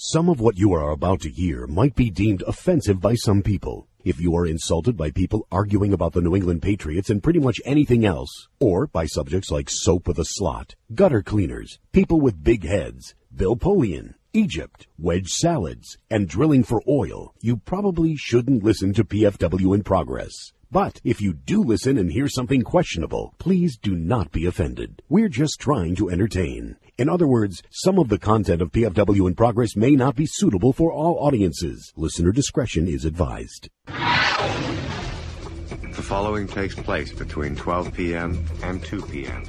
Some of what you are about to hear might be deemed offensive by some people. If you are insulted by people arguing about the New England Patriots and pretty much anything else, or by subjects like soap with a slot, gutter cleaners, people with big heads, Bill Polian, Egypt, wedge salads, and drilling for oil, you probably shouldn't listen to PFW in Progress. But if you do listen and hear something questionable, please do not be offended. We're just trying to entertain. In other words, some of the content of PFW in Progress may not be suitable for all audiences. Listener discretion is advised. The following takes place between 12 p.m. and 2 p.m.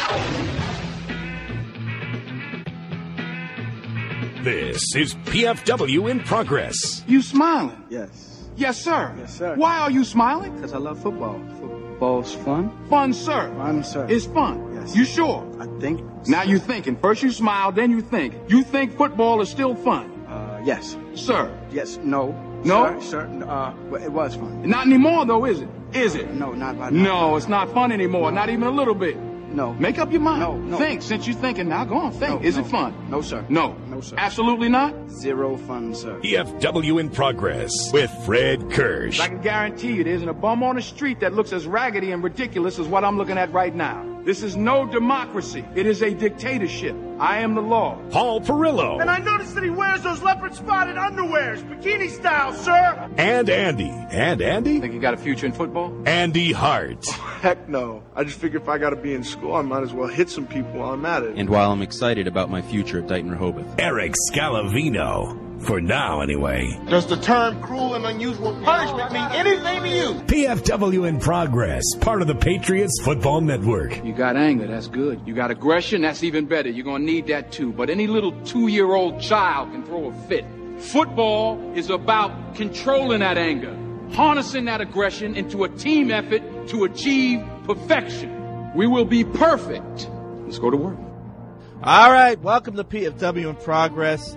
This is PFW in Progress. You smiling? Yes. Yes, sir. Yes, sir. Why are you smiling? Because I love football. Football's fun. Fun, sir. Fun, sir. It's fun. Yes. You sure? I think. Now you thinking. First you smile, then you think. You think football is still fun? Yes. Sir. Yes. No. No? Sir. Well, it was fun. Not anymore, though, is it? Is it? No, not right now. No, it's not fun anymore. Not even a little bit. No. Make up your mind. No. Think. Since you're thinking, now go on, think. No, Is no. it fun? No, sir. No. No, sir. Absolutely not? Zero fun, sir. PFW in Progress with Fred Kirsch. I can guarantee you there isn't a bum on the street that looks as raggedy and ridiculous as what I'm looking at right now. This is no democracy. It is a dictatorship. I am the law. Paul Perillo. And I noticed that he wears those leopard-spotted underwears, bikini style, sir. And Andy. Think you got a future in football? Andy Hart. Heck no. I just figure if I gotta be in school, I might as well hit some people while I'm at it. And while I'm excited about my future at Dighton Rehoboth. Eric Scalavino. For now, anyway. Does the term cruel and unusual punishment mean anything to you? PFW in Progress, part of the Patriots Football Network. You got anger, that's good. You got aggression, that's even better. You're going to need that too. But any little 2-year-old child can throw a fit. Football is about controlling that anger, harnessing that aggression into a team effort to achieve perfection. We will be perfect. Let's go to work. All right, welcome to PFW in Progress.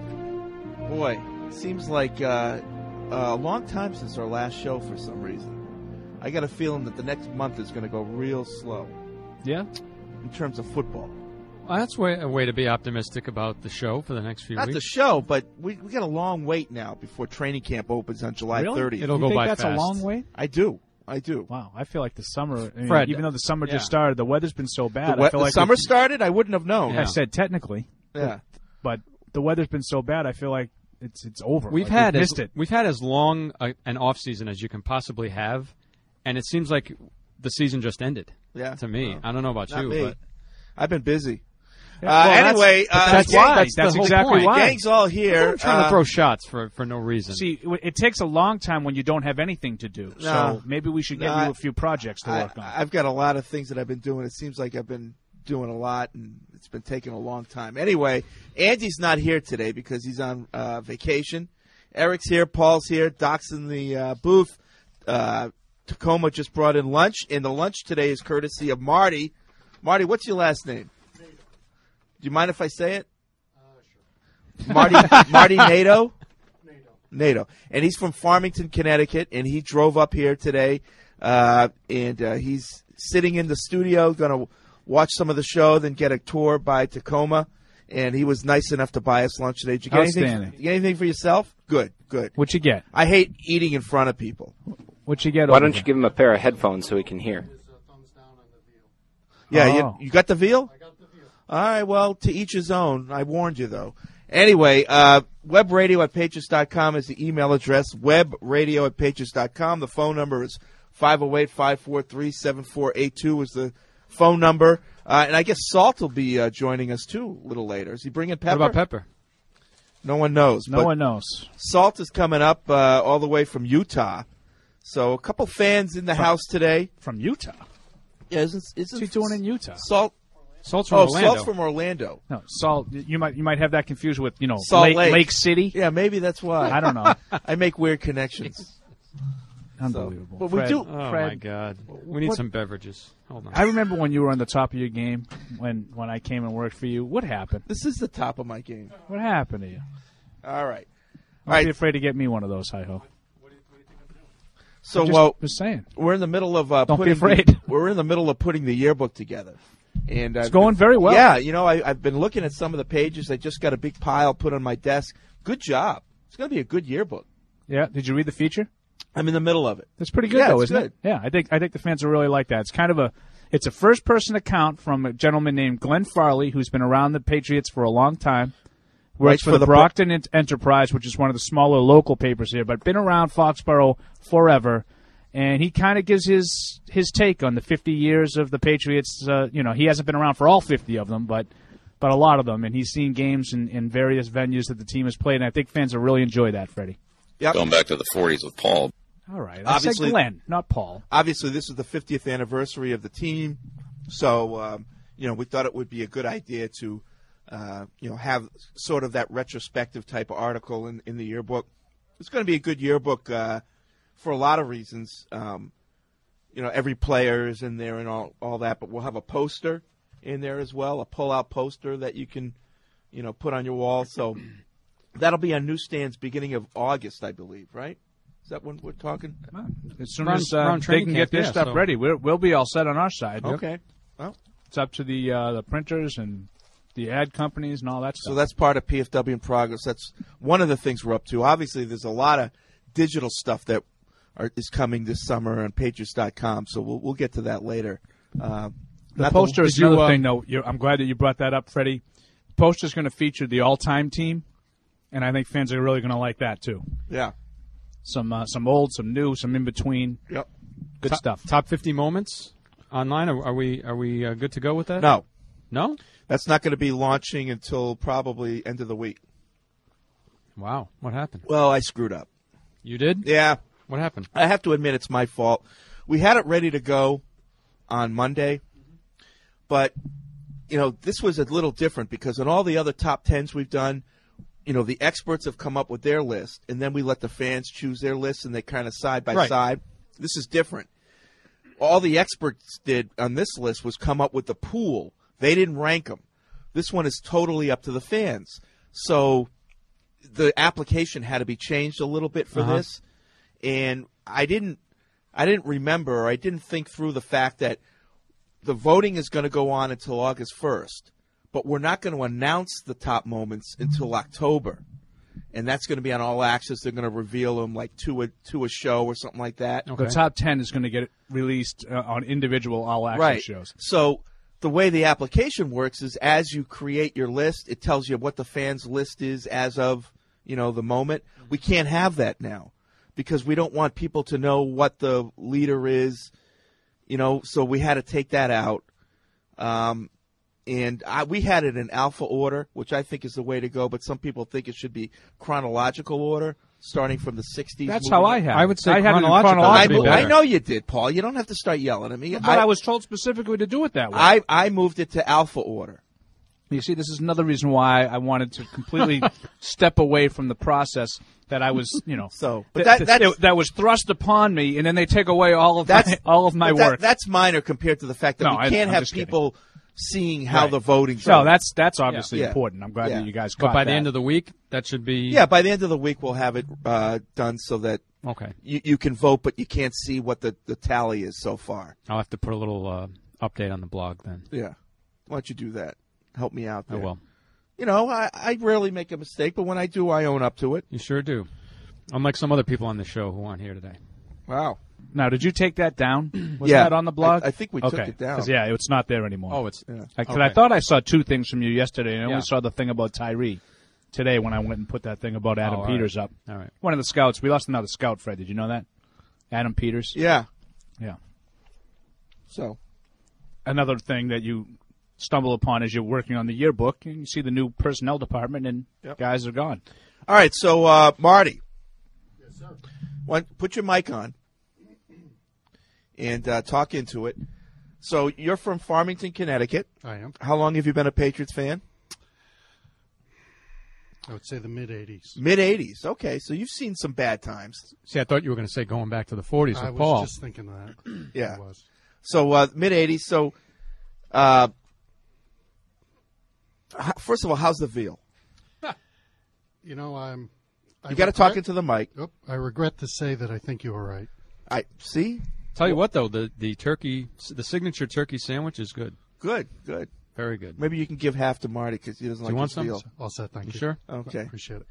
Boy, it seems like a long time since our last show for some reason. I got a feeling that the next month is going to go real slow. Yeah? In terms of football. Well, that's a way to be optimistic about the show for the next few weeks. Not the show, but we got a long wait now before training camp opens on July 30th. It'll go by fast. That's a long wait? I do. Wow, I feel like the summer, Fred, even though the summer just started, the weather's been so bad. I feel the like summer started? I wouldn't have known. Yeah. I said technically. Yeah. But the weather's been so bad, I feel like it's over. We've missed it. We've had as long an off season as you can possibly have, and it seems like the season just ended. Yeah. To me, I don't know about you, but I've been busy. Yeah, anyway, that's why. That's exactly why. Gang's all here. I'm trying to throw shots for no reason. See, it takes a long time when you don't have anything to do. So maybe we should get you a few projects to work on. I've got a lot of things that I've been doing. It seems like I've been doing a lot, and it's been taking a long time. Anyway, Andy's not here today because he's on vacation. Eric's here. Paul's here. Doc's in the booth. Tacoma just brought in lunch, and the lunch today is courtesy of Marty. Marty, what's your last name? Do you mind if I say it? Sure. Marty Nato? Nato. And he's from Farmington, Connecticut, and he drove up here today, and he's sitting in the studio, going to watch some of the show, then get a tour by Tacoma, and he was nice enough to buy us lunch today. Did you get Outstanding. You get anything for yourself? Good. What'd you get? I hate eating in front of people. What'd you get? Why don't you give him a pair of headphones so he can hear? Yeah, you got the veal? I got the veal. All right, well, to each his own. I warned you, though. Anyway, webradio@patriots.com is the email address, webradio@patriots.com. The phone number is 508-543-7482 is the phone number. And I guess Salt will be joining us, too, a little later. Is he bringing Pepper? What about Pepper? No one knows. No one knows. Salt is coming up all the way from Utah. So a couple fans in the house today. From Utah? Yeah, What's he doing in Utah? Salt's from Orlando. Salt's from Orlando. No, Salt. You might have that confused with Salt Lake City. Yeah, maybe that's why. I don't know. I make weird connections. Unbelievable. But Fred, we do. Oh, Fred, my God. We need some beverages. Hold on. I remember when you were on the top of your game when I came and worked for you. What happened? This is the top of my game. What happened to you? All right. Don't be afraid to get me one of those, Hi-Ho. So, just saying. We're in the middle of Don't be afraid. We're in the middle of putting the yearbook together, and it's going very well. Yeah, I've been looking at some of the pages. I just got a big pile put on my desk. Good job. It's going to be a good yearbook. Yeah. Did you read the feature? I'm in the middle of it. That's pretty good, though, isn't it? Yeah, I think the fans will really like that. It's kind of it's a first-person account from a gentleman named Glenn Farley, who's been around the Patriots for a long time. Works for the Brockton Enterprise, which is one of the smaller local papers here, but been around Foxborough forever. And he kind of gives his take on the 50 years of the Patriots. He hasn't been around for all 50 of them, but a lot of them. And he's seen games in various venues that the team has played, and I think fans will really enjoy that, Freddie. Yep. Going back to the 40s with Paul. All right. I said Glenn, not Paul. Obviously, this is the 50th anniversary of the team, so we thought it would be a good idea to have sort of that retrospective type of article in the yearbook. It's going to be a good yearbook for a lot of reasons. Every player is in there and all that, but we'll have a poster in there as well, a pull-out poster that you can put on your wall. So that'll be on newsstands beginning of August, I believe, right? Is that when we're talking? As soon as they can get their stuff ready, we'll be all set on our side. Okay. Yep. Well, it's up to the printers and the ad companies and all that stuff. So that's part of PFW in progress. That's one of the things we're up to. Obviously, there's a lot of digital stuff that is coming this summer on Patriots.com, so we'll get to that later. The poster is another thing, though. I'm glad that you brought that up, Freddie. The poster is going to feature the all-time team, and I think fans are really going to like that, too. Yeah. Some old, some new, some in between. Yep. Good stuff. Top 50 moments online. Are we good to go with that? No. No? That's not going to be launching until probably end of the week. Wow. What happened? Well, I screwed up. You did? Yeah. What happened? I have to admit it's my fault. We had it ready to go on Monday, but this was a little different because in all the other top 10s we've done, the experts have come up with their list, and then we let the fans choose their list, and they kind of side by side. This is different. All the experts did on this list was come up with the pool. They didn't rank them. This one is totally up to the fans. So the application had to be changed a little bit for this, and I didn't remember, or I didn't think through the fact that the voting is going to go on until August 1st. But we're not going to announce the top moments until October, and that's going to be on All Access. They're going to reveal them like to a show or something like that. Okay. The top 10 is going to get released on individual All Access shows. So the way the application works is as you create your list, it tells you what the fans' list is as of the moment. We can't have that now because we don't want people to know what the leader is. So we had to take that out. And we had it in alpha order, which I think is the way to go, but some people think it should be chronological order, starting from the 60s. That's how I had it. I would say I chronological. I know you did, Paul. You don't have to start yelling at me. But I was told specifically to do it that way. I moved it to alpha order. You see, this is another reason why I wanted to completely step away from the process that I was, that was thrust upon me, and then they take away all of my work. That's minor compared to the fact that we can't have people seeing how the voting's done. No, that's obviously important. I'm glad that you guys caught that. But by the end of the week, that should be... Yeah, by the end of the week, we'll have it done so that you can vote, but you can't see what the tally is so far. I'll have to put a little update on the blog then. Yeah. Why don't you do that? Help me out there. I will. I rarely make a mistake, but when I do, I own up to it. You sure do. Unlike some other people on the show who aren't here today. Wow. Now, did you take that down? Was that on the blog? I think we took it down. It's not there anymore. Oh, it's... Yeah. I thought I saw two things from you yesterday, and I only saw the thing about Tyree today when I went and put that thing about Adam Peters up. All right. One of the scouts. We lost another scout, Fred. Did you know that? Adam Peters. Yeah. Yeah. So. Another thing that you stumble upon as you're working on the yearbook, and you see the new personnel department, and guys are gone. All right, so Marty. Yes, sir. Put your mic on and talk into it. So you're from Farmington, Connecticut. I am. How long have you been a Patriots fan? I would say the mid-'80s. Mid-'80s. Okay, so you've seen some bad times. See, I thought you were going to say going back to the 40s with Paul. I was just thinking that. Yeah. I was. So mid-'80s. So first of all, how's the veal? You know, you got to talk into the mic. Oh, I regret to say that I think you were right. I see. Tell you what, though, the signature turkey sandwich is good. Good. Very good. Maybe you can give half to Marty because he doesn't like want his veal. Some? All set, thank you. Sure? Okay. Appreciate it.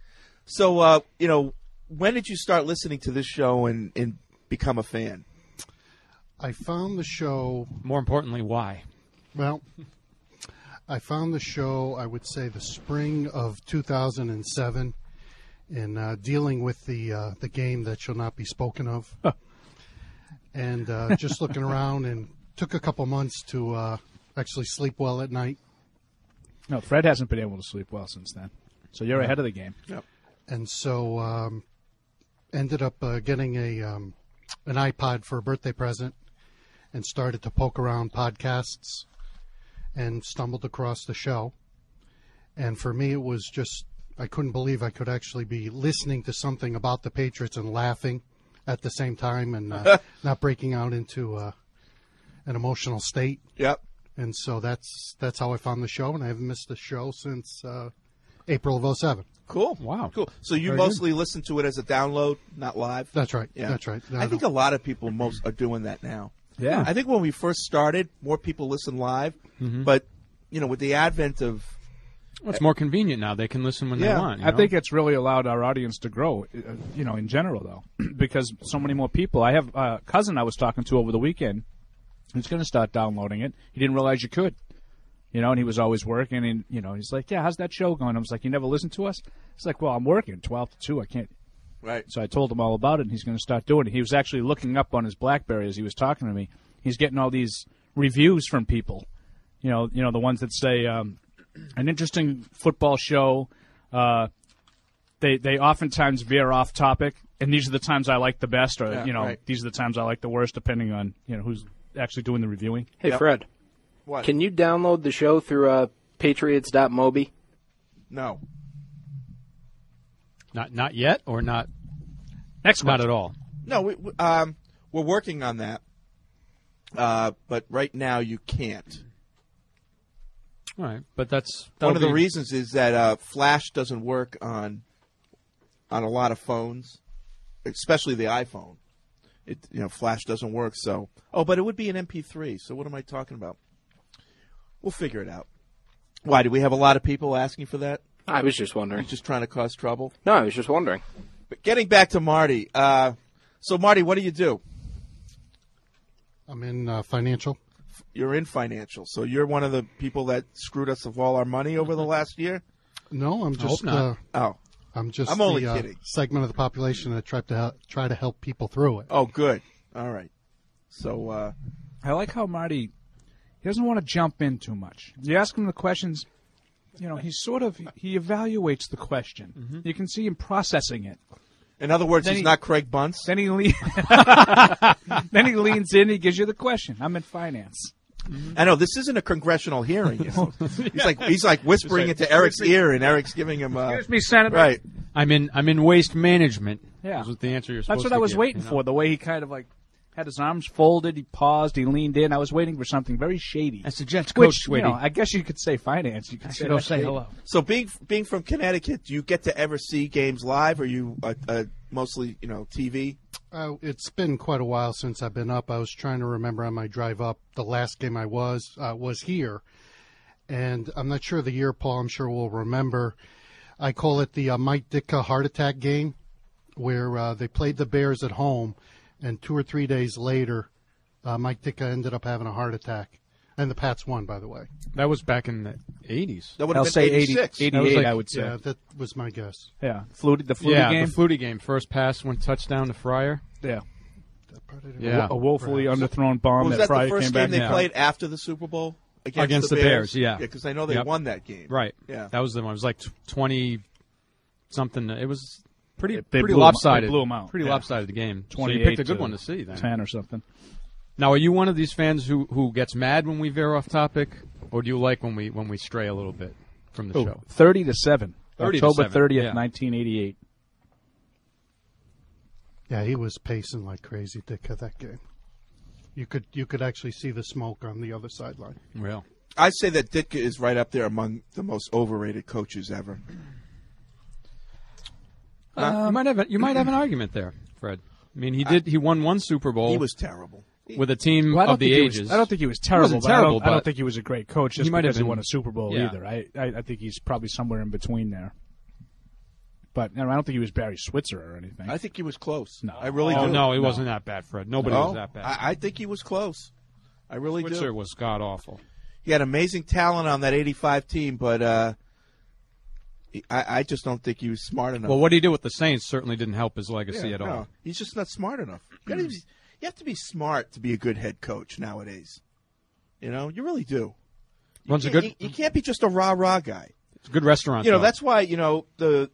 So, when did you start listening to this show and become a fan? I found the show. More importantly, why? Well, I found the show, I would say, the spring of 2007 in dealing with the game that shall not be spoken of. And just looking around, and took a couple months to actually sleep well at night. No, Fred hasn't been able to sleep well since then. So you're ahead of the game. Yep. And so ended up getting an iPod for a birthday present and started to poke around podcasts and stumbled across the show. And for me, it was just, I couldn't believe I could actually be listening to something about the Patriots and laughing at the same time and not breaking out into an emotional state. Yep. And so that's how I found the show, and I haven't missed the show since April of 2007. Cool. Wow. Cool. So you Very mostly listen to it as a download, not live? That's right. Yeah. That's right. I think a lot of people are doing that now. Yeah. I think when we first started, more people listen live. Mm-hmm. But, with the advent of... Well, it's more convenient now. They can listen when they want. I think it's really allowed our audience to grow, in general, though, because so many more people. I have a cousin I was talking to over the weekend who's going to start downloading it. He didn't realize you could, and he was always working, and, he's like, yeah, how's that show going? I was like, you never listen to us? He's like, well, I'm working 12 to 2. I can't. Right. So I told him all about it, and he's going to start doing it. He was actually looking up on his BlackBerry as he was talking to me. He's getting all these reviews from people, the ones that say, an interesting football show. They oftentimes veer off topic, and these are the times I like the best, or right. these are the times I like the worst, depending on who's actually doing the reviewing. Hey, Yep. Fred. What? Can you download the show through patriots.mobi? No. Not yet, or not. Next Not question. at all. No, we're working on that. But right now you can't. All right, but that's One of the reasons is that Flash doesn't work on a lot of phones, especially the iPhone. Flash doesn't work. So, but it would be an MP3. So what am I talking about? We'll figure it out. Why, do we have a lot of people asking for that? I was just wondering. You're just trying to cause trouble? No, I was just wondering. But getting back to Marty. So Marty, what do you do? I'm in financial. You're in financial. So you're one of the people that screwed us of all our money over the last year? No, I'm just. not. I'm only the kidding. segment of the population that try to help people through it. Oh, good. All right. So, I like how Marty, he doesn't want to jump in too much. You ask him the questions, he evaluates the question. Mm-hmm. You can see him processing it. in other words, Then he's he- not Craig Bunce. Then he leans in, he gives you the question. I'm in finance. I know this isn't a congressional hearing. He's like whispering into Eric's ear, and Eric's giving him. Excuse me, Senator. Right. I'm in waste management. Yeah. Is what the answer you're supposed That's to what I was give, waiting for. The way he kind of had his arms folded, he paused, he leaned in. I was waiting for something very shady. That's the Jets coach, Which, sweetie. I guess you could say finance. You could say go that's say shady. hello. So being from Connecticut, do you get to ever see games live, or you mostly TV? It's been quite a while since I've been up. I was trying to remember on my drive up. The last game I was here, and I'm not sure the year, Paul. I'm sure we'll remember. I call it the Mike Ditka heart attack game, where they played the Bears at home, and 2 or 3 days later, Mike Ditka ended up having a heart attack, and the Pats won, by the way. That was back in the 80s. That would I'll have been say 86. 88, I would say. Yeah, that was my guess. Yeah. The Flutie Yeah, game? the Flutie game. First pass, went touchdown to Fryer. Yeah. Yeah. A woefully underthrown bomb Was that that Fryer the first came game back. they Yeah. played after the Super Bowl Against the Bears, yeah. Yeah, because I know they Yep. won that game. Right. Yeah. That was the one. It was like 20-something. It was pretty They pretty blew 'em- lopsided. they blew 'em out. Pretty Yeah. lopsided, the game. So 28 you picked a good to one to see then. 10 or something. Now, are you one of these fans who gets mad when we veer off topic, or do you like when we stray a little bit from the show? 30-7. 30 to October 7, 30th, yeah. 1988. Yeah, he was pacing like crazy, Ditka, that game. You could actually see the smoke on the other sideline. Well, I'd say that Ditka is right up there among the most overrated coaches ever. you might have an argument there, Fred. I mean, he won one Super Bowl. He was terrible. With a team Well, I don't of the think he was- ages. I don't think he was He terrible. wasn't but terrible, I don't but think he was a great coach just he might because have he won been- a Super Bowl yeah. either. I think he's probably somewhere in between there. But I don't think he was Barry Switzer or anything. I think he was close. No. I really Oh, do. no, he wasn't that bad, Fred. Nobody was that bad. I think he was close. I really Switzer do. was god-awful. He had amazing talent on that 85 team, but I just don't think he was smart enough. Well, what he did with the Saints certainly didn't help his legacy at all. No, he's just not smart enough. You have to be smart to be a good head coach nowadays. You know, you really do. You can't be just a rah-rah guy. It's a good restaurant. You know, though. that's why, the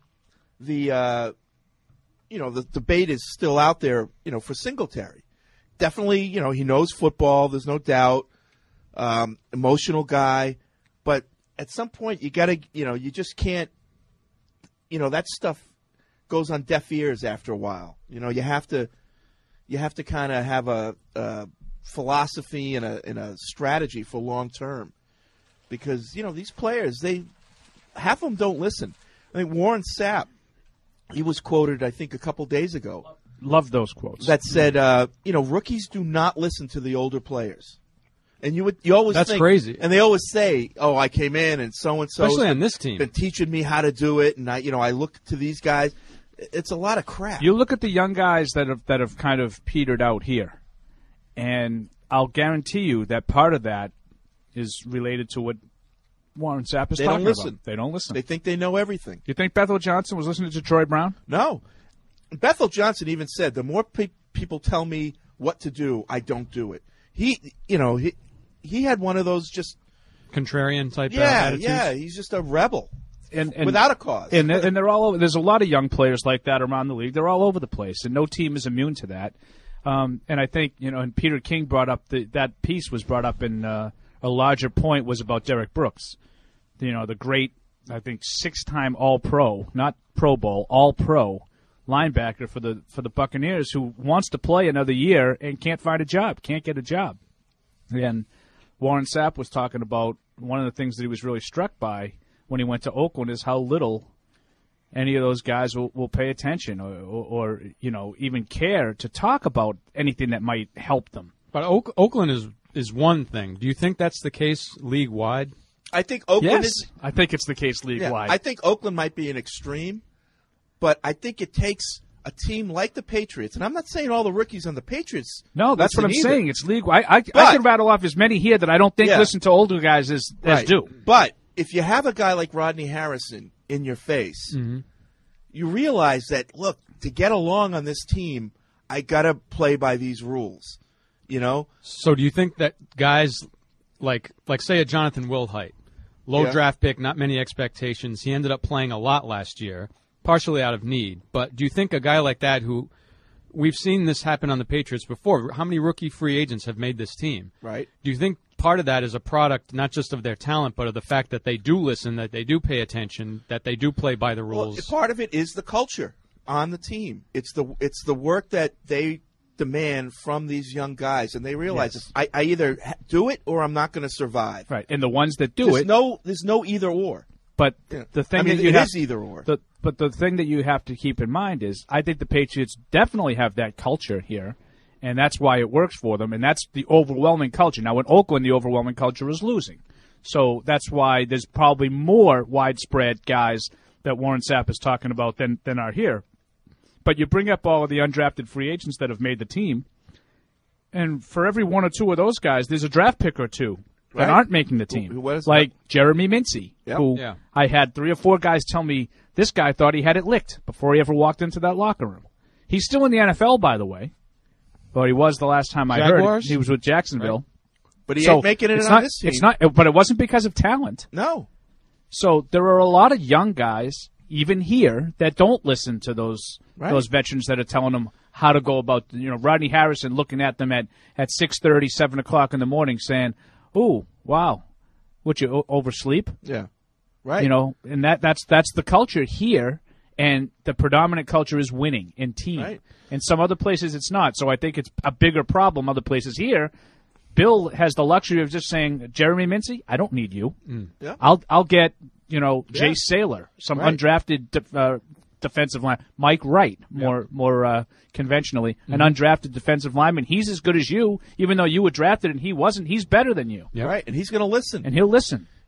debate is still out there, for Singletary. Definitely, he knows football, there's no doubt. Emotional guy, but at some point you got to, you just can't, that stuff goes on deaf ears after a while. You have to kind of have a philosophy and a strategy for long term, because these players, half of them don't listen. I think Warren Sapp, he was quoted, I think, a couple days ago. Love those quotes. That said, rookies do not listen to the older players. And you always That's think, crazy. And they always say, "Oh, I came in and so especially on this team, been teaching me how to do it." And I look to these guys. It's a lot of crap. You look at the young guys that have kind of petered out here, and I'll guarantee you that part of that is related to what Warren Sapp is They talking don't listen. about. They don't listen. They think they know everything. You think Bethel Johnson was listening to Troy Brown? No. Bethel Johnson even said, "The more people tell me what to do, I don't do it." He had one of those just contrarian type attitudes. Yeah, he's just a rebel, and without a cause. And they're all over. There's a lot of young players like that around the league. They're all over the place, and no team is immune to that. And I think and Peter King brought up that piece was brought up in a larger point was about Derek Brooks, the great, I think, 6-time All-Pro, not Pro Bowl, All-Pro linebacker for the Buccaneers, who wants to play another year and can't find a job, can't get a job. And Warren Sapp was talking about one of the things that he was really struck by when he went to Oakland is how little any of those guys will pay attention or even care to talk about anything that might help them. But Oakland is one thing. Do you think that's the case league-wide? I think Oakland is. I think it's the case league-wide. I think Oakland might be an extreme, but I think it takes a team like the Patriots, and I'm not saying all the rookies on the Patriots. No, that's what I'm either. saying. It's league. I can rattle off as many here that I don't think listen to older guys as do. But if you have a guy like Rodney Harrison in your face, you realize that, look, to get along on this team, I got to play by these rules. So do you think that guys like say a Jonathan Wilhite, low draft pick, not many expectations, he ended up playing a lot last year, partially out of need. But do you think a guy like that, who we've seen this happen on the Patriots before, how many rookie free agents have made this team? Right. Do you think part of that is a product not just of their talent, but of the fact that they do listen, that they do pay attention, that they do play by the rules? Well, part of it is the culture on the team. It's the work that they demand from these young guys, and they realize I either do it or I'm not going to survive. Right. And the ones that do there's no either or. But the thing that you is either or. But the thing that you have to keep in mind is I think the Patriots definitely have that culture here, and that's why it works for them, and that's the overwhelming culture. Now, in Oakland, the overwhelming culture is losing. So that's why there's probably more widespread guys that Warren Sapp is talking about than are here. But you bring up all of the undrafted free agents that have made the team, and for every one or two of those guys, there's a draft pick or two that aren't making the team, like Jeremy Mincy, who I had 3 or 4 guys tell me this guy thought he had it licked before he ever walked into that locker room. He's still in the NFL, by the way, but he was the last time I heard. He was with Jacksonville. Right. But he ain't making it on this team. It's not, but it wasn't because of talent. No. So there are a lot of young guys, even here, that don't listen to those veterans that are telling them how to go about. Rodney Harrison looking at them at 6:30, 7 o'clock in the morning, saying, "Ooh, wow, would you oversleep?" Yeah, right. And that's the culture here, and the predominant culture is winning in team. Right. In some other places, it's not. So I think it's a bigger problem. Other places here, Bill has the luxury of just saying, "Jeremy Mincy, I don't need you. Yeah. I'll get Jay Saylor, some undrafted defensive line, Mike Wright, more conventionally, an undrafted defensive lineman. He's as good as you, even though you were drafted and he wasn't. He's better than you. Right, and he's going to listen. And he'll listen.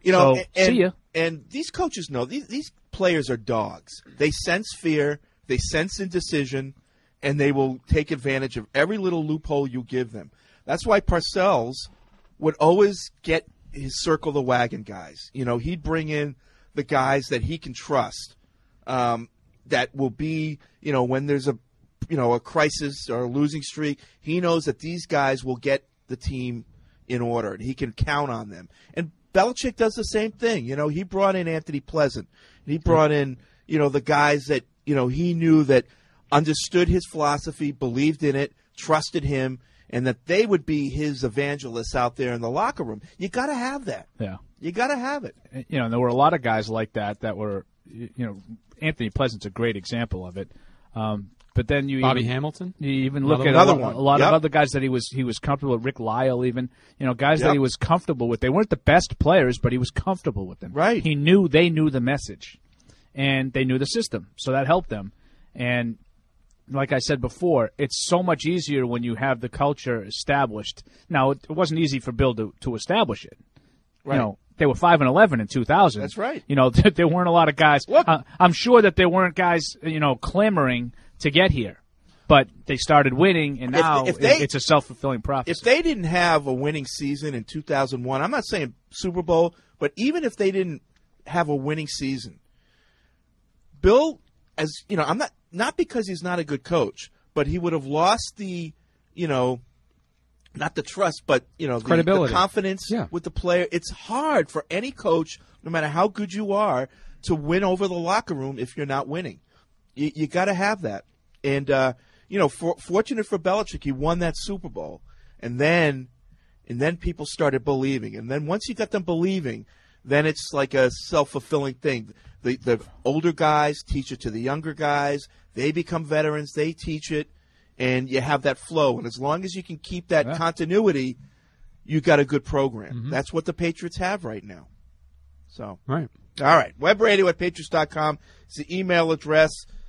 You know, So, and, see ya. And these coaches know these players are dogs. They sense fear, they sense indecision, and they will take advantage of every little loophole you give them. That's why Parcells would always get his circle the wagon guys. You know, he'd bring in the guys that he can trust. That will be, you know, when there's a crisis or a losing streak, he knows that these guys will get the team in order, and he can count on them. And Belichick does the same thing. You know, he brought in Anthony Pleasant. He brought in, you know, the guys that, you know, he knew that understood his philosophy, believed in it, trusted him, and that they would be his evangelists out there in the locker room. You got to have that. Yeah. You got to have it. You know, and there were a lot of guys like that were, you know, Anthony Pleasant's a great example of it. But then Bobby Hamilton. You even look at another a one. lot Yep. of other guys that he was comfortable with. Rick Lyle, even, you know, guys that he was comfortable with. They weren't the best players, but he was comfortable with them. Right. They knew the message, and they knew the system, so that helped them. And like I said before, it's so much easier when you have the culture established. Now, it wasn't easy for Bill to establish it. Right. You know, they were 5-11 in 2000. That's right. You know, there weren't a lot of guys. Look. I'm sure that there weren't guys, you know, clamoring to get here. But they started winning, and now it's a self-fulfilling prophecy. If they didn't have a winning season in 2001, I'm not saying Super Bowl, but even if they didn't have a winning season, Bill, as you know, I'm not because he's not a good coach, but he would have lost the, you know, not the trust, but you know, credibility, the confidence with the player. It's hard for any coach, no matter how good you are, to win over the locker room if you're not winning. You got to have that, and you know, fortunate for Belichick, he won that Super Bowl, and then people started believing, and then once you got them believing, then it's like a self-fulfilling thing. The older guys teach it to the younger guys. They become veterans. They teach it, and you have that flow. And as long as you can keep that continuity, you got a good program. Mm-hmm. That's what the Patriots have right now. So, right. All right. webradio@patriots.com is the email address.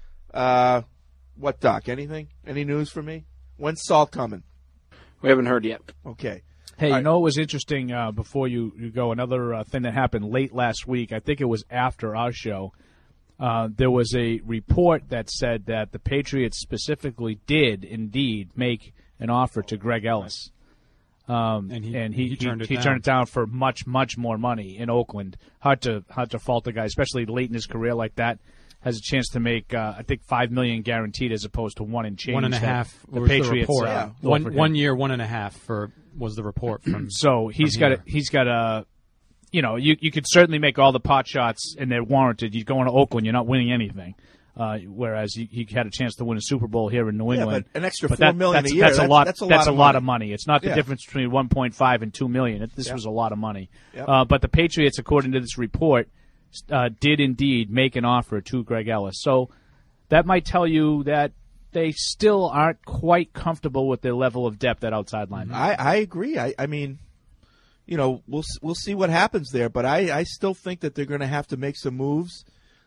What, Doc? Anything? Any news for me? When's Salt coming? We haven't heard yet. Okay. Hey, you know what was interesting before you go? Another thing that happened late last week, I think it was after our show, there was a report that said that the Patriots specifically did indeed make an offer to Greg Ellis. And he turned it down for much, much more money in Oakland. Hard to fault the guy, especially late in his career like that. Has a chance to make, I think, $5 million guaranteed as opposed to $1 and change. $1.5. The Patriots. The report. 1 year, $1.5 was the report from. So he's got a. You know, you could certainly make all the pot shots, and they're warranted. You go into Oakland, you're not winning anything. Whereas he had a chance to win a Super Bowl here in New England. But an extra $4 million a year. That's a lot. That's a lot of money. money. It's not the difference between 1.5 and $2 million. This was a lot of money. Yep. But the Patriots, according to this report, did indeed make an offer to Greg Ellis. So that might tell you that they still aren't quite comfortable with their level of depth at outside linebacker. I agree. I mean, you know, we'll see what happens there, but I still think that they're going to have to make some moves.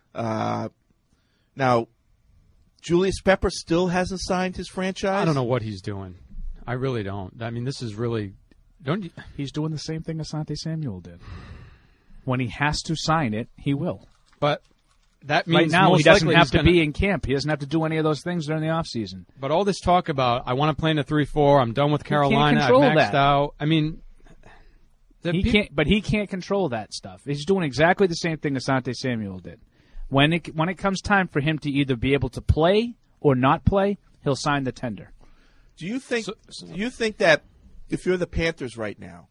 Now, Julius Pepper still hasn't signed his franchise. I don't know what he's doing. I really don't. I mean, this is really. He's doing the same thing Asante Samuel did. When he has to sign it, he will. But that means right now most he doesn't likely have to gonna be in camp. He doesn't have to do any of those things during the offseason. But all this talk about I want to play in a 3-4. I'm done with Carolina. I've maxed out. I mean, he can't control that stuff. He's doing exactly the same thing Asante Samuel did. When it comes time for him to either be able to play or not play, he'll sign the tender. Do you think? Do you think that if you're the Panthers right now,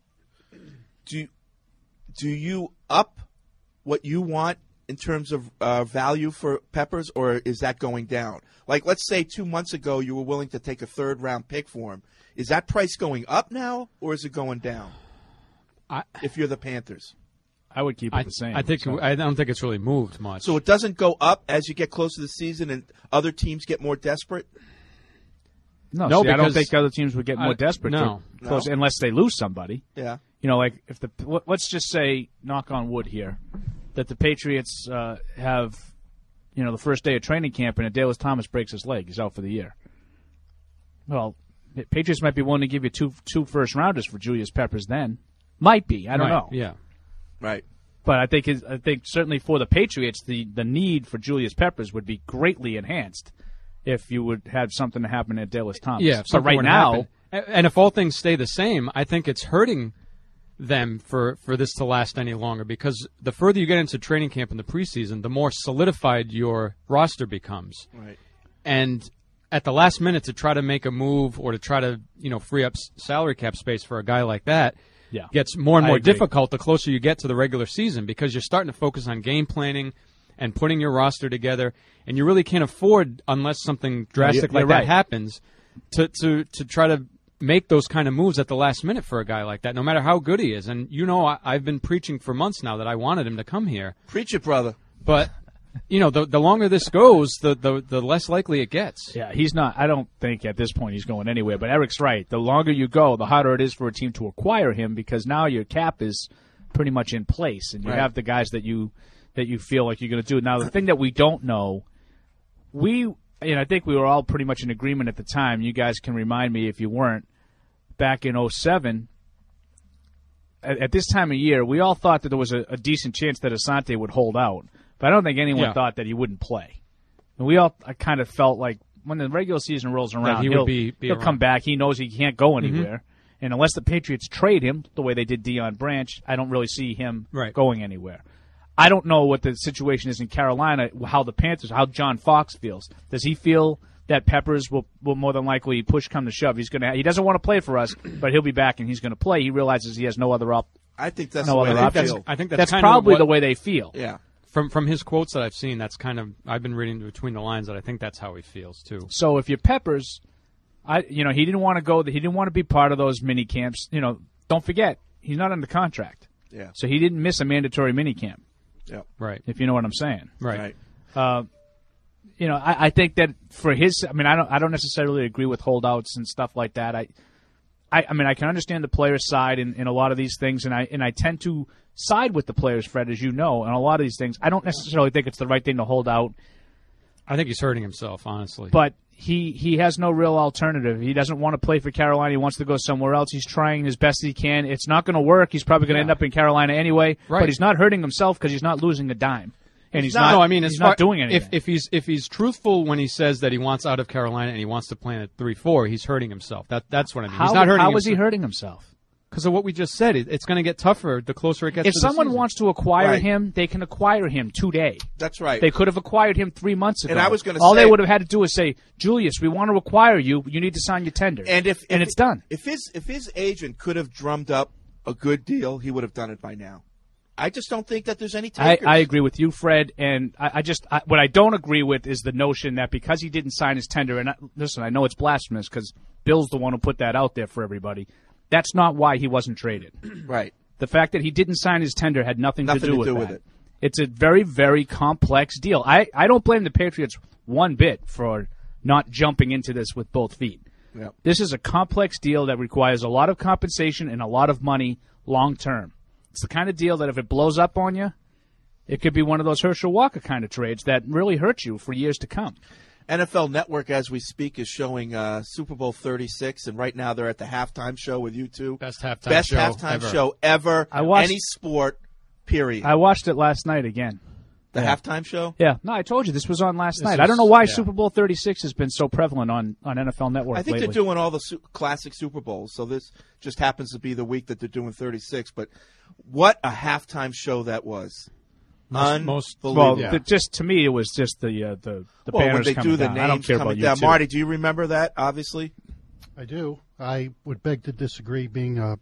do you up what you want in terms of value for Peppers, or is that going down? Like, let's say 2 months ago you were willing to take a third-round pick for him. Is that price going up now, or is it going down? If you're the Panthers, I would keep it the same. I don't think it's really moved much. So it doesn't go up as you get closer to the season and other teams get more desperate? No, I don't think other teams would get more desperate. Unless they lose somebody. Yeah. You know, like if let's just say, knock on wood here, that the Patriots have, you know, the first day of training camp and Adalius Thomas breaks his leg, he's out for the year. Well, the Patriots might be willing to give you two first rounders for Julius Peppers then. Might be. I don't know. Yeah. Right. But I think certainly for the Patriots, the need for Julius Peppers would be greatly enhanced if you would have something to happen at Dallas Thomas. Yeah, but right now, and if all things stay the same, I think it's hurting them for this to last any longer, because the further you get into training camp in the preseason, the more solidified your roster becomes. Right. And at the last minute to try to make a move or to try to free up salary cap space for a guy like that gets more and more difficult the closer you get to the regular season, because you're starting to focus on game planning and putting your roster together, and you really can't afford, unless something drastic like that happens, to try to make those kind of moves at the last minute for a guy like that, no matter how good he is. And I've been preaching for months now that I wanted him to come here. Preach it, brother. But the longer this goes, the less likely it gets. Yeah, he's not. I don't think at this point he's going anywhere. But Eric's right. The longer you go, the harder it is for a team to acquire him, because now your cap is pretty much in place, and you have the guys that you feel like you're going to do. Now, the thing that we don't know, I think we were all pretty much in agreement at the time. You guys can remind me if you weren't. Back in 2007, at this time of year, we all thought that there was a decent chance that Asante would hold out. But I don't think anyone thought that he wouldn't play. And we all kind of felt like when the regular season rolls around, he'll come back. He knows he can't go anywhere. And unless the Patriots trade him, the way they did Deion Branch, I don't really see him going anywhere. I don't know what the situation is in Carolina, how John Fox feels. Does he feel that Peppers will more than likely push come to shove? He doesn't want to play for us, but he'll be back and he's going to play. He realizes he has no other option. I think that's the way they feel. I think that's probably the way they feel. Yeah. From his quotes that I've seen, that's kind of, I've been reading between the lines that I think that's how he feels too. So if you're Peppers, he didn't want to go. He didn't want to be part of those mini camps. Don't forget he's not under contract. Yeah. So he didn't miss a mandatory mini camp. Yeah. Right. If you know what I'm saying. Right. I think that for his, I don't necessarily agree with holdouts and stuff like that. I can understand the player's side in a lot of these things, and I tend to side with the players, Fred, as you know, and a lot of these things. I don't necessarily think it's the right thing to hold out. I think he's hurting himself, honestly. But he has no real alternative. He doesn't want to play for Carolina. He wants to go somewhere else. He's trying as best he can. It's not going to work. He's probably going to end up in Carolina anyway. Right. But he's not hurting himself because he's not losing a dime. And he's not doing anything. If he's truthful when he says that he wants out of Carolina and he wants to play at 3-4, he's hurting himself. That's what I mean. He's not hurting himself. How is he hurting himself? Because of what we just said. It's going to get tougher the closer it gets to the season. If someone wants to acquire him, they can acquire him today. That's right. They could have acquired him 3 months ago. And I was going to say, all they would have had to do is say, Julius, we want to acquire you. You need to sign your tender. And it's done. If his agent could have drummed up a good deal, he would have done it by now. I just don't think that there's any takers. I agree with you, Fred, and what I don't agree with is the notion that because he didn't sign his tender, and listen, I know it's blasphemous because Bill's the one who put that out there for everybody. That's not why he wasn't traded. Right. The fact that he didn't sign his tender had nothing to do with with that. it. It's a very, very complex deal. I don't blame the Patriots one bit for not jumping into this with both feet. Yep. This is a complex deal that requires a lot of compensation and a lot of money long term. It's the kind of deal that if it blows up on you, it could be one of those Herschel Walker kind of trades that really hurt you for years to come. NFL Network, as we speak, is showing Super Bowl 36, and right now they're at the halftime show with you two. Best halftime show ever. I watched any sport, period. I watched it last night again. The halftime show? Yeah. No, I told you this was on last night. I don't know why Super Bowl 36 has been so prevalent on NFL Network I think lately. they're doing all the classic Super Bowls, so this just happens to be the week that they're doing 36. But what a halftime show that was. Unbelievable. Well, just to me, it was just the banners when they coming do the down. names I don't care coming about down. you two. Marty, do you remember that, obviously? I do. I would beg to disagree. Being a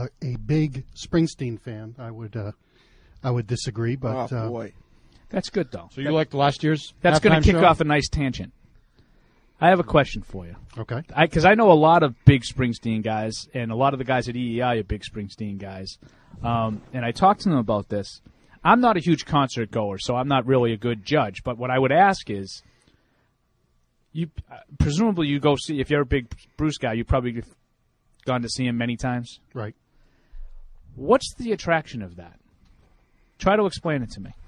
big Springsteen fan, I would disagree. But oh, boy. That's good, though. So you liked last year's That's going to kick show? off a nice tangent. I have a question for you. Okay. Because I know a lot of big Springsteen guys, and a lot of the guys at EEI are big Springsteen guys. And I talked to them about this. I'm not a huge concert goer, so I'm not really a good judge. But what I would ask is, presumably you go see, if you're a big Bruce guy, you've probably gone to see him many times. Right. What's the attraction of that? Try to explain it to me.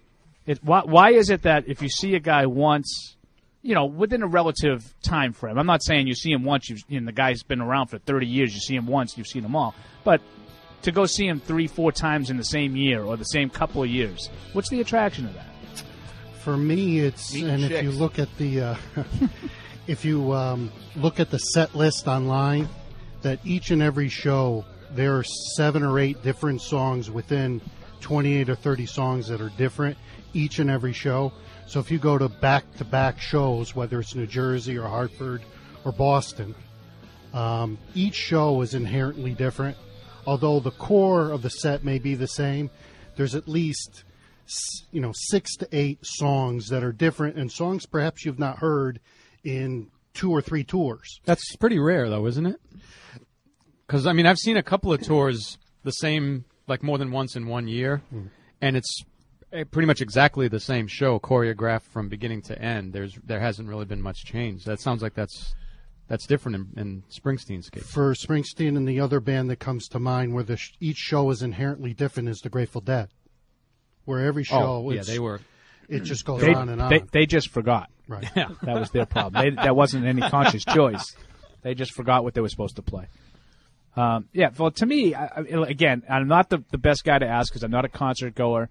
Why is it that if you see a guy once, within a relative time frame, I'm not saying you see him once, and the guy's been around for 30 years, you see him once, you've seen him all, but to go see him 3-4 times in the same year or the same couple of years? What's the attraction of that? For me, it's Meeting if you chicks. look at the if you look at the set list online, that each and every show there are 7 or 8 different songs within 28 or 30 songs that are different each and every show. So if you go to back-to-back shows, whether it's New Jersey or Hartford or Boston, each show is inherently different. Although the core of the set may be the same, there's at least 6 to 8 songs that are different, and songs perhaps you've not heard in 2 or 3 tours. That's pretty rare, though, isn't it? Because, I mean, I've seen a couple of tours the same, like more than once in one year, and it's pretty much exactly the same show, choreographed from beginning to end. There hasn't really been much change. That sounds like that's different in Springsteen's case. For Springsteen and the other band that comes to mind where each show is inherently different is the Grateful Dead, where every show it just goes on and on. They just forgot. Right. Yeah, that was their problem. That wasn't any conscious choice. They just forgot what they were supposed to play. Well, to me, again, I'm not the best guy to ask because I'm not a concert goer.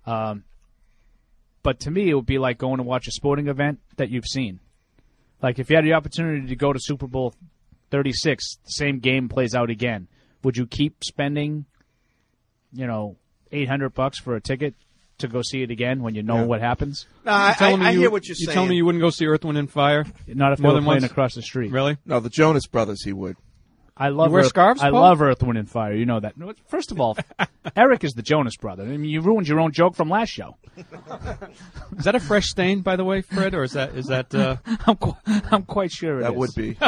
But to me, it would be like going to watch a sporting event that you've seen. Like if you had the opportunity to go to Super Bowl 36, the same game plays out again. Would you keep spending, $800 for a ticket to go see it again when you know what happens? No, I hear what you're saying. You telling me you wouldn't go see Earth, Wind, and Fire? Not if they were playing across the street. Really? No, the Jonas Brothers, he would. I love you wear scarves, I Paul? love Earth, Wind, and Fire. You know that. First of all, Eric is the Jonas Brother. I mean, you ruined your own joke from last show. Is that a fresh stain, by the way, Fred, or is that? I'm quite sure that is. would be.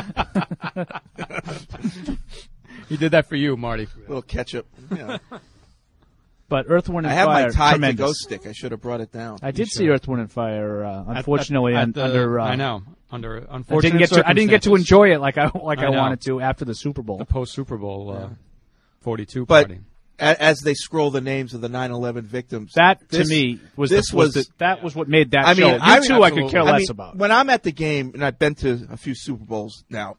He did that for you, Marty. A little ketchup. Yeah. But Earth, Wind, and I have Fire, my Tide tremendous. to Go stick. I should have brought it down. I did see Earth, Wind, and Fire. Unfortunately, under I know under unfortunate I didn't get to enjoy it like I know. wanted to after the Super Bowl. The post Super Bowl 42 But party. as they scroll the names of the 9/11 victims, That to me was what made that show. I could care less about. When I'm at the game, and I've been to a few Super Bowls now,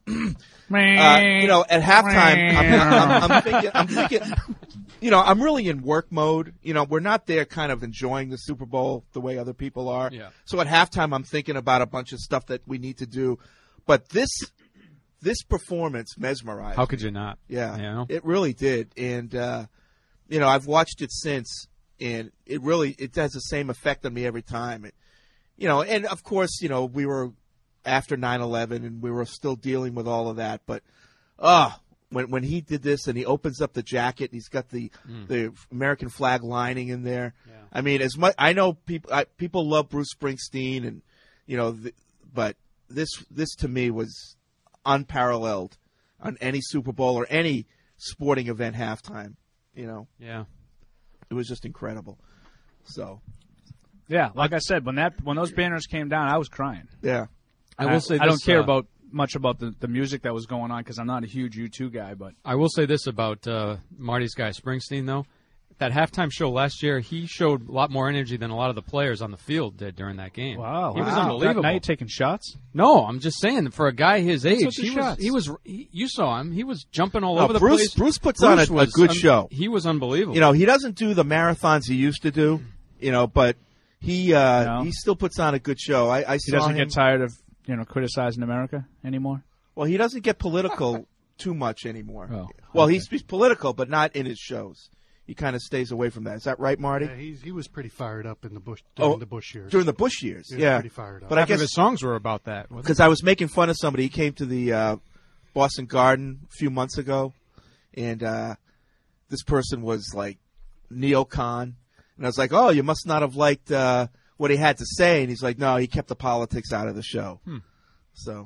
at halftime, I'm thinking, I'm really in work mode. We're not there kind of enjoying the Super Bowl the way other people are. Yeah. So at halftime, I'm thinking about a bunch of stuff that we need to do. But this performance mesmerized. How could you not? Yeah, it really did. And, I've watched it since, and it has the same effect on me every time. And of course, we were after 9/11 and we were still dealing with all of that. But, when he did this and he opens up the jacket and he's got the American flag lining in there. Yeah. I mean, I know people love Bruce Springsteen and, but this to me was unparalleled on any Super Bowl or any sporting event halftime. Yeah, it was just incredible. So, yeah, like I said, when those banners came down, I was crying. Yeah, I will say I don't care much about the music that was going on because I'm not a huge U2 guy. But I will say this about Marty's guy Springsteen, though. That halftime show last year, he showed a lot more energy than a lot of the players on the field did during that game. Wow, he was unbelievable. Now you're taking shots? No, I'm just saying for a guy his age, you saw him. He was jumping all over the Bruce, place. Bruce puts on a good show. He was unbelievable. He doesn't do the marathons he used to do. But he still puts on a good show. He doesn't get tired of criticizing America anymore. Well, he doesn't get political too much anymore. Oh, well, he's political, but not in his shows. He kind of stays away from that. Is that right, Marty? Yeah, he was pretty fired up in the Bush during the Bush years. During the Bush years, he was pretty fired up. But I guess his songs were about that. Because I was making fun of somebody. He came to the Boston Garden a few months ago, and this person was like neocon, and I was like, "Oh, you must not have liked what he had to say." And he's like, "No, he kept the politics out of the show." So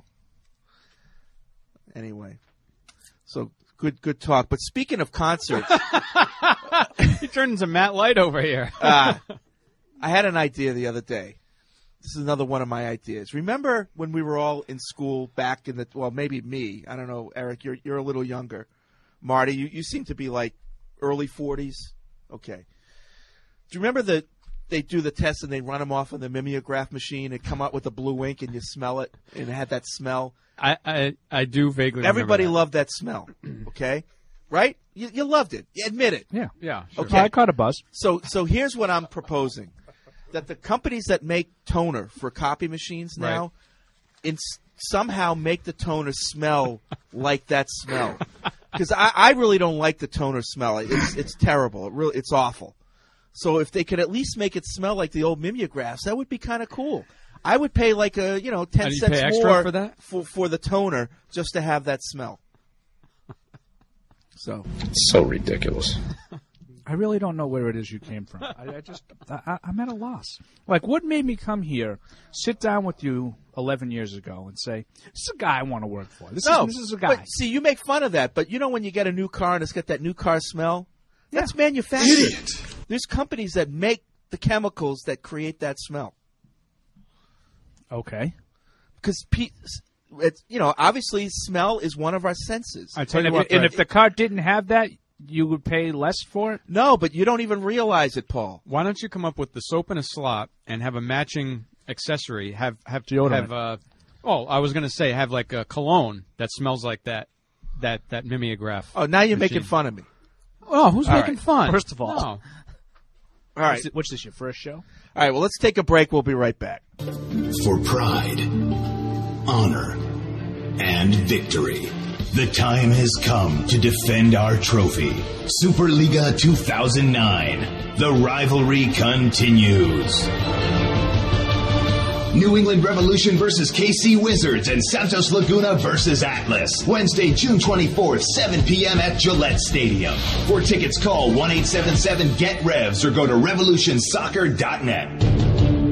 anyway, so good talk. But speaking of concerts. He turned into Matt Light over here. I had an idea the other day. This is another one of my ideas. Remember when we were all in school back in maybe me. I don't know, Eric, you're a little younger. Marty, you seem to be like early 40s. Okay. Do you remember that they do the test and they run them off on the mimeograph machine and come out with the blue ink and you smell it and it had that smell? I do vaguely remember Everybody that. loved that smell, okay? right? You loved it. You admit it. Yeah. Sure. Okay. I caught a buzz. So here's what I'm proposing: that the companies that make toner for copy machines now, somehow make the toner smell like that smell. Because I really don't like the toner smell. It's terrible. It's awful. So if they could at least make it smell like the old mimeographs, that would be kind of cool. I would pay 10 cents extra more for that? for the toner just to have that smell. So it's so ridiculous. I really don't know where it is you came from. I'm at a loss. Like, what made me come here, sit down with you 11 years ago, and say, "This is a guy I want to work for. This is a guy." But see, you make fun of that, but when you get a new car and it's got that new car smell, that's manufactured. Idiot. There's companies that make the chemicals that create that smell. Okay. Because obviously, smell is one of our senses. I tell you what, and if the car didn't have that, you would pay less for it? No, but you don't even realize it, Paul. Why don't you come up with the soap in a slot and have a matching accessory? Have deodorant. I was going to say have like a cologne that smells like that mimeograph. Oh, now you're machine. making fun of me. Oh, who's making fun? First of all. No. All right. What's this, your first show? All right, well, let's take a break. We'll be right back. For pride, honor, and victory, the time has come to defend our trophy. Superliga 2009. The rivalry continues. New England Revolution versus KC Wizards and Santos Laguna versus Atlas. Wednesday, June 24th, 7 p.m. at Gillette Stadium. For tickets, call 1-877-GET-REVS or go to revolutionsoccer.net.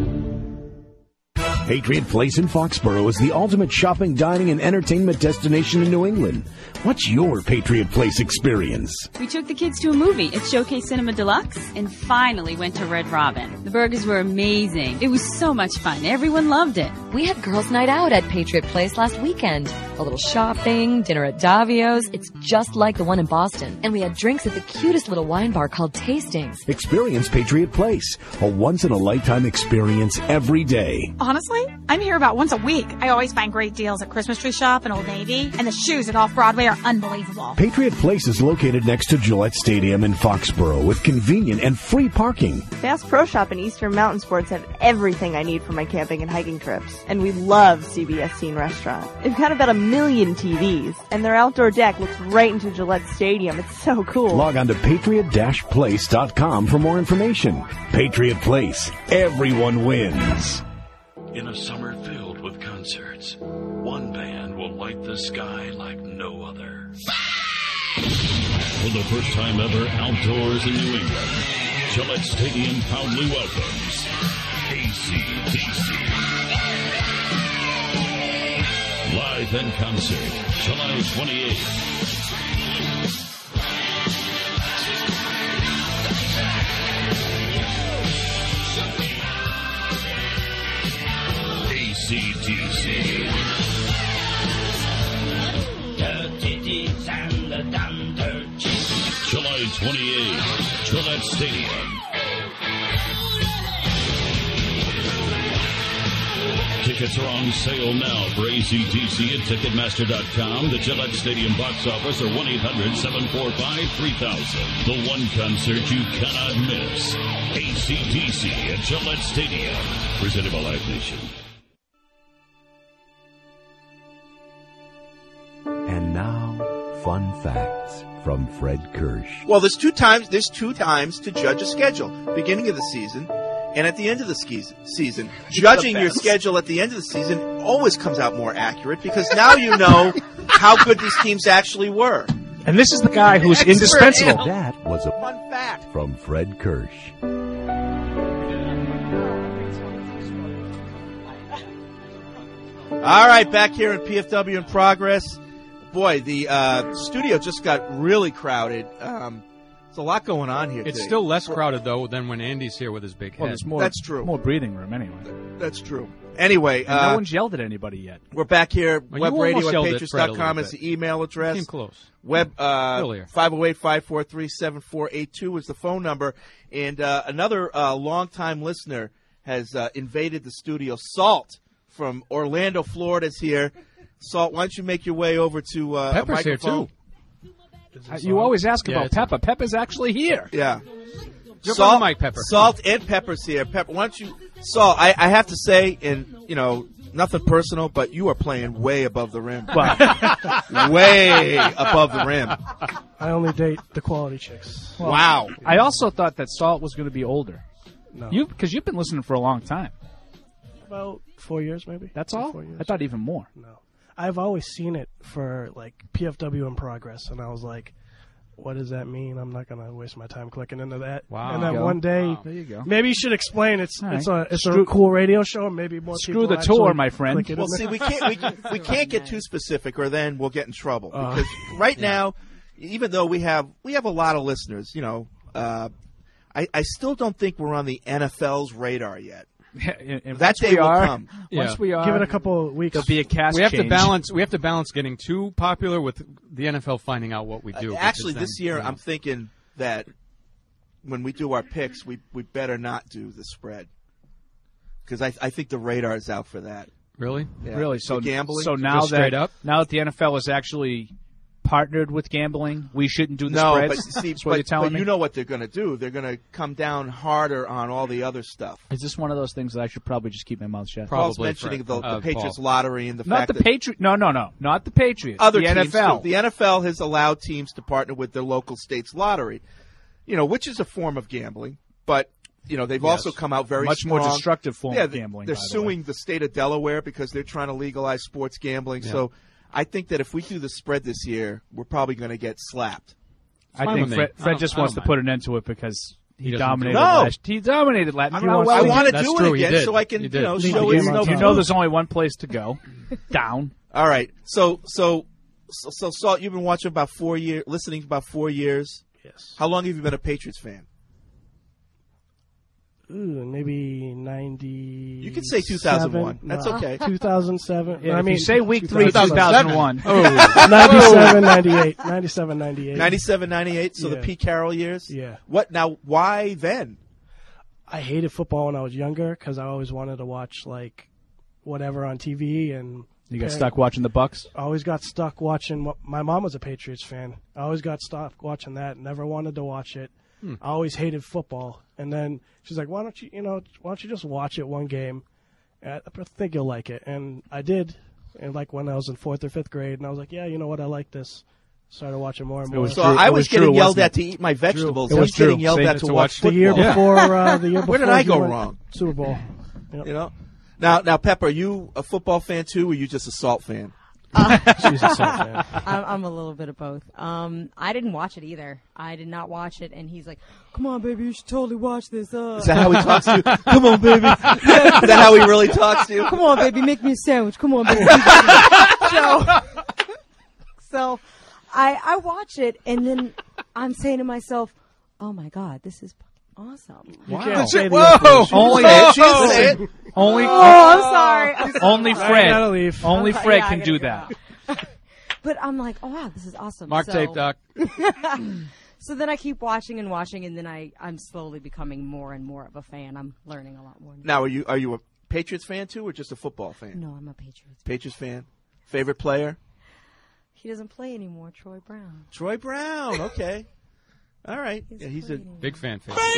Patriot Place in Foxborough is the ultimate shopping, dining, and entertainment destination in New England. What's your Patriot Place experience? We took the kids to a movie at Showcase Cinema Deluxe and finally went to Red Robin. The burgers were amazing. It was so much fun. Everyone loved it. We had girls' night out at Patriot Place last weekend. A little shopping, dinner at Davio's. It's just like the one in Boston. And we had drinks at the cutest little wine bar called Tastings. Experience Patriot Place, a once-in-a-lifetime experience every day. Honestly, I'm here about once a week. I always find great deals at Christmas Tree Shop and Old Navy, and the shoes at Off-Broadway are unbelievable. Patriot Place is located next to Gillette Stadium in Foxborough with convenient and free parking. Bass Pro Shop and Eastern Mountain Sports have everything I need for my camping and hiking trips. And we love CBS Scene Restaurant. They've got about 1 million TVs, and their outdoor deck looks right into Gillette Stadium. It's so cool. Log on to patriot-place.com for more information. Patriot Place. Everyone wins. In a summer filled with concerts, one band will light the sky like no other. For the first time ever outdoors in New England, Gillette Stadium proudly welcomes AC/DC. Live in concert, July 28th. AC/DC. July 28th, Gillette Stadium. Tickets are on sale now for AC/DC at Ticketmaster.com, the Gillette Stadium box office, or 1-800-745-3000. The one concert you cannot miss. AC/DC at Gillette Stadium. Presented by Live Nation. And now, fun facts from Fred Kirsch. Well, there's two times to judge a schedule. Beginning of the season and at the end of the season. Judging your schedule at the end of the season always comes out more accurate because now you know how good these teams actually were. And this is the guy who's indispensable. That was a fun fact from Fred Kirsch. All right, back here in PFW in progress. Boy, the studio just got really crowded. There's a lot going on here It's today. still less crowded, though, than when Andy's here with his big head. Well, there's more, That's true. More breathing room anyway. That's true. Anyway, and no one's yelled at anybody yet. We're back here. Well, Web radio at Fred patriots.com is the email address. Came close. Web Earlier. 508-543-7482 is the phone number. And another longtime listener has invaded the studio. Salt from Orlando, Florida is here. Salt, why don't you make your way over to a Pepper's microphone? here, too. You always ask about Peppa. Peppa's actually here. Yeah. Jump on the mic, Pepper. Salt and Pepper's here. Pepper, why don't you... Salt, I have to say, and, nothing personal, but you are playing way above the rim. Way above the rim. I only date the quality chicks. Well, wow. I also thought that Salt was going to be older. No. Because you've been listening for a long time. About 4 years, maybe. That's all? 4 years. I thought even more. No. I've always seen it for, PFW in progress, and I was like, what does that mean? I'm not going to waste my time clicking into that. Wow. And then one day, there you go. Maybe you should explain. It's right. a cool radio show, and maybe more Screw people the tour, actually my friend. click it Well, in see, there. we can't get too specific, or then we'll get in trouble. Because right now, even though we have a lot of listeners, I still don't think we're on the NFL's radar yet. That day will come. Once we are, Give it a couple of weeks. there'll be a cast We have change. to balance. We have to balance getting too popular with the NFL finding out what we do. Actually, because this then, year, I'm thinking that when we do our picks, we better not do the spread. Because I think the radar is out for that. Really? Yeah. Really? So The gambling? So now Just straight that up? now that the NFL is actually partnered with gambling, we shouldn't do the No, spreads. but see, That's what you're telling but me? you know what they're going to do. They're going to come down harder on all the other stuff. Is this one of those things that I should probably just keep my mouth shut? Paul's Probably, mentioning Fred. the Patriots Paul. lottery and the Not fact the that Patriots. No, not the Patriots. other the teams NFL. too. The NFL has allowed teams to partner with their local state's lottery, which is a form of gambling. But they've also come out very Much more strong. destructive form Yeah, of gambling. They're by the way. suing the state of Delaware because they're trying to legalize sports gambling. Yeah. So I think that if we do the spread this year, we're probably going to get slapped. I fine think with me. Fred just I wants don't to put an end to it because he doesn't dominated do it. last. He dominated last. I want to That's do true, it he again did. so I can He did. show Leave the it's game no on You top. know, there's only one place to go. Down. All right. So Salt, you've been watching about 4 years, listening about 4 years. Yes. How long have you been a Patriots fan? Maybe 90. You can say 2001. That's okay. 2007. Yeah, I if mean, you say week 3, 2007. 2001. 97, 98. 97, 98. 97, 98, so the Yeah. Pete Carroll years? Yeah. What now? Why then? I hated football when I was younger because I always wanted to watch whatever on TV, and You got stuck watching the Bucks? I always got stuck watching. My mom was a Patriots fan. I always got stuck watching that. Never wanted to watch it. I always hated football. And then she's like, "Why don't you just watch it one game? I think you'll like it." And I did. And when I was in 4th or 5th grade, and I was like, "Yeah, you know what? I like this." Started watching more and more. So I was getting yelled at to eat my vegetables. I was getting yelled at to watch football. The year before. The year before. Where did I go he went wrong? Super Bowl. Yep. Now, Pepper, are you a football fan too, or are you just a Salt fan? She's a Salt fan. I'm a little bit of both. I didn't watch it either. I did not watch it, and he's like, "Come on, baby, you should totally watch this." Is that how he talks to you? Come on, baby. Is that how he really talks to you? Come on, baby, make me a sandwich. Come on, baby. So I watch it, and then I'm saying to myself, "Oh my God, this is awesome!" You can't say the Whoa! Only Listen. Only. I'm sorry. Only gotta Fred. leave. Only Okay, Fred yeah, I can gotta do go. that. But I'm like, "Oh wow, this is awesome." Mark tape, Doc. So then I keep watching, and then I'm slowly becoming more and more of a fan. I'm learning a lot more. Now, are you a Patriots fan too, or just a football fan? No, I'm a Patriots. Patriots fan. Favorite player? He doesn't play anymore, Troy Brown. Troy Brown. Okay. All right. Yeah, he's a Big fan.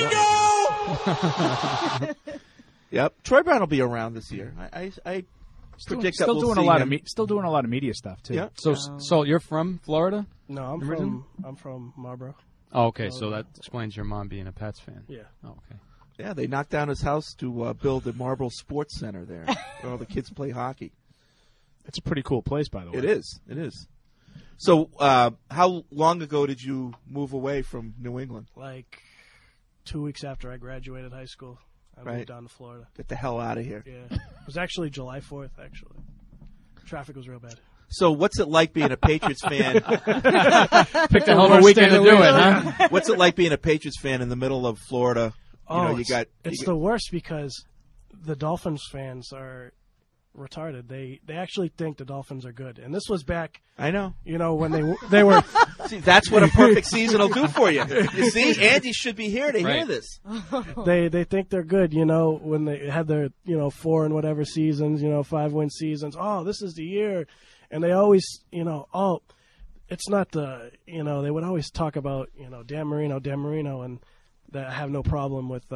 Yep. Troy Brown will be around this year. I predict that Still we'll doing see a lot him. of still doing a lot of media stuff too. Yeah. So you're from Florida? No, Originally? I'm from Marlboro. Oh, okay. So that explains your mom being a Pats fan. Yeah. Oh, okay. Yeah, they knocked down his house to build a Marlboro Sports Center there, where all the kids play hockey. It's a pretty cool place, by the way. It is. It is. So, how long ago did you move away from New England? 2 weeks after I graduated high school, I moved down to Florida. Get the hell out of here. Yeah. It was actually July 4th, actually. Traffic was real bad. So, what's it like being a Patriots fan? Picked a hell of a weekend to do it, huh? What's it like being a Patriots fan in the middle of Florida? It's the worst because the Dolphins fans are retarded. They actually think the Dolphins are good, and this was back. I know. When they were. See, that's what a perfect season will do for you. You see, Andy should be here to hear this. They think they're good. When they had their 4 and whatever seasons, 5-win seasons. Oh, this is the year, and they always it's not the, they would always talk about, Dan Marino, and that I have no problem with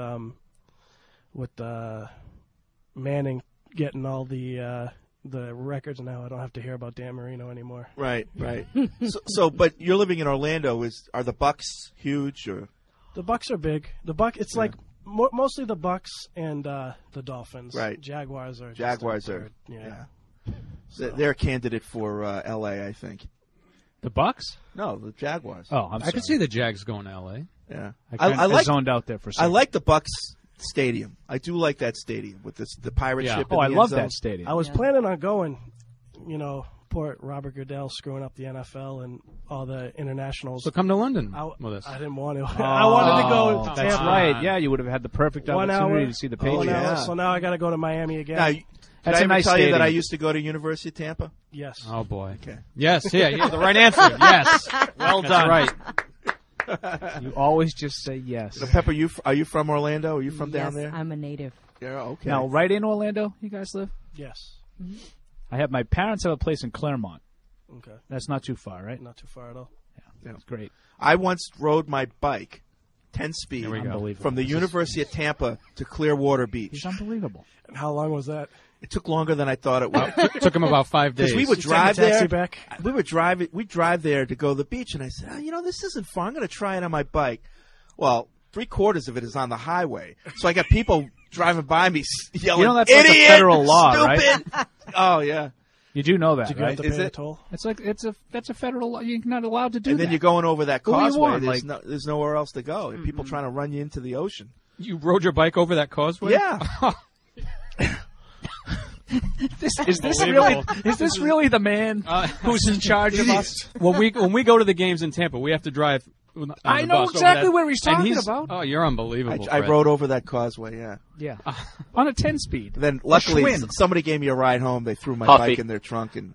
Manning getting all the records now. I don't have to hear about Dan Marino anymore. Right. But you're living in Orlando. Are the Bucks huge? Or the Bucks are big. It's like mostly the Bucks and the Dolphins. Right. Jaguars are. Yeah. They're a candidate for L.A., I think. The Bucks? No, the Jaguars. Oh, I could see the Jags going to L.A. Yeah. I zoned out there for a second. I like the Bucks stadium. I do like that stadium with the pirate ship. Oh, I love that stadium. I was planning on going, poor Robert Goodell screwing up the NFL and all the internationals. So come to London with us. I didn't want to. I wanted to go to That's Tampa. right. Yeah, you would have had the perfect opportunity to see the Patriots. So now I got to go to Miami again. Now, did I ever tell you that I used to go to University of Tampa? Yes. Oh, boy. Okay. Yes, the right answer. Yes. Well done. Right. You always just say yes. So, Pepper, are you from Orlando? Are you from down there? I'm a native. Yeah, okay. Now, right in Orlando, you guys live? Yes. My parents have a place in Claremont. Okay. That's not too far, right? Not too far at all. Yeah, that's great. I once rode my bike, 10-speed, from the University of Tampa to Clearwater Beach. It's unbelievable. And how long was that? It took longer than I thought it would. It took him about 5 days. Because we would drive there. Back? We'd drive there to go to the beach, and I said, this isn't fun. I'm going to try it on my bike. Well, 3/4 of it is on the highway, so I got people driving by me yelling, that's "Idiot! like a federal law, stupid!" right? Oh yeah. You do know that, Did you right? have to pay a toll? It's like that's a federal law. You're not allowed to do And that. then you're going over that Who do you causeway. want? There's nowhere else to go. And people trying to run you into the ocean. You rode your bike over that causeway? Yeah. Is this really the man who's in charge of us? When we go to the games in Tampa, we have to drive. I know exactly where he's talking about. Oh, you're unbelievable. I rode over that causeway. Yeah. Yeah. On a 10-speed. Then luckily somebody gave me a ride home. They threw my bike in their trunk and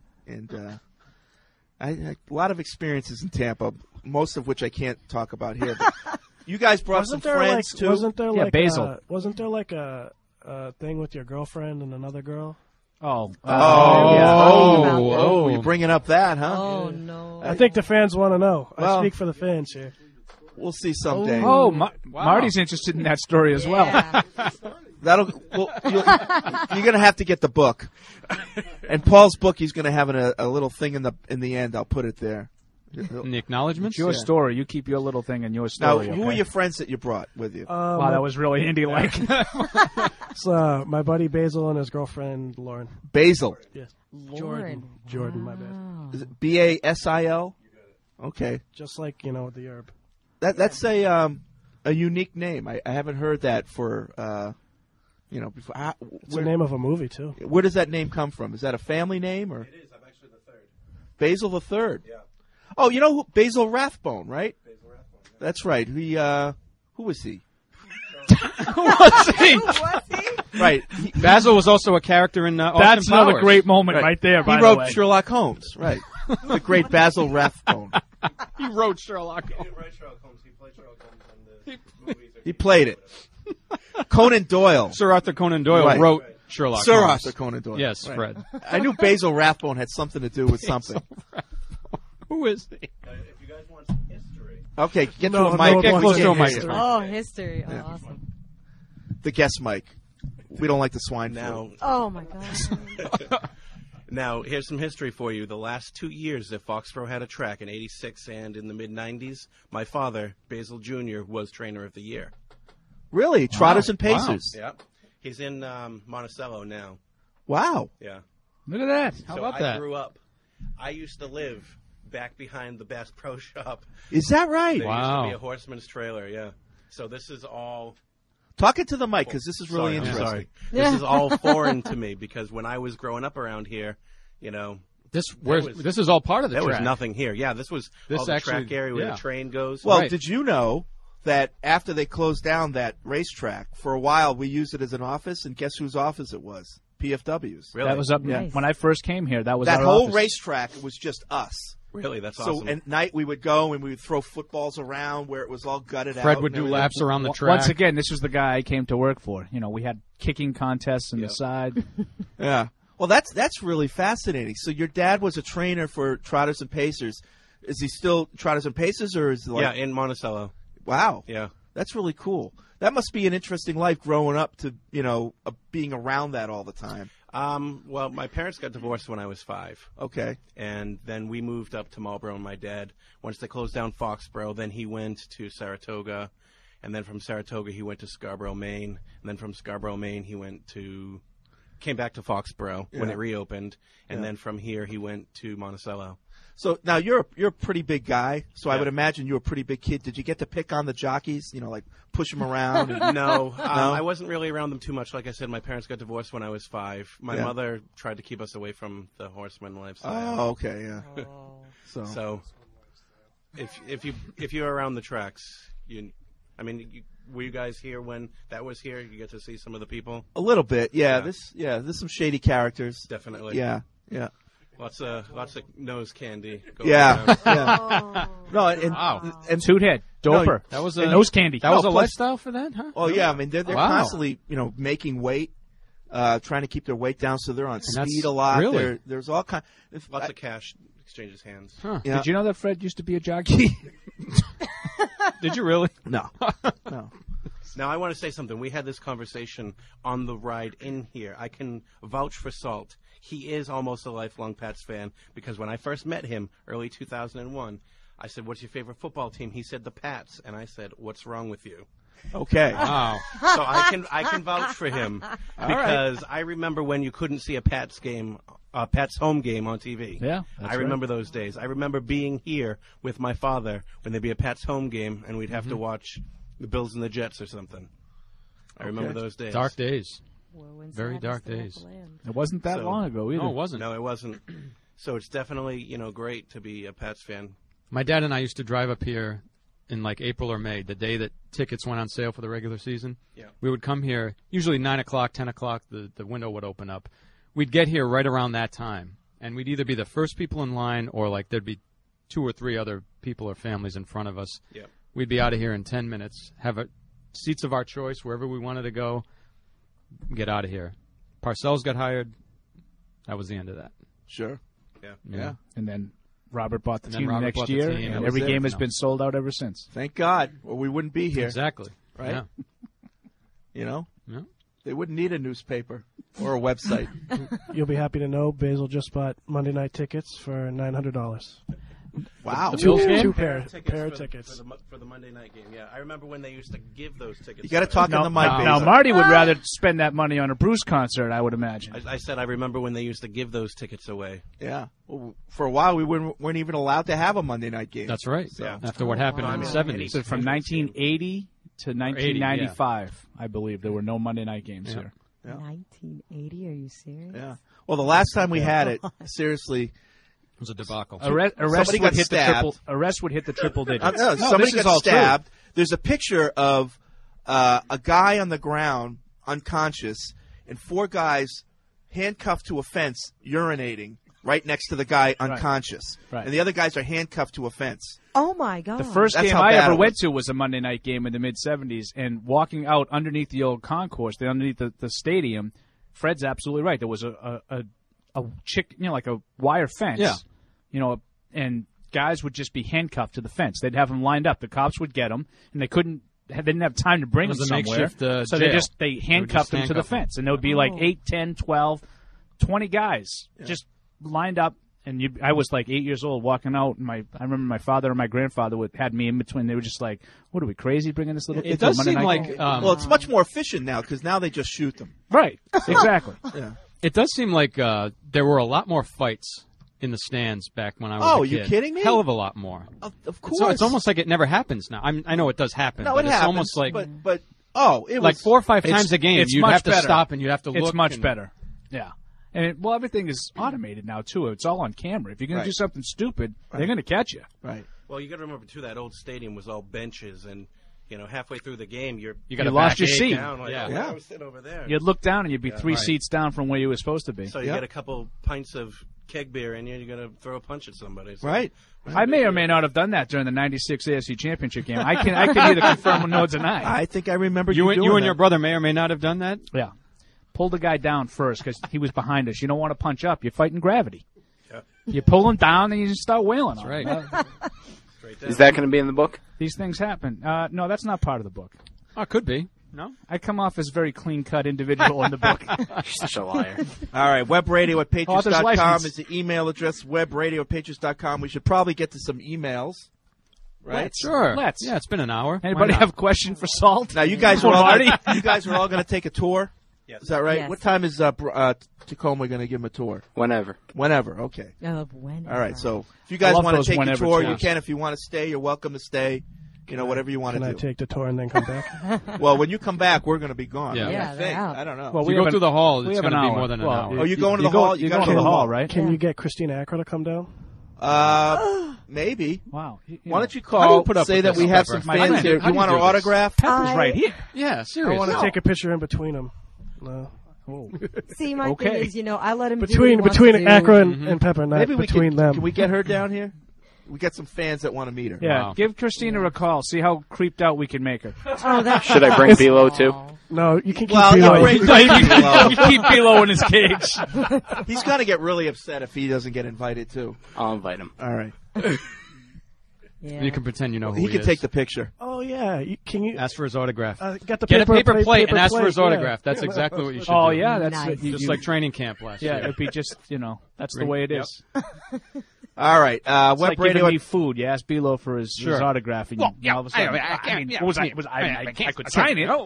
I a lot of experiences in Tampa, most of which I can't talk about here. But you guys brought some friends too. Wasn't there Basil. Wasn't there like a thing with your girlfriend and another girl? Oh, you're bringing up that, huh? Oh, no. I think the fans want to know. Well, I speak for the fans here. We'll see someday. Marty's interested in that story as well. You're going to have to get the book. And Paul's book, he's going to have a little thing in the end. I'll put it there. In the acknowledgments? It's your story. You keep your little thing in your story. Now, who are your friends that you brought with you? Wow, that was really Indy-like. It's my buddy Basil and his girlfriend Lauren. Basil. Yes. Lauren. Jordan, my bad. Is it Basil? Okay. Just like, the herb. That's a unique name. I haven't heard that for, before. It's the name of a movie, too. Where does that name come from? Is that a family name? Or? It is. I'm actually the third. Basil the Third? Yeah. Oh, you know who? Basil Rathbone, right? Basil Rathbone. Yeah. That's right. Who was he? Who was he? Right. Basil was also a character in Austin That's another Powers. great moment right there, by he the wrote way. Sherlock Holmes, right. The great Basil Rathbone. He wrote Sherlock Holmes. He didn't write Sherlock Holmes. He played Sherlock Holmes in the movies. He played it. Conan Doyle. Sir Arthur Conan Doyle wrote Sherlock Sir Holmes. Arthur Conan Doyle. Yes, Right. Fred. I knew Basil Rathbone had something to do with something. Who is he? If you guys want history. Okay, get No, to a mic. no, Get close to a history. microphone. Oh, history. Oh, Yeah. awesome. The guest mic. We don't like the swine Now, flu. Oh, my God. Now, here's some history for you. The last 2 years that Foxborough had a track, in '86 and in the mid-'90s, my father, Basil Jr., was Trainer of the Year. Really? Trotters and Pacers? Yep. He's in Monticello now. Wow. Yeah. Look at that. How So about I that? grew up. I used to live back behind the Bass Pro Shop. Is that right? There used Wow. to be a horseman's trailer, yeah. So this is all... Talk into the mic, because this is really Sorry, I'm interesting. sorry. This is all foreign to me, because when I was growing up around here, This is all part of the there track. was nothing here. Yeah, this was all the track area where the train goes. Well, Right. did you know that after they closed down that racetrack, for a while we used it as an office, and guess whose office it was? PFW's. Really? That was up when I first came here. That was That our whole office. racetrack was just us. Really, that's So awesome. at night we would go and we would throw footballs around where it was all gutted out. Fred would and do everything. laps around the track. Once again, this was the guy I came to work for. We had kicking contests on the side. Yeah. Well, that's really fascinating. So your dad was a trainer for Trotters and Pacers. Is he still Trotters and Paces, or is it like in Monticello? Wow. Yeah. That's really cool. That must be an interesting life growing up to, being around that all the time. Well, my parents got divorced when I was 5. Okay. And then we moved up to Marlboro, and my dad, once they closed down Foxborough, then he went to Saratoga. And then from Saratoga, he went to Scarborough, Maine. And then from Scarborough, Maine, he came back to Foxborough when it reopened. And then from here, he went to Monticello. So now you're a pretty big guy, so I would imagine you're a pretty big kid. Did you get to pick on the jockeys? Like push them around? No, I wasn't really around them too much. Like I said, my parents got divorced when I was 5. My mother tried to keep us away from the horseman lifestyle. Oh, okay, yeah. So if you're around the tracks, were you guys here when that was here? You get to see some of the people. A little bit, yeah. There's some shady characters. Definitely. Yeah. Lots of nose candy. Yeah. No, and Toothead, Doper. That was nose candy. That was a lifestyle for that, huh? Oh yeah, they're constantly making weight, trying to keep their weight down, so they're on speed a lot. Really? There's all kind. Lots of cash exchanges hands. Huh. Yeah. Did you know that Fred used to be a jockey? Did you really? No. Now, I want to say something. We had this conversation on the ride in here. I can vouch for Salt. He is almost a lifelong Pats fan because when I first met him, early 2001, I said, "What's your favorite football team?" He said, "The Pats." And I said, "What's wrong with you?" Okay. Wow. So I can vouch for him because I remember when you couldn't see a Pats home game on TV. Yeah, I remember those days. I remember being here with my father when there'd be a Pats home game and we'd have to watch the Bills and the Jets or something. I remember those days. Dark days. Very dark days. It wasn't that long ago either. No, it wasn't. No, it wasn't. So it's definitely, great to be a Pats fan. My dad and I used to drive up here in like April or May, the day that tickets went on sale for the regular season. Yeah. We would come here, usually 9 o'clock, 10 o'clock, the window would open up. We'd get here right around that time, and we'd either be the first people in line or like there'd be 2 or 3 other people or families in front of us. Yep. We'd be out of here in 10 minutes, have seats of our choice wherever we wanted to go, get out of here. Parcells got hired. That was the end of that. Sure. Yeah. And then Robert bought the And then team the Robert next bought the year, team. and That every was it. game has been sold out ever since. Thank God, or we wouldn't be here. Exactly. Right? Yeah. Yeah. They wouldn't need a newspaper or a website. You'll be happy to know Basil just bought Monday night tickets for $900. Wow. The Bills game? Two pair of tickets. For the Monday night game, yeah. I remember when they used to give those tickets. You got to talk Now, on the mic, now Basil. Marty would rather spend that money on a Bruce concert, I would imagine. I said I remember when they used to give those tickets away. Yeah. Well, for a while, we weren't even allowed to have a Monday night game. That's right. Yeah. After what happened in the 70s. So from 1980 to 1995, I believe, there were no Monday night games here. Yeah. 1980? Are you serious? Yeah. Well, the last time we had it, seriously, It was a debacle. Arrest Somebody would got hit stabbed. Arrest would hit the triple digits. No, somebody this is got all true. stabbed. There's a picture of a guy on the ground, unconscious, and 4 guys handcuffed to a fence, urinating right next to the guy unconscious. Right. And the other guys are handcuffed to a fence. Oh, my God. The first That's game how I bad ever it went was. to was a Monday night game in the mid-'70s, and walking out underneath the old concourse, underneath the stadium, Fred's absolutely right. There was a like a wire fence. Yeah. And guys would just be handcuffed to the fence. They'd have them lined up. The cops would get them, and they didn't have time to bring It them was a somewhere. makeshift, So jail. they handcuffed them to the fence, and there would be like 8, 10, 12, 20 guys just lined up. And I was like 8 years old walking out, and I remember my father and my grandfather had me in between. They were just like, "What are we crazy bringing this little kid It to a does Monday seem night like game?" Well, it's much more efficient now because now they just shoot them. Right, exactly. Yeah. It does seem like there were a lot more fights in the stands back when I was Oh, a kid. you kidding me? Hell of a lot more. Of course. So it's almost like it never happens now. I know it does happen, No, but it it's happens, almost like but it like was 4 or 5 It's- times a game it's you'd much have to better. stop and you'd have to look. It's much and- better. Yeah. And everything is automated now too. It's all on camera. If you're going to do something stupid, they're going to catch you. Right. Well, you got to remember too that old stadium was all benches, and halfway through the game, you lost your seat. Down, like, I was sitting over there. You'd look down and you'd be 3 seats down from where you were supposed to be. So you get a couple pints of keg beer in you, you're going to throw a punch at somebody. So. Right. I may or may not have done that during the '96 AFC Championship game. I can either confirm or deny. I think I remember You doing and that. your brother may or may not have done that. Yeah. Pull the guy down first because he was behind us. You don't want to punch up. You're fighting gravity. You pull them down and you just start wailing. That's on right. them. Is that going to be in the book? These things happen. No, that's not part of the book. Oh, it could be. No? I come off as very clean-cut individual in the book. You're such a liar. All right, webradio@patriots.com Author's license. is the email address, webradio@patriots.com. We should probably get to some emails, right? Sure. Let's. Yeah, it's been an hour. Anybody Why not? have a question for Salt? Now, you guys are all going to take a tour? Yes. Is that right? Yes. What time is Tacoma going to give them a tour? Whenever. Whenever, okay. Whenever. All right, so if you I guys love want to those take a whenever tour, you tours. can. If you want to stay, you're welcome to stay. Whatever you want Can to I do. take the tour and then come back? Well, when you come back, we're going to be gone. Yeah. I Yeah, they're think. out. I don't know. Well, If you go have through the hall, we it's have going an to be hour. more than an Well, hour. Oh, you're going to the hall? You gotta go to the hall, right? Can you get Christina Ackroyd to come down? Maybe. Wow. Why don't you How do call, you put up say with that this, we have Pepper? some My fans friend, here. how You do want you our do this? autograph? Pepper's right here. Yeah, I seriously. want to take a picture in between them. No. Oh. See, my Okay. thing is, I let him do what Between he wants between to do. Ackroyd and Pepper, not Maybe we between can, them. Can we get her down here? We got some fans that want to meet her. Yeah, Wow. give Christina a call. See how creeped out we can make her. Oh, that's Should I bring Bilo too? No, you can keep Well, Bilo. yeah, great. You keep Bilo in his cage. He's going to get really upset if he doesn't get invited, too. I'll invite him. All right. Yeah. You can pretend you know who He can is. take the picture. Oh yeah, can you Ask for his autograph. get the Get a paper plate plate and ask for his yeah. autograph. That's exactly what you should Oh, do. yeah, that's Nice. Just like training camp last Yeah, year. it'd be just, that's the way it is. All right. It's Web like giving radio. me food. You ask Bilo for his autograph, and all of a sudden, what was I? I could sign it.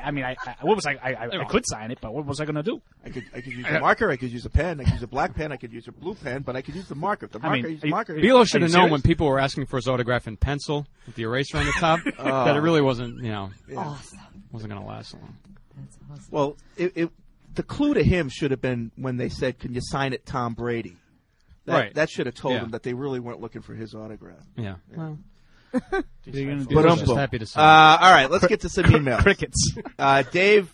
I could sign it, but what was I going to do? I could use a marker. I could use a pen. I could use a black pen. I could use a blue pen. But I could use the marker. The marker. Use the marker. Bilo should have known serious? when people were asking for his autograph in pencil with the eraser on the top that it really wasn't, Awesome. wasn't going to last long. That's awesome. Well, the clue to him should have been when they said, "Can you sign it, Tom Brady?" Right. That should have told Yeah. him that they really weren't looking for his autograph. Yeah. Well, You're gonna do But Bilo's this. just happy to see. all right, let's get to some emails. Crickets. Dave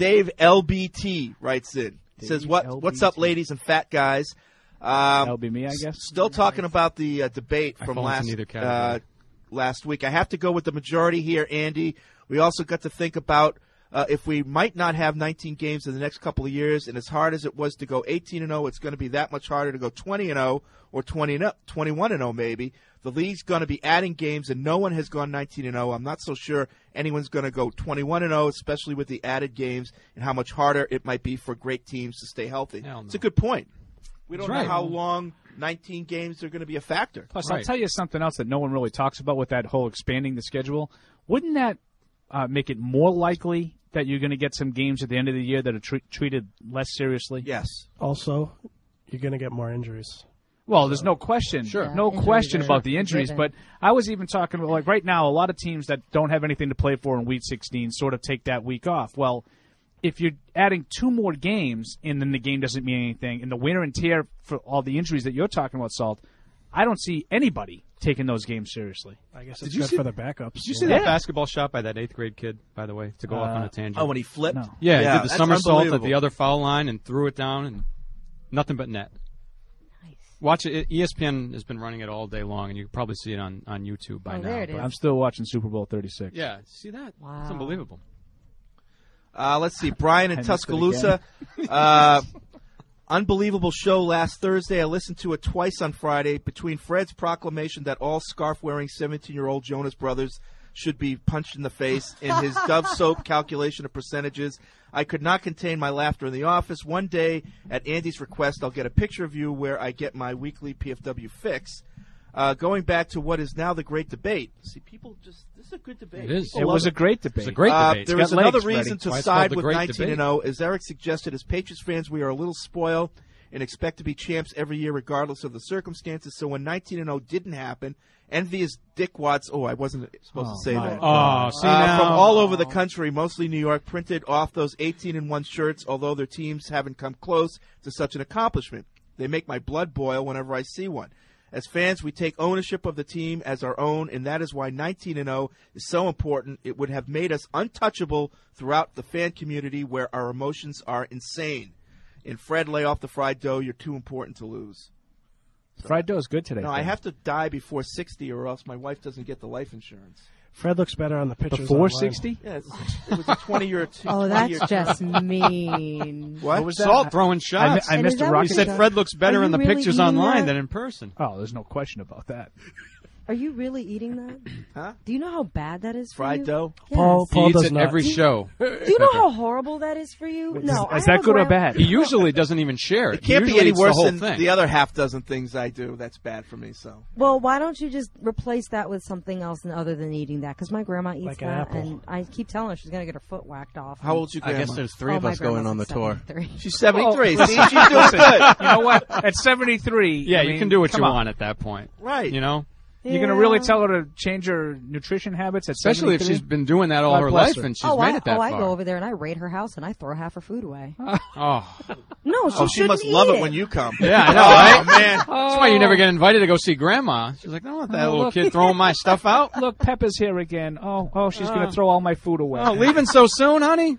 LBT writes in. He says, "What's up, ladies and fat guys?" That'll be me, I guess. Still talking about the debate I from fall into neither category. last week. I have to go with the majority here, Andy. We also got to think about if we might not have 19 games in the next couple of years, and as hard as it was to go 18-0, it's going to be that much harder to go 20-0 or 21-0 maybe. The league's going to be adding games, and no one has gone 19-0. I'm not so sure anyone's going to go 21-0, especially with the added games and how much harder it might be for great teams to stay healthy. Hell no. It's a good point. We don't That's know right. how long 19 games are going to be a factor. Plus, I'll tell you something else that no one really talks about with that whole expanding the schedule. Wouldn't that make it more likely that you're going to get some games at the end of the year that are treated less seriously? Yes. Also, you're going to get more injuries. Well, there's no question. Sure. No Injuries question are about the injuries. given. But I was even talking about, like, right now, a lot of teams that don't have anything to play for in Week 16 sort of take that week off. Well, if you're adding 2 more games and then the game doesn't mean anything, and the wear and tear for all the injuries that you're talking about, Salt, I don't see anybody taking those games seriously. I guess Did it's you good see- for the backups. Did you see that basketball shot by that 8th grade kid, by the way, to go off on a tangent? Oh, when he flipped? No. Yeah, he did the that's somersault at unbelievable. the other foul line and threw it down, and nothing but net. Watch it. ESPN has been running it all day long, and you can probably see it on YouTube by now. there it but- is. I'm still watching Super Bowl 36. Yeah, see that? Wow. It's unbelievable. Let's see. Brian in I missed it Tuscaloosa. Unbelievable show last Thursday. I listened to it twice on Friday. Between Fred's proclamation that all scarf-wearing 17-year-old Jonas Brothers should be punched in the face and his Dove soap calculation of percentages, I could not contain my laughter in the office. One day, at Andy's request, I'll get a picture of you where I get my weekly PFW fix. Going back to what is now the great debate. See, people just – this is a good debate. It is. People It love was a great debate. It's a great debate. There It's is got another legs, Freddie. reason to Why it's called side the with great 19-0. As Eric suggested, as Patriots fans, we are a little spoiled and expect to be champs every year regardless of the circumstances. So when 19-0 didn't happen, envious dickwads – oh, I wasn't supposed to say that. Oh, see now. From all over the country, mostly New York, printed off those 18-1 shirts, although their teams haven't come close to such an accomplishment. They make my blood boil whenever I see one. As fans, we take ownership of the team as our own, and that is why 19-0 is so important. It would have made us untouchable throughout the fan community where our emotions are insane. And Fred, lay off the fried dough. You're too important to lose. Fried dough is good today. No, I have to die before 60 or else my wife doesn't get the life insurance. Fred looks better on the pictures. Before online. 60? Yeah, it was a 20-year. Oh, that's just mean. What was that? Salt throwing shots. I missed a rocket. You said Fred looks better Are in you the really pictures eating online that? than in person. Oh, there's no question about that. Are you really eating that? Huh? Do you know how bad that is for Fried you? dough? Yes. Paul He eats does it not. every show. Do you know how horrible that is for you? No. Is that good or bad? He usually doesn't even share it. It can't He be any usually eats worse the whole than thing. the other half dozen things I do. That's bad for me. So Well, why don't you just replace that with something else other than eating that? Because my grandma eats Like an that, apple. and I keep telling her she's going to get her foot whacked off. how old's your I grandma? guess there's three of my us going grandma's on the like tour. 73. She's 73. Oh, See, she's doing listen, good. You know what? At 73, Yeah, I you mean, can do what you come on. want at that point. Right. You know? You're going to really tell her to change her nutrition habits at Especially if 73? she's been doing that all God her bless life her. and she's made it that I far. go over there and I raid her house and I throw half her food away. Oh. No, she Oh, she shouldn't must eat love it it when you come. Yeah, I know, Oh, right? man. That's why you never get invited to go see Grandma. She's like, I don't want that little look. kid throwing my stuff out. Look, Peppa's here again. Oh, she's going to throw all my food away. Oh, leaving so soon, honey?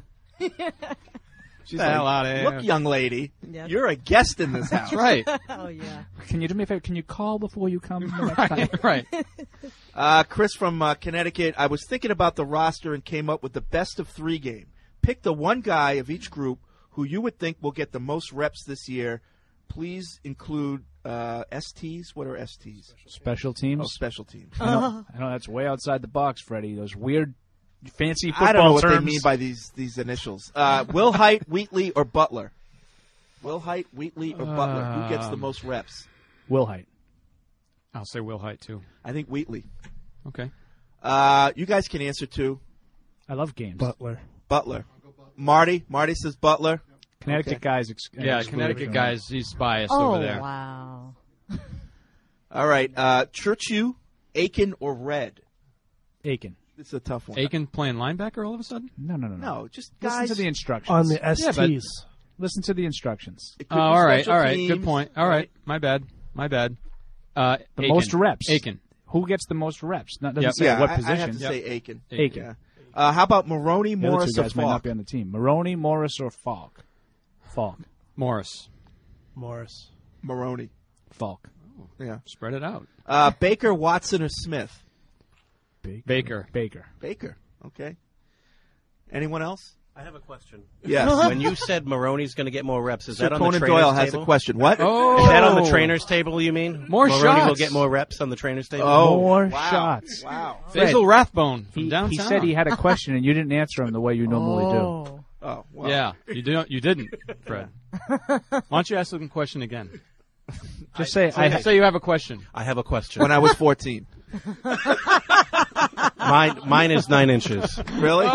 She's the hell out of here. Look, young lady, Yeah. you're a guest in this house. That's right. Oh, yeah. Can you do me a favor? Can you call before you come the next time? Right. Chris from Connecticut, I was thinking about the roster and came up with the best of 3 game. Pick the one guy of each group who you would think will get the most reps this year. Please include STs. What are STs? Special teams? Oh, special teams. I know that's way outside the box, Freddie. Those weird, fancy football I don't know what terms. they mean by these initials. Will Height, Wheatley, or Butler? Will Height, Wheatley, or Butler? Who gets the most reps? Will Height. I'll say Will Height, too. I think Wheatley. Okay. You guys can answer, too. I love games. Butler. Marty says Butler. Connecticut guys. Connecticut guys, he's biased Oh, over there. wow. All right. Churchill, Aiken, or Red? Aiken. This is a tough one. Aiken playing linebacker all of a sudden? No, just Listen guys. to the instructions. On the STs. Listen to the instructions. It could be All right. special Good teams. point. All right. My bad. The Aiken. most reps. Aiken. Who gets the most reps? Not doesn't Yep. say Yeah, what I position. have to say Aiken. Aiken. Yeah. How about Maroney, The other Morris, two or guys might not Falk? be on the team. Maroney, Morris, or Falk? Falk. Morris. Maroney. Falk. Yeah. Spread it out. Baker, Watson, or Smith? Baker. Baker. Okay. Anyone else? I have a question. Yes. When you said Maroney's going to get more reps, is Sir that on Conan the trainer's Doyle has table? a question. What? Is that on the trainer's table, you mean? More Maroney will shots. get more reps on the trainer's table? Oh, More wow. shots. Wow. Basil Rathbone from He downtown. said he had a question and you didn't answer him the way you normally do. Oh, wow. Yeah, you didn't, Fred. Why don't you ask the question again? Just say Say you have a question. I have a question. When I was 14. Mine is 9 inches. Really?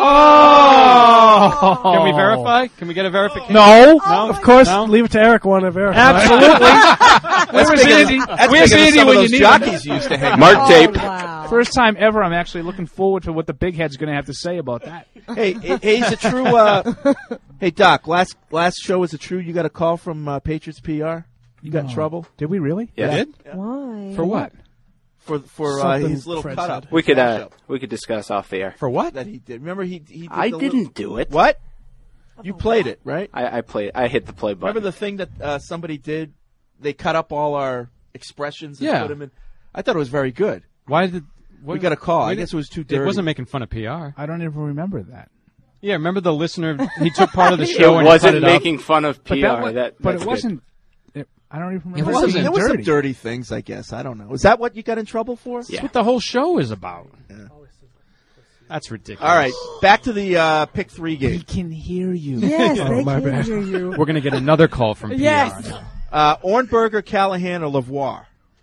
Oh! Can we verify? Can we get a verification? No, No? of course. No? Leave it to Eric. Want to verify? Absolutely. Where's Andy? That's Where's bigger than Andy some of when you those need jockeys him? used to hang Mark out. tape. Wow. First time ever. I'm actually looking forward to what the big head's going to have to say about that. Hey, is it true? Hey, Doc. Last show, is it true? You got a call from Patriots PR? You got in trouble Did we really? Yeah. Did? Why? For what? for Something his little Fred cut up. said. We could discuss off the air. For what? That he did. Remember he did I the didn't do it. What? You played it, right? I played. I hit the play button. Remember the thing that somebody did? They cut up all our expressions and Yeah. put them in. I thought it was very good. Why did We got a call. I guess it was too dirty. It wasn't making fun of PR. I don't even remember that. Yeah, remember the listener? He took part of the it show and wasn't he cut it making up. fun of PR. But That's it good. wasn't. I don't even remember. It wasn't. There was some dirty. dirty things, I guess. I don't know. Is that what you got in trouble for? That's what the whole show is about. That's ridiculous. All right, back to the pick 3 game. We can hear you. Yes, Oh, they my can bad. hear you. We're going to get another call from PR. Yes. Ornberger, Callahan, or Lavoie?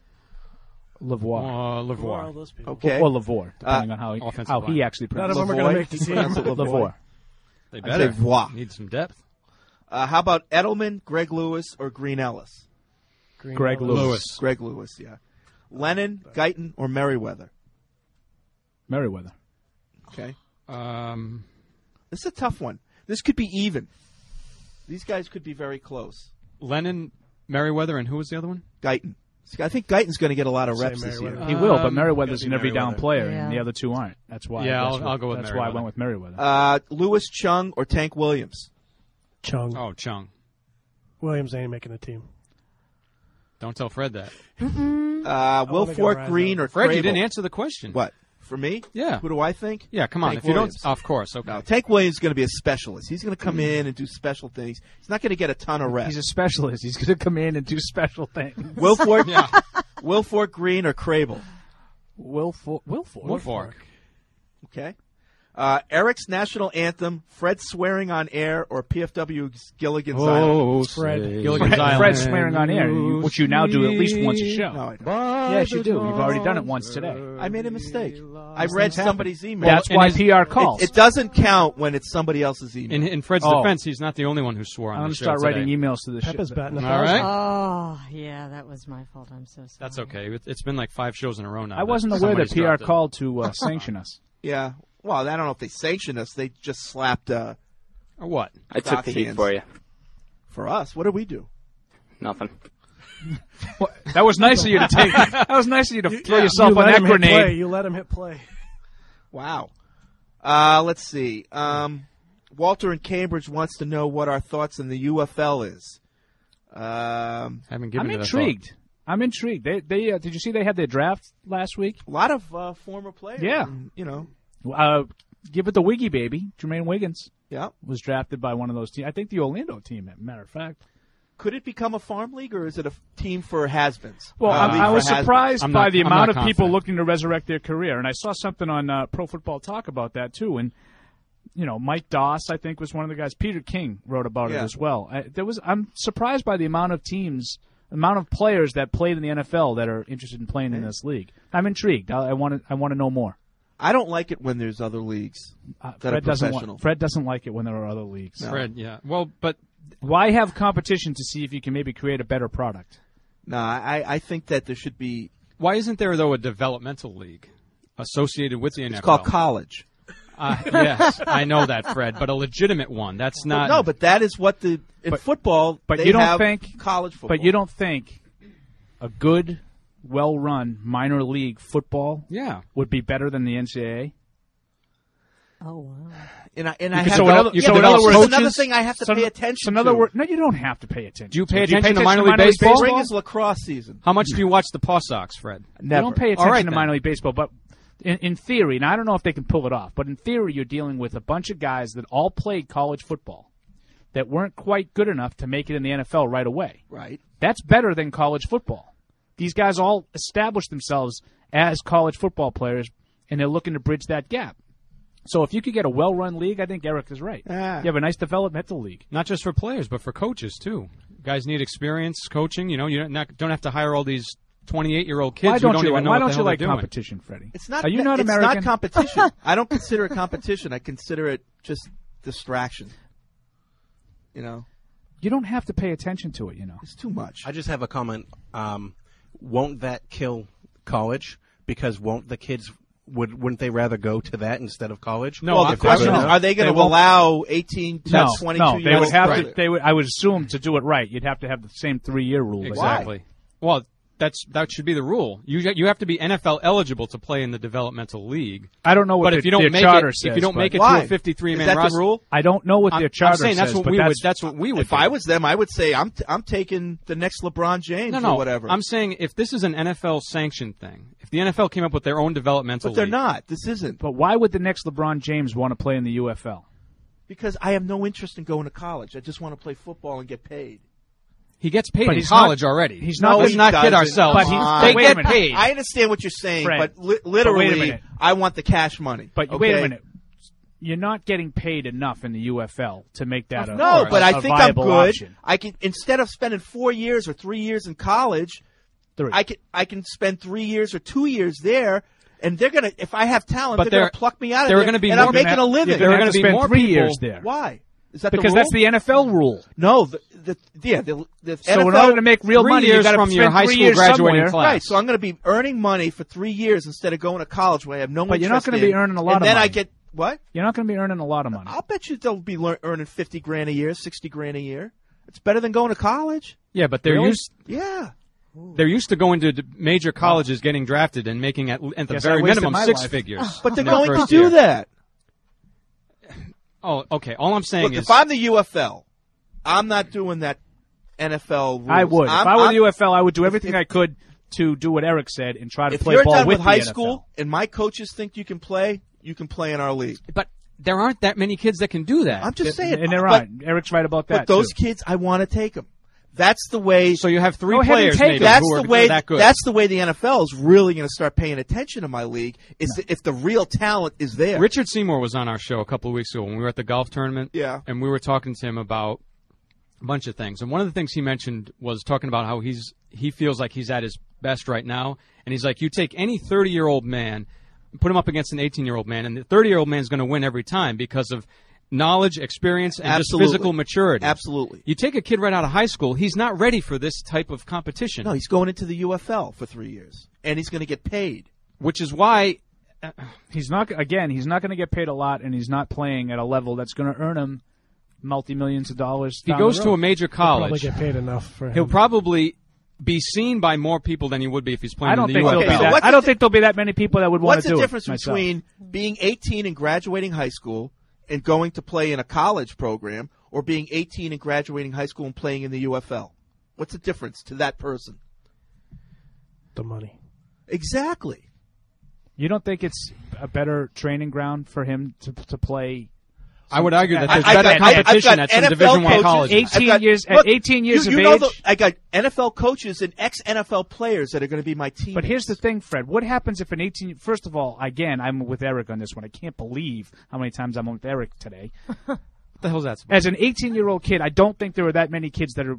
Lavoie. Lavoie. All those people. Okay. Or Lavoie, depending on offensive how line. he actually None of pronounces them it. are going to make the team. Pronounce it Lavoie. They I better. say Voie. Need some depth. How about Edelman, Greg Lewis, or Green Ellis? Greg Lewis. Greg Lewis, yeah. Lennon, Guyton, or Merriweather? Merriweather. Okay. Um, This is a tough one. This could be even. These guys could be very close. Lennon, Merriweather, and who was the other one? Guyton. See, I think Guyton's going to get a lot of reps this year. He will, but Um, Merriweather's an gotta be every down Merriweather. player, Yeah. and the other two aren't. That's why. Yeah, that's I'll go with That's why I Merriweather. went with Merriweather. Lewis, Chung, or Tank Williams? Chung. Oh, Chung. Williams ain't making the team. Don't tell Fred that. Will wanna go Fork, Razzo. Green, or Fred, Crable? you didn't answer the question. What? For me? Yeah. Who do I think? Yeah, come on. Tank If you Williams. don't, of course. Okay. No, Tank Williams is going to be a specialist. He's going to come in and do special things. He's not going to get a ton of reps. He's a specialist. He's going to come in and do special things. Wilfork Green or Crable? Wilfork. Okay. Eric's national anthem, Fred swearing on air, or PFW's Gilligan's Island? Fred swearing on air, which you now do at least once a show. No, I don't. Yes, you do. You've already done it once today. I made a mistake. I read somebody's email. That's why PR calls. It doesn't count when it's somebody else's email. In Fred's defense, he's not the only one who swore on I'm the going to show start writing today. emails to the Peppa's show. batting All right. Oh, yeah, that was my fault. I'm so sorry. That's okay. It's been like 5 shows in a row now. I wasn't aware that PR called to sanction us. Yeah. Well, I don't know if they sanctioned us. They just slapped. Or what? I took the heat for you. For us, what did we do? Nothing. That was nice of you to take. That was nice of you to throw yourself you on let that him hit play. grenade. You let him hit play. Wow. Let's see. Walter in Cambridge wants to know what our thoughts on the UFL is. Haven't given I'm it a intrigued. I'm intrigued. They did you see they had their draft last week? A lot of former players. Yeah. And, Give it the Wiggy baby. Jermaine Wiggins. Yeah. Was drafted by one of those teams. I think the Orlando team, as a matter of fact. Could it become a farm league, or is it a team for has-beens? Well, I was surprised by the amount of people confident. looking to resurrect their career, and I saw something on Pro Football Talk about that too. And Mike Doss, I think, was one of the guys. Peter King wrote about it as well. I'm surprised by the amount of teams, amount of players that played in the NFL that are interested in playing in this league. I'm intrigued. I want to know more. I don't like it when there's other leagues that are professional. Fred doesn't like it when there are other leagues. No. Fred, yeah. Well, but why have competition to see if you can maybe create a better product? No, I think that there should be. Why isn't there, though, a developmental league associated with the NFL? It's called college. Yes, I know that, Fred, but a legitimate one. That's not. No, but that is what in football. But they you don't have think college football. But you don't think a good, well-run minor league football would be better than the NCAA? Oh wow! And I So have in other words, that's another thing I have to pay attention to. No, you don't have to pay attention. Do you to pay it. attention to minor league baseball? Spring is lacrosse season. How much do you watch the Paw Sox, Fred? Never. You don't pay All right, attention to then. minor league baseball, but in theory, and I don't know if they can pull it off, but in theory, you're dealing with a bunch of guys that all played college football that weren't quite good enough to make it in the NFL right away. Right. That's better than college football. These guys all established themselves as college football players, and they're looking to bridge that gap. So if you could get a well-run league, I think Eric is right. You have a nice developmental league. Not just for players, but for coaches, too. Guys need experience coaching. You don't have to hire all these 28-year-old kids who don't even know what the hell like they're doing. competition, Freddie? It's not. Are you not it's American? not competition. I don't consider it competition. I consider it just distraction. You don't have to pay attention to it, It's too much. I just have a comment. Won't that kill college? Because won't the kids wouldn't they rather go to that instead of college? No. Well, the question is, are they going to allow 18 to 22 No, they would have right. to. They would. I would assume to do it right, you'd have to have the same 3-year rule. Exactly. Well, that should be the rule. You have to be NFL eligible to play in the developmental league. I don't know what if you their don't make charter it, says. if you don't make it Why? to a 53-man Is that roster, the rule? I don't know what their charter I'm saying says. that's what we would. If I was them, I would say I'm taking the next LeBron James No, or whatever. I'm saying if this is an NFL sanctioned thing, if the NFL came up with their own developmental but they're league, not. This isn't. But why would the next LeBron James want to play in the UFL? Because I have no interest in going to college. I just want to play football and get paid. he gets paid But in he's college not- already. he's No, Let's he not kid doesn't. ourselves. But They wait a get minute. paid. I understand what you're saying, Fred. but But literally, wait a minute. I want the cash money. But okay? wait a minute. You're not getting paid enough in the UFL to make that a No, but I a think I'm viable good. option. I can instead of spending 4 years or 3 years in college, I can spend 3 years or 2 years there. And they're gonna, if I have talent, But they're gonna pluck me out of there there. are gonna be and more I'm making a living. There are going to be spend more 3 people- years there. Why? Is that Because the rule? that's the NFL rule. No, the So NFL, in order to make real 3 money, years you got to from spend your high 3 school years graduating somewhere. class. right? So I'm going to be earning money for 3 years instead of going to college where I have no But interest you're not going to be in. earning a lot and of then money. I get what? You're not going to be earning a lot of money. I'll bet you they'll be earning $50,000 a year, $60,000 a year. It's better than going to college. Yeah, but they're Really? used. Yeah. They're used to going to major colleges, getting drafted, and making at the Guess I very wasted minimum my 6 life. figures. But they're in their going to first do year. that. Oh, okay. All I'm saying Look, is, if I'm the UFL, I'm not doing that NFL rules. I would. If I were the UFL, I would do everything I could to do what Eric said and try to If play you're ball done with with high the NFL. school and my coaches think you can play in our league. But there aren't that many kids that can do that. I'm just saying. And they're but- right. Eric's right about that. But those too. kids, I want to take them. That's the way. So you have three Go ahead and players take maybe it. who are that good. That's the way the NFL is really going to start paying attention to my league. Is if the real talent is there. Richard Seymour was on our show a couple of weeks ago when we were at the golf tournament. Yeah. And we were talking to him about a bunch of things. And one of the things he mentioned was talking about how he feels like he's at his best right now. And he's like, you take any 30-year-old man, put him up against an 18-year-old man, and the 30-year-old man is going to win every time because of knowledge, experience, and just physical maturity. Absolutely. You take a kid right out of high school, he's not ready for this type of competition. No, he's going into the UFL for 3 years, and he's going to get paid. Which is why he's not going to get paid a lot, and he's not playing at a level that's going to earn him multi-millions of dollars. If he goes to a major college, He'll probably get paid enough for him. He'll probably be seen by more people than he would be if he's playing I don't in the think there'll UFL. be that. I don't think there'll be that many people that would want to do it. What's the difference myself. between being 18 and graduating high school and going to play in a college program, or being 18 and graduating high school and playing in the UFL? What's the difference to that person? The money. Exactly. You don't think it's a better training ground for him to play? I would argue that there's I've better got competition at some NFL Division I coaches, colleges. 18 years at 18 years you of know age. I got NFL coaches and ex-NFL players that are going to be my teammates. But here's the thing, Fred. What happens if an 18? First of all, again, I'm with Eric on this one. I can't believe how many times I'm with Eric today. What the hell's that? As an 18-year-old kid, I don't think there are that many kids that are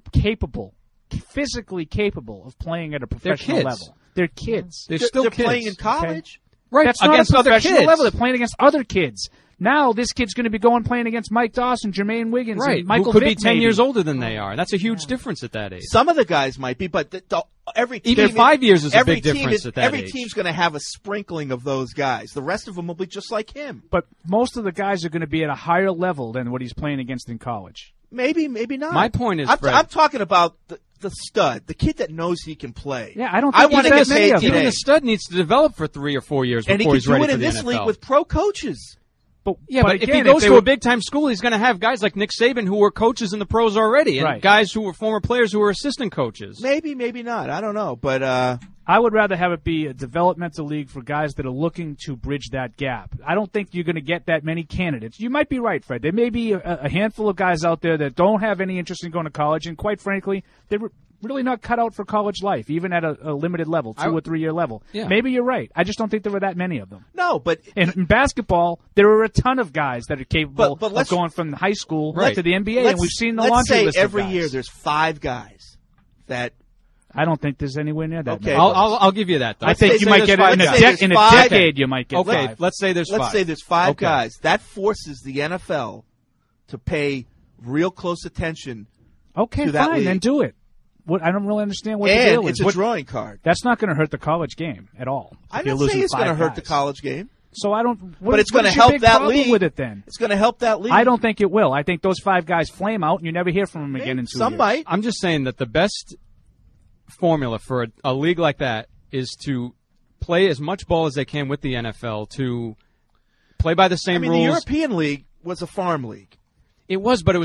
physically capable of playing at a professional kids. level. They're kids. They're still kids. playing in college. Right, That's against not a other professional kids. level. They're playing against other kids. Now this kid's going to be playing against Mike Dawson, Jermaine Wiggins, Right, and Michael who could Vick, be 10 maybe. years older than they are. That's a huge difference at that age. Some of the guys might be, but every team, Even 5 years is a every big team difference at that every age. team's going to have a sprinkling of those guys. The rest of them will be just like him. But most of the guys are going to be at a higher level than what he's playing against in college. Maybe not. My point is, I'm, Fred, I'm talking about the stud, the kid that knows he can play. Yeah, I don't think want even to say it the- today. even the stud needs to develop for 3 or 4 years and he before can he's do ready it for in the this NFL. league with pro coaches. But But if he goes to a big-time school, he's going to have guys like Nick Saban who were coaches in the pros already, and Right. guys who were former players who were assistant coaches. Maybe not. I don't know. But I would rather have it be a developmental league for guys that are looking to bridge that gap. I don't think you're going to get that many candidates. You might be right, Fred. There may be a handful of guys out there that don't have any interest in going to college, and quite frankly, they're really not cut out for college life, even at a limited level, 2 or 3 year level. Yeah. Maybe you're right. I just don't think there are that many of them. no, but In basketball, there are a ton of guys that are capable But of let's- going from high school Right. to the NBA, and we've seen the let's laundry say list every of guys. year there's 5 guys that. I don't think there's anywhere near that. Okay, many. I'll give you that. Though. I think say you might there's get five- in a, let's say there's in a five- decade. You might get Okay, 5. let's say there's Let's 5. say there's 5 Okay. guys. That forces the NFL to pay real close attention. Okay, to that fine, league. then do it. What I don't really understand what the And deal it's is. a What- drawing card. That's not going to hurt the college game at all. I'm if you're not losing saying it's 5 going to hurt the guys. college game, So I don't. What, but it's what going to is your help big that problem league. with it. Then It's going to help that league. I don't think it will. I think those 5 guys flame out, and you never hear from them again in 2 Some years. might. I'm just saying that the best formula for a league like that is to play as much ball as they can with the NFL, to play by the same I mean, rules. the European League was a farm league. It was, but it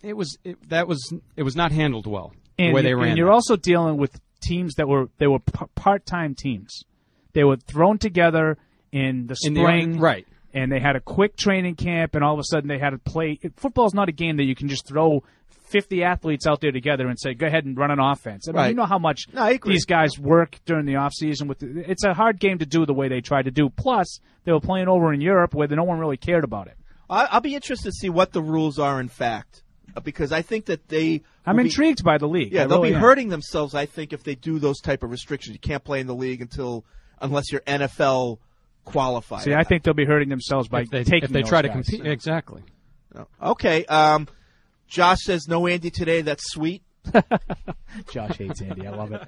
was not handled well And, the way they ran. and you're also dealing with teams that were part-time teams. They were thrown together in the In the- spring, right. And they had a quick training camp, and all of a sudden they had to play. Football is not a game that you can just throw 50 athletes out there together and say, go ahead and run an offense. I mean, Right. you know how much No, I agree. these guys work during the offseason. It's a hard game to do the way they tried to do. Plus, they were playing over in Europe where no one really cared about it. I'll be interested to see what the rules are in fact, because I think that I'm will be- intrigued by the league. Yeah, I they'll really be am. hurting themselves, I think, if they do those type of restrictions. You can't play in the league unless you're NFL qualified. See, I think they'll be hurting themselves by if they taking try those to guys. compete. Exactly. Okay. Josh says no Andy today. That's sweet. Josh hates Andy. I love it.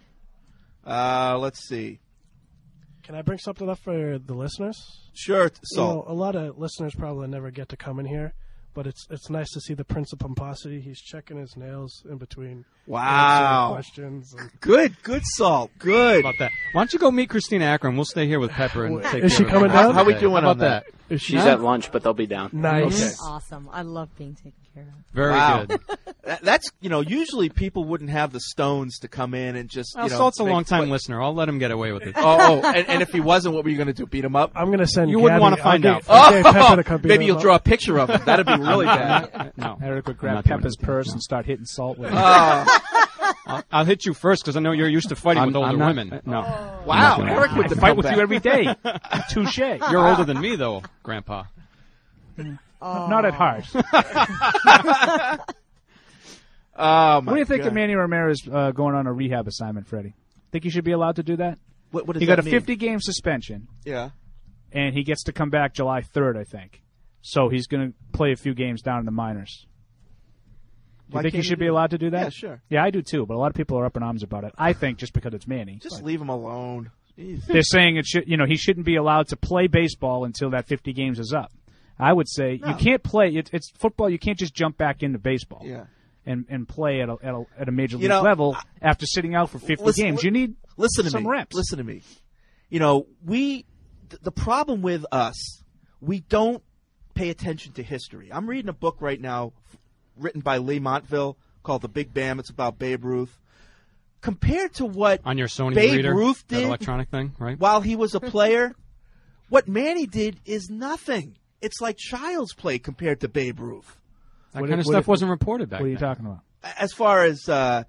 Let's see. Can I bring something up for the listeners? Sure. You So know, a lot of listeners probably never get to come in here, but it's nice to see the Prince of Pomposity. He's checking his nails in between Wow. answering questions. And good Salt. Good. How about that? Why don't you go meet Christina Akron? We'll stay here with Pepper and take Is care she of coming her. down? How we How doing about on that? She's at lunch, but they'll be down. Nice. Okay. Awesome. I love being taken care of. Very good. That's usually people wouldn't have the stones to come in and just. Salt's a long-time listener. I'll let him get away with it. And if he wasn't, what were you going to do? Beat him up? I'm going to send. You wouldn't want to find out. Maybe you'll draw a picture of him. That'd be really bad. No, Eric would grab Peppa's purse and start hitting Salt with it. I'll hit you first because I know you're used to fighting with older women. No. Wow, Eric would fight with you every day. Touche. You're older than me, though, Grandpa. Not at heart. What do you think of Manny Ramirez going on a rehab assignment, Freddie? Think he should be allowed to do that? What does he got that a mean? 50-game suspension. Yeah. And he gets to come back July 3rd, I think. So he's going to play a few games down in the minors. Do you think he should be allowed to do that? Yeah, sure. Yeah, I do too, but a lot of people are up in arms about it. I think just because it's Manny. Just leave him alone. Jeez. They're saying he shouldn't be allowed to play baseball until that 50 games is up. I would say you can't play. It's football. You can't just jump back into baseball. Yeah. And play at a major league level after sitting out for 50 games. You need some reps. Listen to me. The problem with us, we don't pay attention to history. I'm reading a book right now written by Lee Montville called The Big Bam. It's about Babe Ruth. Compared to what on your Sony Babe reader, Ruth that did electronic thing, right? While he was a player, what Manny did is nothing. It's like child's play compared to Babe Ruth. That kind of stuff wasn't reported back then. What are you talking about? As far as the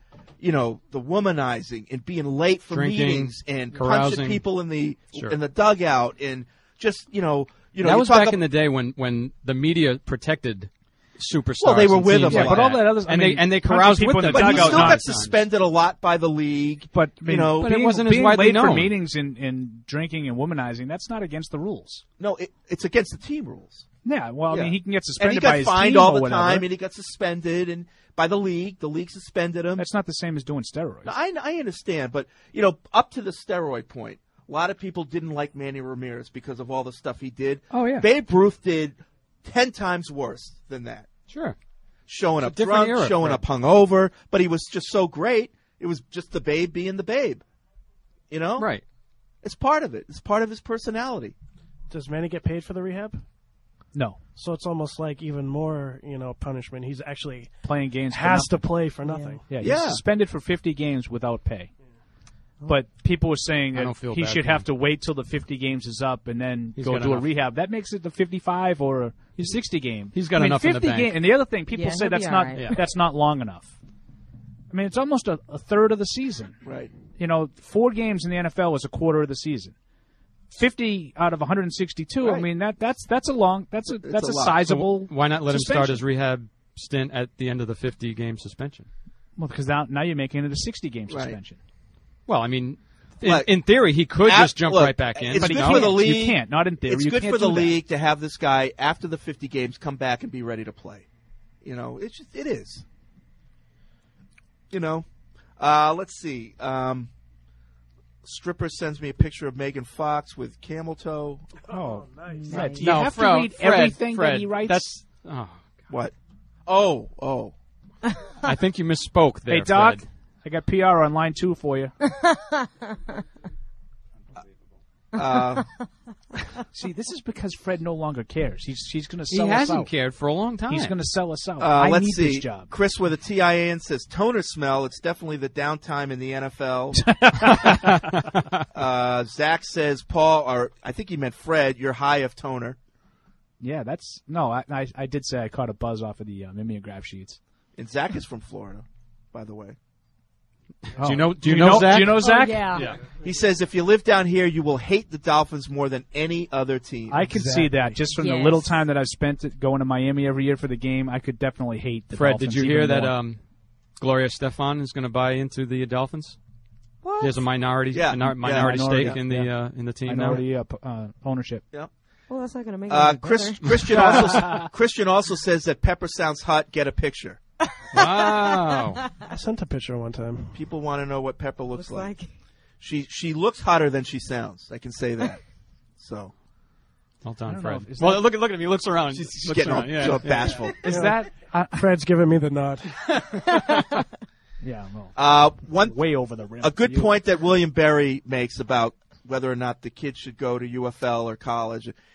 womanizing and being late for Drinking, meetings and carousing. punching people in the dugout and just that was back in the day when the media protected superstars. Well, they were with them, but all that other and they caroused with them. But he still got suspended a lot by the league. But but it wasn't as being widely late known. for meetings and drinking and womanizing. That's not against the rules. No, it's against the team rules. Yeah, well, I mean, he can get suspended and he got by his fined team all or the whatever. time, and he got suspended and by the league. The league suspended him. That's not the same as doing steroids. No, I understand, but up to the steroid point, a lot of people didn't like Manny Ramirez because of all the stuff he did. Oh yeah, Babe Ruth did 10 times worse than that. Sure, showing up different drunk, era, showing up hungover, but he was just so great. It was just the Babe being the Babe. Right. It's part of it. It's part of his personality. Does Manny get paid for the rehab? No. So it's almost like even more, punishment. He's actually playing games. Has to play for nothing. Yeah, he's suspended for 50 games without pay. But people were saying that he should have to wait till the 50 games is up and then go do a rehab. That makes it the 55 or 60 game. He's got enough 50 in the bank. And the other thing, people say he'll that's be not all right. that's not long enough. I mean, it's almost a third of the season. Right. 4 games in the NFL is a quarter of the season. 50 out of 162. Right. I mean, that's a sizable. Why not let him start suspension. his rehab stint at the end of the 50-game suspension? Well, because now you're making it a 60-game Right. suspension. Well, I mean, in theory, he could just jump right back in. It's But good he for the can't. league. You can't. Not in theory. It's You good can't for the do that. league to have this guy after the 50 games come back and be ready to play. It is. Let's see. Stripper sends me a picture of Megan Fox with camel toe. Oh, nice. Fred, do you have to read everything that he writes? That's What? Oh. I think you misspoke there, Hey, Doc, Fred. I got PR on line 2 for you. See, this is because Fred no longer cares. He's going to He sell us out. hasn't cared for a long time. He's going to sell us out. I Let's need see. this job. Chris with a TIN says toner smell. It's definitely the downtime in the NFL. Zach says Paul, or I think he meant Fred. You're high of toner. Yeah, that's no. I did say I caught a buzz off of the mimeograph sheets. And Zach is from Florida, by the way. Do you know Zach? Do you know Zach? Oh, yeah. He says if you live down here, you will hate the Dolphins more than any other team. I can see that just from the little time that I've spent going to Miami every year for the game. I could definitely hate the Fred, Dolphins. did you hear even that more. Gloria Stefan is going to buy into the Dolphins? What? She has a minority stake in the team minority ownership. Yeah. Well, that's not going to make it better. Christian also says that Pepper sounds hot. Get a picture. Wow. I sent a picture one time. People want to know what Pepper looks like. She looks hotter than she sounds. I can say that. So. Well done, know Fred. if- Well, look at him. He looks around. She's Looks getting all around. so bashful. Is that? Fred's giving me the nod. Yeah, well, way over the rim. A good for you. point that William Berry makes about whether or not the kid should go to UFL or college.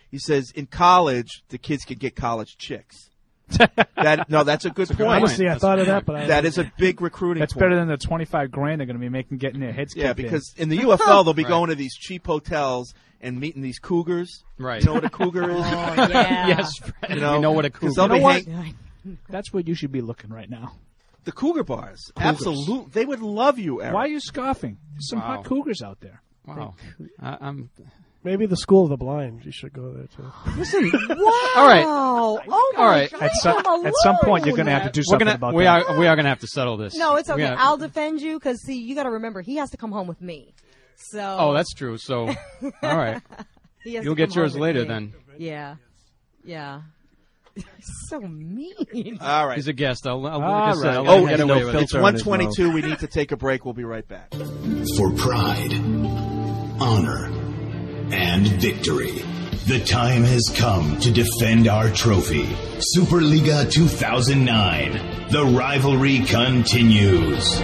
He says in college the kids could get college chicks. That's a good point. Honestly, I thought of that, but that is a big recruiting. That's point. better than the $25,000 they're going to be making getting their heads kicked. Yeah, because in the UFL they'll be going to these cheap hotels and meeting these cougars. Right. You know what a cougar is? yeah. Yes, Fred, we know what a cougar is. That's what you should be looking right now. The cougar bars. Cougars. Absolutely. They would love you, Eric. Why are you scoffing? There's some hot cougars out there. Wow. I'm... Maybe the School of the Blind. You should go there, too. Listen. Wow. All right. Oh, my All right. God. At some point, you're going to have to do something about that. We are going to have to settle this. No, it's okay. I'll defend you because, see, you got to remember, he has to come home with me. So. Oh, that's true. So, all right. You'll get yours later then. Yeah. Yeah. So mean. All right. He's a guest. I'll All get right. away with it. It's 1:22. We need to take a break. We'll be right back. For pride, honor, and victory, the time has come to defend our trophy. Superliga 2009. The rivalry continues.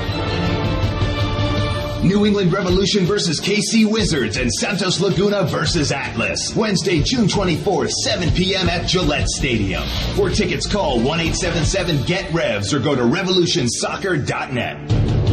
New England Revolution versus KC Wizards and Santos Laguna versus Atlas. Wednesday, June 24th, 7 p.m. at Gillette Stadium. For tickets, call 1-877-GET-REVS or go to revolutionsoccer.net.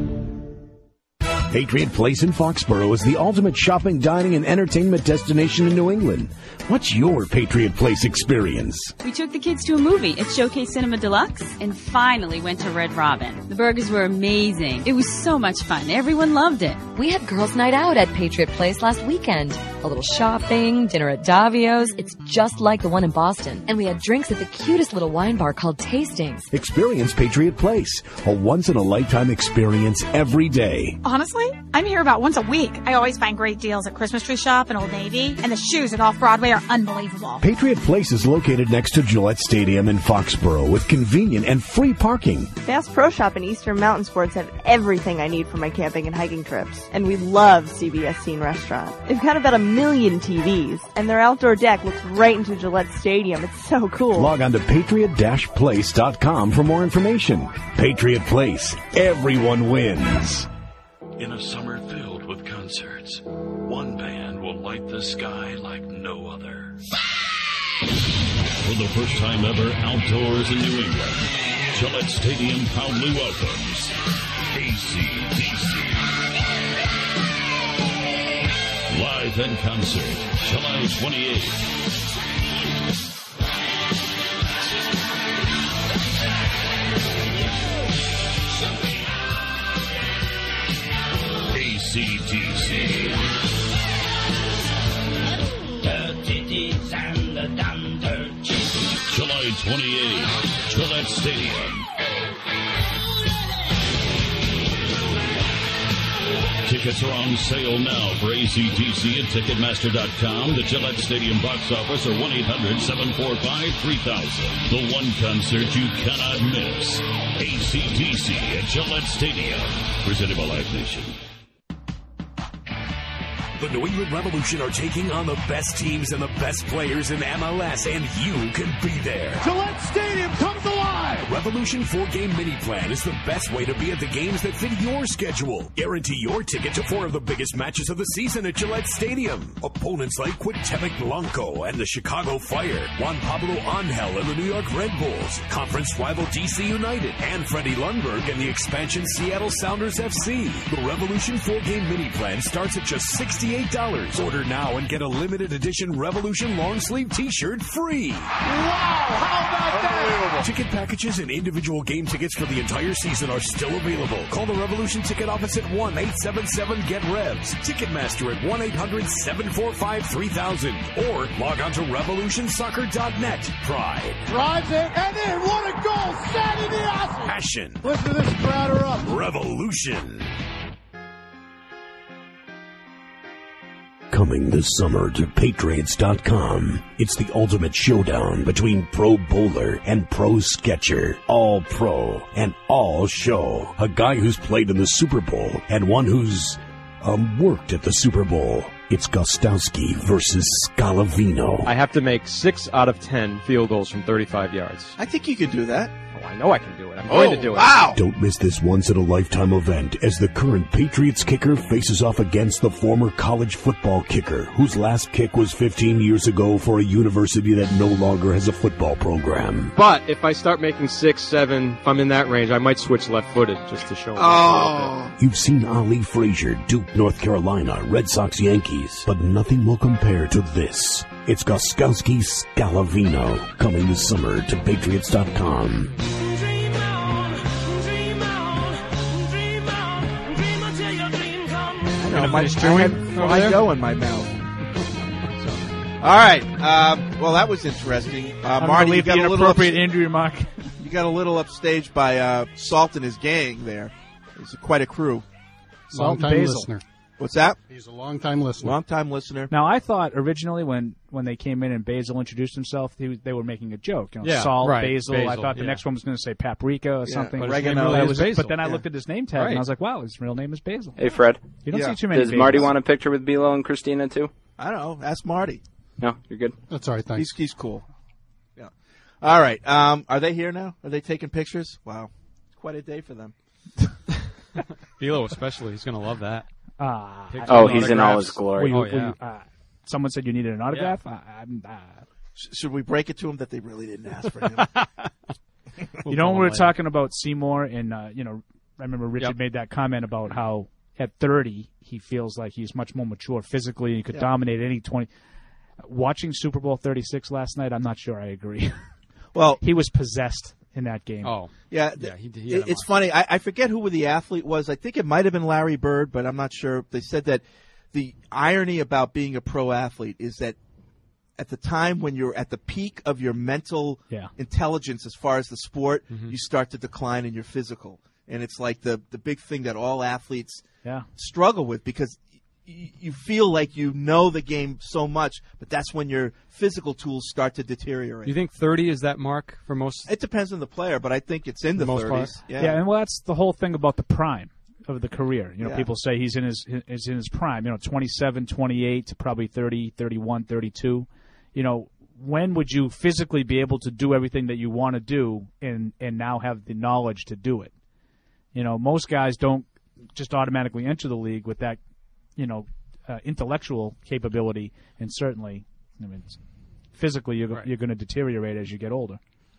Patriot Place in Foxborough is the ultimate shopping, dining, and entertainment destination in New England. What's your Patriot Place experience? We took the kids to a movie at Showcase Cinema Deluxe and finally went to Red Robin. The burgers were amazing. It was so much fun. Everyone loved it. We had girls' night out at Patriot Place last weekend. A little shopping, dinner at Davio's. It's just like the one in Boston. And we had drinks at the cutest little wine bar called Tastings. Experience Patriot Place, a once-in-a-lifetime experience every day. Honestly, I'm here about once a week. I always find great deals at Christmas Tree Shop and Old Navy, and the shoes at Off-Broadway are unbelievable. Patriot Place is located next to Gillette Stadium in Foxborough with convenient and free parking. Bass Pro Shop and Eastern Mountain Sports have everything I need for my camping and hiking trips. And we love CBS Scene Restaurant. They've got about 1 million TVs, and their outdoor deck looks right into Gillette Stadium. It's so cool. Log on to patriot-place.com for more information. Patriot Place. Everyone wins. In a summer filled with concerts, one band will light the sky like no other. For the first time ever outdoors in New England, Gillette Stadium proudly welcomes AC/DC. Live in concert, July 28th. AC/DC. July 28th, Gillette Stadium. Tickets are on sale now for AC/DC at Ticketmaster.com, the Gillette Stadium box office, or 1-800-745-3000. The one concert you cannot miss. AC/DC at Gillette Stadium. Presented by Live Nation. The New England Revolution are taking on the best teams and the best players in MLS, and you can be there. Gillette Stadium comes alive! Revolution 4-game mini plan is the best way to be at the games that fit your schedule. Guarantee your ticket to 4 of the biggest matches of the season at Gillette Stadium. Opponents like Cuauhtémoc Blanco and the Chicago Fire, Juan Pablo Angel and the New York Red Bulls, conference rival DC United, and Freddie Lundberg and the expansion Seattle Sounders FC. The Revolution 4-game mini plan starts at just $68. Order now and get a limited edition Revolution long sleeve t-shirt free. Wow, how about that? Ticket packages and individual game tickets for the entire season are still available. Call the Revolution Ticket Office at 1-877-GET-REVS. Ticketmaster at 1-800-745-3000. Or log on to revolutionsoccer.net. Pride. Drives it, and in, what a goal! Sandy Diaz! Passion. Listen to this crowd are up. Revolution. Coming this summer to Patriots.com. It's the ultimate showdown between Pro Bowler and Pro Sketcher. All pro and all show. A guy who's played in the Super Bowl and one who's worked at the Super Bowl. It's Gostowski versus Scalavino. I have to make 6 out of 10 field goals from 35 yards. I think you could do that. Oh, I know I can do it. I'm going to do it. Wow! Don't miss this once-in-a-lifetime event as the current Patriots kicker faces off against the former college football kicker whose last kick was 15 years ago for a university that no longer has a football program. But if I start making 6, 7, if I'm in that range, I might switch left-footed just to show. You've seen Ali Frazier, Duke, North Carolina, Red Sox, Yankees, but nothing will compare to this. It's Gostkowski Scalavino, coming this summer to Patriots.com. I had fried dough in my mouth. All right. Well, that was interesting. Marty, you got a little inappropriate injury remark. You got a little upstaged by Salt and his gang there. It's quite a crew. Long-time listener. What's that? He's a long-time listener. Long-time listener. Now, I thought originally when they came in and Basil introduced himself, they were making a joke. You know, Yeah, Salt, right, Basil. I Basil, thought the next one was going to say paprika or something. But his name really is Basil. But then I looked at his name tag and I was like, wow, his real name is Basil. Hey, Fred. You don't see too many Does Basils. Marty want a picture with Bilo and Christina, too? I don't know. Ask Marty. No, you're good. That's all right, thanks. He's cool. Yeah. All right. Are they here now? Are they taking pictures? Wow. It's quite a day for them. Bilo especially. He's going to love that. He's in all his glory. Someone said you needed an autograph? Should we break it to him that they really didn't ask for him? We were talking about Seymour, and I remember Richard made that comment about how at 30 he feels like he's much more mature physically and he could dominate any 20. Watching Super Bowl 36 last night, I'm not sure I agree. Well, he was possessed in that game. Yeah, it's funny. I forget who the athlete was. I think it might have been Larry Bird, but I'm not sure. They said that the irony about being a pro athlete is that at the time when you're at the peak of your mental intelligence as far as the sport, you start to decline in your physical. And it's like the big thing that all athletes struggle with because you feel like you know the game so much, but that's when your physical tools start to deteriorate. You think 30 is that mark for most? It depends on the player, but I think it's in the most 30s. Part? Yeah, and that's the whole thing about the prime of the career. People say he's in his prime, 27, 28 to probably 30, 31, 32. When would you physically be able to do everything that you want to do and now have the knowledge to do it? Most guys don't just automatically enter the league with that intellectual capability, and certainly, physically you're going to deteriorate as you get older.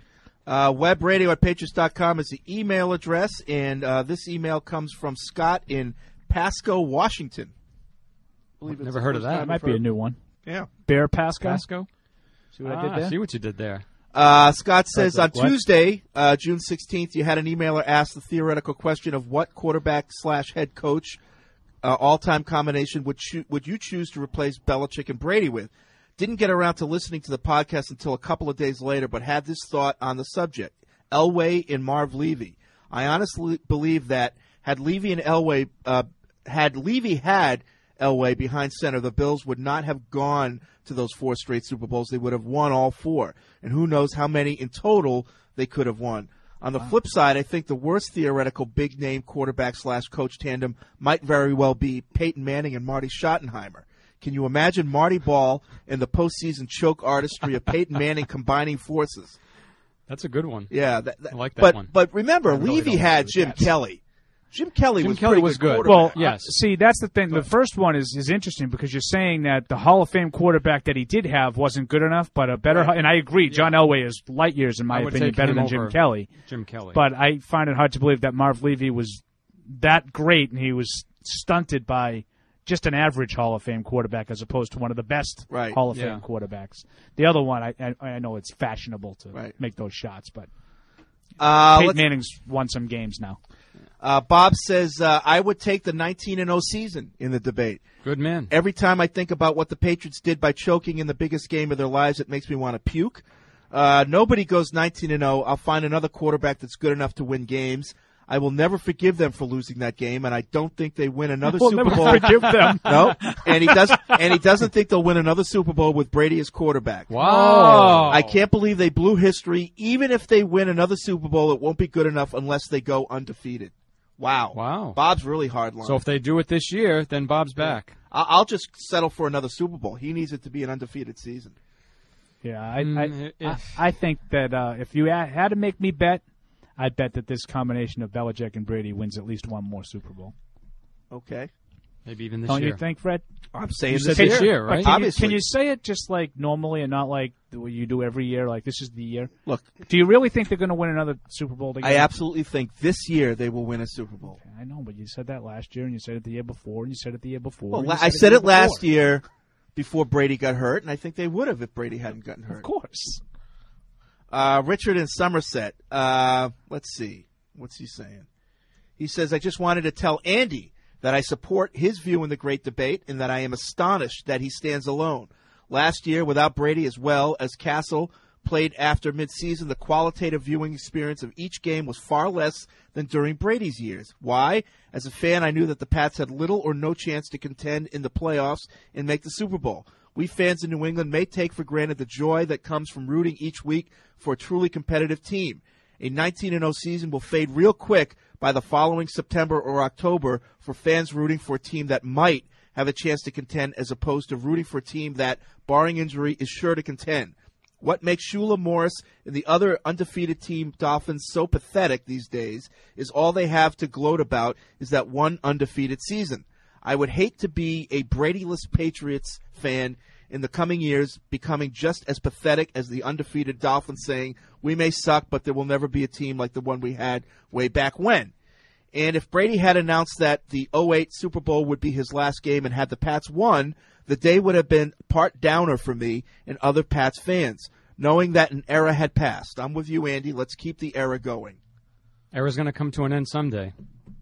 Webradio@patriots.com is the email address, and this email comes from Scott in Pasco, Washington. Never heard of that. That might be a new one. Yeah. Bear Pasco? Pasco? See what I did there? See what you did there. Scott says on Tuesday, June 16th, you had an emailer ask the theoretical question of what quarterback/head coach all-time combination would you choose to replace Belichick and Brady with? Didn't get around to listening to the podcast until a couple of days later, but had this thought on the subject. Elway and Marv Levy. I honestly believe that had Levy and Elway had Levy had Elway behind center, the Bills would not have gone to those 4 straight Super Bowls. They would have won all 4. And who knows how many in total they could have won. On the flip side, I think the worst theoretical big-name quarterback/coach tandem might very well be Peyton Manning and Marty Schottenheimer. Can you imagine Marty Ball and the postseason choke artistry of Peyton Manning combining forces? That's a good one. Yeah. I like that one. But remember, Levy had Jim Kelly. Jim Kelly was good. Well, yes. See, that's the thing. The first one is interesting because you're saying that the Hall of Fame quarterback that he did have wasn't good enough, but a better. And I agree, John Elway is light years, in my opinion, better than Jim Kelly. Jim Kelly. But I find it hard to believe that Marv Levy was that great, and he was stunted by just an average Hall of Fame quarterback as opposed to one of the best Hall of Fame quarterbacks. The other one, I know it's fashionable to make those shots, but Peyton Manning's won some games now. Bob says, I would take the 19-0 season in the debate. Good man. Every time I think about what the Patriots did by choking in the biggest game of their lives, it makes me want to puke. Nobody goes 19-0. I'll find another quarterback that's good enough to win games. I will never forgive them for losing that game, and I don't think they win another Super Bowl. Never forgive them. No, and he doesn't think they'll win another Super Bowl with Brady as quarterback. Wow! I can't believe they blew history. Even if they win another Super Bowl, it won't be good enough unless they go undefeated. Wow. Bob's really hard line. So if they do it this year, then Bob's back. I'll just settle for another Super Bowl. He needs it to be an undefeated season. Yeah, I think that if you had to make me bet, I'd bet that this combination of Belichick and Brady wins at least one more Super Bowl. Okay. Maybe even this Don't year. you think, Fred? I'm saying this year, right? Can you say it just like normally and not like the way you do every year? Like this is the year. Look, do you really think they're going to win another Super Bowl together? I absolutely think this year they will win a Super Bowl. Okay, I know, but you said that last year, and you said it the year before, and you said it the year before. Well, I said it last year before Brady got hurt, and I think they would have if Brady hadn't gotten hurt. Of course. Richard in Somerset. Let's see. What's he saying? He says, I just wanted to tell Andy that I support his view in the great debate and that I am astonished that he stands alone. Last year, without Brady as well as Castle played after midseason, the qualitative viewing experience of each game was far less than during Brady's years. Why? As a fan, I knew that the Pats had little or no chance to contend in the playoffs and make the Super Bowl. We fans in New England may take for granted the joy that comes from rooting each week for a truly competitive team. A 19-0 season will fade real quick by the following September or October for fans rooting for a team that might have a chance to contend as opposed to rooting for a team that, barring injury, is sure to contend. What makes Shula Morris and the other undefeated team Dolphins so pathetic these days is all they have to gloat about is that one undefeated season. I would hate to be a Brady-less Patriots fan in the coming years, becoming just as pathetic as the undefeated Dolphins saying, we may suck, but there will never be a team like the one we had way back when. And if Brady had announced that the 2008 Super Bowl would be his last game and had the Pats won, the day would have been part downer for me and other Pats fans, knowing that an era had passed. I'm with you, Andy. Let's keep the era going. Era's going to come to an end someday.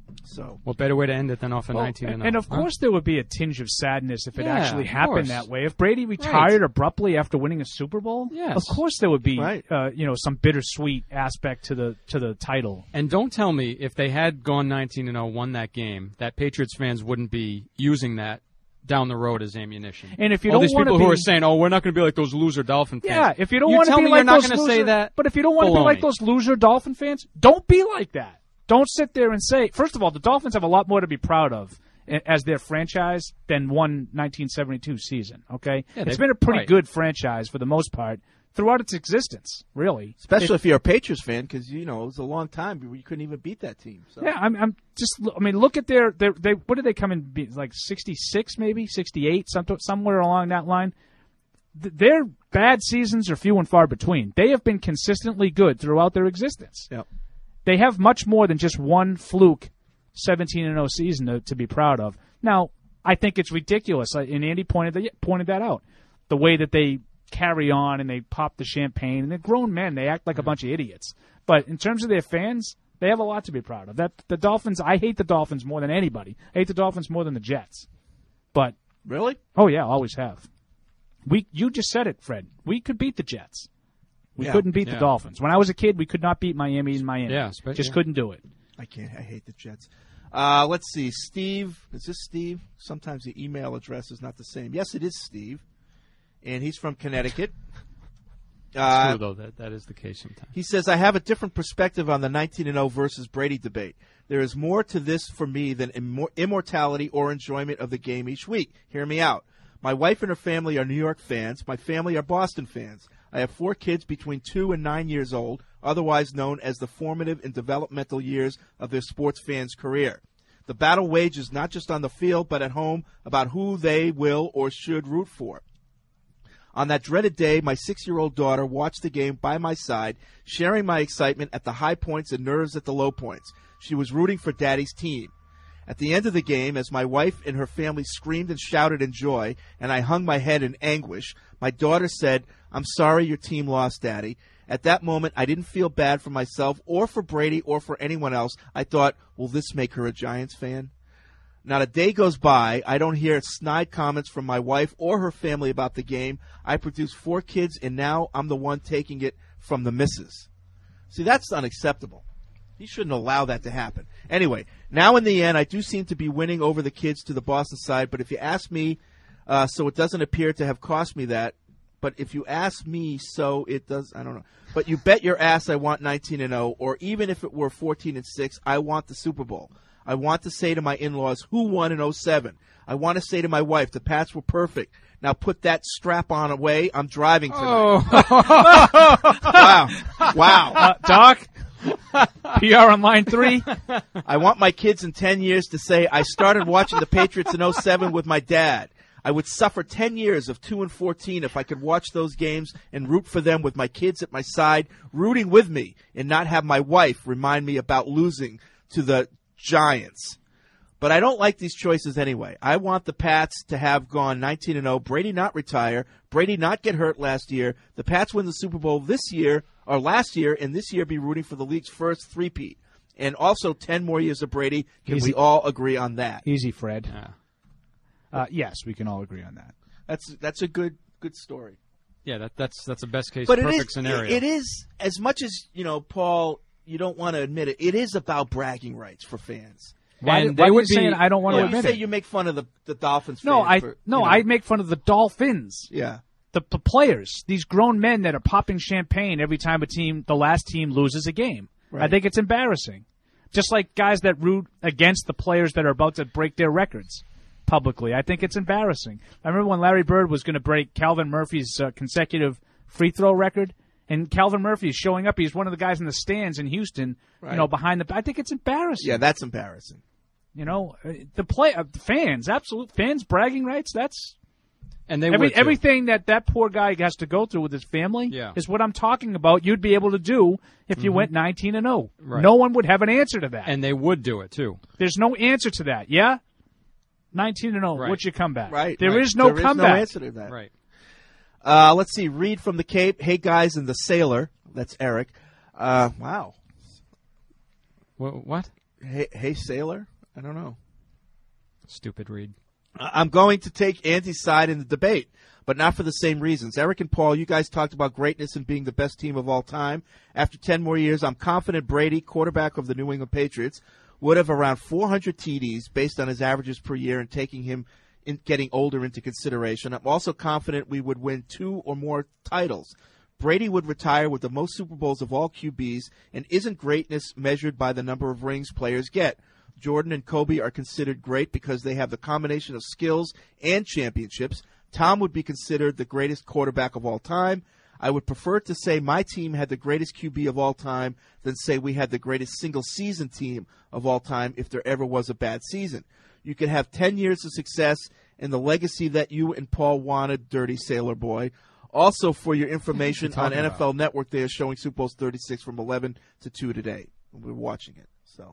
So, what better way to end it than off a 19-0? And of course, there would be a tinge of sadness if it actually happened that way. If Brady retired Right. abruptly after winning a Super Bowl, Yes. of course there would be, Right. some bittersweet aspect to the title. And don't tell me if they had gone 19-0, won that game, that Patriots fans wouldn't be using that down the road as ammunition. And if you all don't these wanna people who be- are saying, "Oh, we're not going to be like those loser Dolphin fans." Yeah, if you don't You want to tell be me like you're not those gonna loser, say that. but if you don't want to be like those loser Dolphin fans, don't be like that. Don't sit there and say. First of all, the Dolphins have a lot more to be proud of as their franchise than one 1972 season. Okay, Yeah, it's they've- been a pretty right. good franchise for the most part throughout its existence. Really, especially if you're a Patriots fan, because, it was a long time you couldn't even beat that team. So. Yeah, I'm just. I mean, look at their. What did they come in? Like 66, maybe 68, somewhere along that line. Their bad seasons are few and far between. They have been consistently good throughout their existence. Yep. They have much more than just one fluke 17-0 season to be proud of. Now, I think it's ridiculous, and Andy pointed that out. The way that they carry on and they pop the champagne, and they're grown men. They act like a bunch of idiots. But in terms of their fans, they have a lot to be proud of. The Dolphins, I hate the Dolphins more than anybody. I hate the Dolphins more than the Jets. But really? Oh, yeah, always have. You just said it, Fred. We could beat the Jets. We couldn't beat the Dolphins. When I was a kid, we could not beat Miami in Miami. Yeah, just couldn't do it. I can't. I hate the Jets. Let's see. Steve. Is this Steve? Sometimes the email address is not the same. Yes, it is Steve. And he's from Connecticut. It's true, though. That is the case sometimes. He says, I have a different perspective on the 19-0 versus Brady debate. There is more to this for me than immortality or enjoyment of the game each week. Hear me out. My wife and her family are New York fans. My family are Boston fans. I have 4 kids between 2 and 9 years old, otherwise known as the formative and developmental years of their sports fans' career. The battle wages not just on the field, but at home about who they will or should root for. On that dreaded day, my 6-year-old daughter watched the game by my side, sharing my excitement at the high points and nerves at the low points. She was rooting for Daddy's team. At the end of the game, as my wife and her family screamed and shouted in joy, and I hung my head in anguish, my daughter said, I'm sorry your team lost, Daddy. At that moment, I didn't feel bad for myself or for Brady or for anyone else. I thought, will this make her a Giants fan? Not a day goes by, I don't hear snide comments from my wife or her family about the game. I produced 4 kids, and now I'm the one taking it from the missus. See, that's unacceptable. He shouldn't allow that to happen. Anyway, now in the end, I do seem to be winning over the kids to the Boston side, but if you ask me, so it doesn't appear to have cost me that, but if you ask me, so it does, I don't know. But you bet your ass I want 19-0, or even if it were 14-6, I want the Super Bowl. I want to say to my in-laws, who won in 07? I want to say to my wife, the Pats were perfect. Now put that strap on away. I'm driving tonight. Oh. Wow. Doc? PR on line 3. I want my kids in 10 years to say, I started watching the Patriots in 07 with my dad. I would suffer 10 years of 2-14 if I could watch those games and root for them with my kids at my side, rooting with me, and not have my wife remind me about losing to the Giants. But I don't like these choices anyway. I want the Pats to have gone 19-0, Brady not retire, Brady not get hurt last year, the Pats win the Super Bowl this year, or last year, and this year be rooting for the league's first three-peat. And also 10 more years of Brady. Can we all agree on that? Easy, Fred. Yes, we can all agree on that. That's a good story. Yeah, that's a best case, But perfect scenario. It is, as much as, Paul, you don't want to admit it is about bragging rights for fans. Why would you saying I don't want to admit you say it? you make fun of the Dolphins No, fans. I make fun of the Dolphins. Yeah. The players, these grown men that are popping champagne every time the last team loses a game. Right. I think it's embarrassing. Just like guys that root against the players that are about to break their records publicly. I think it's embarrassing. I remember when Larry Bird was going to break Calvin Murphy's consecutive free throw record, and Calvin Murphy is showing up. He's one of the guys in the stands in Houston, Right. behind the. I think it's embarrassing. Yeah, that's embarrassing. The fans, absolute fans bragging rights. That's and they would too. everything that poor guy has to go through with his family is what I'm talking about. You'd be able to do if you went 19-0. Right. No one would have an answer to that, and they would do it too. There's no answer to that. Yeah, 19-0. Right. What's your comeback? Right. There is no There comeback. is no answer to that. Right. Let's see. Reed from the Cape. Hey, guys, and the Sailor. That's Eric. Wow. What? Hey, Sailor? I don't know. Stupid Reed. I'm going to take Andy's side in the debate, but not for the same reasons. Eric and Paul, you guys talked about greatness and being the best team of all time. After 10 more years, I'm confident Brady, quarterback of the New England Patriots, would have around 400 TDs based on his averages per year and taking him in getting older into consideration. I'm also confident we would win 2 or more titles. Brady would retire with the most Super Bowls of all QBs, and isn't greatness measured by the number of rings players get? Jordan and Kobe are considered great because they have the combination of skills and championships. Tom would be considered the greatest quarterback of all time. I would prefer to say my team had the greatest QB of all time than say we had the greatest single-season team of all time if there ever was a bad season. You could have 10 years of success and the legacy that you and Paul wanted, Dirty Sailor Boy. Also, for your information, on NFL Network, they are showing Super Bowl 36 from 11 to 2 today. We're watching it. So,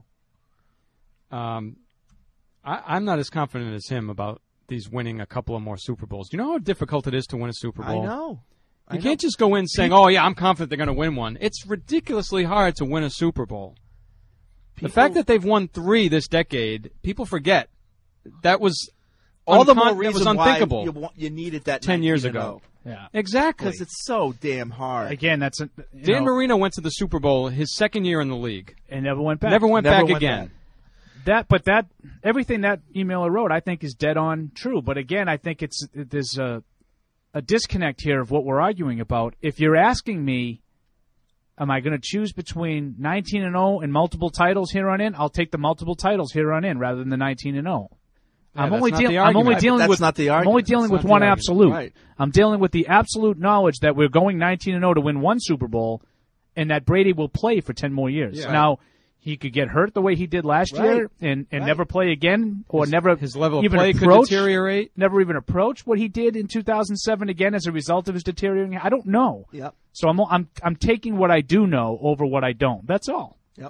I'm not as confident as him about these winning a couple of more Super Bowls. Do you know how difficult it is to win a Super Bowl? I know. You can't just go in saying, "Oh yeah, I'm confident they're going to win one." It's ridiculously hard to win a Super Bowl. The fact that they've won 3 this decade, people forget that was all the more that reason was unthinkable. why you needed that 10 years 19-0. ago. Yeah, exactly. Because it's so damn hard. Again, that's Dan Marino went to the Super Bowl his second year in the league and never went back. Never went back again. That everything that emailer wrote, I think, is dead on true. But again, I think there's a disconnect here of what we're arguing about. If you're asking me, am I going to choose between 19-0 and multiple titles here on in? I'll take the multiple titles here on in rather than the 19-0. I'm only dealing with one absolute. Right. I'm dealing with the absolute knowledge that we're going 19-0 to win one Super Bowl, and that Brady will play for 10 more years. Yeah. Now, he could get hurt the way he did last year and never play again, or his level of even play approach, could deteriorate. Never even approach what he did in 2007 again as a result of his deteriorating. I don't know. Yep. So I'm taking what I do know over what I don't. That's all. Yep.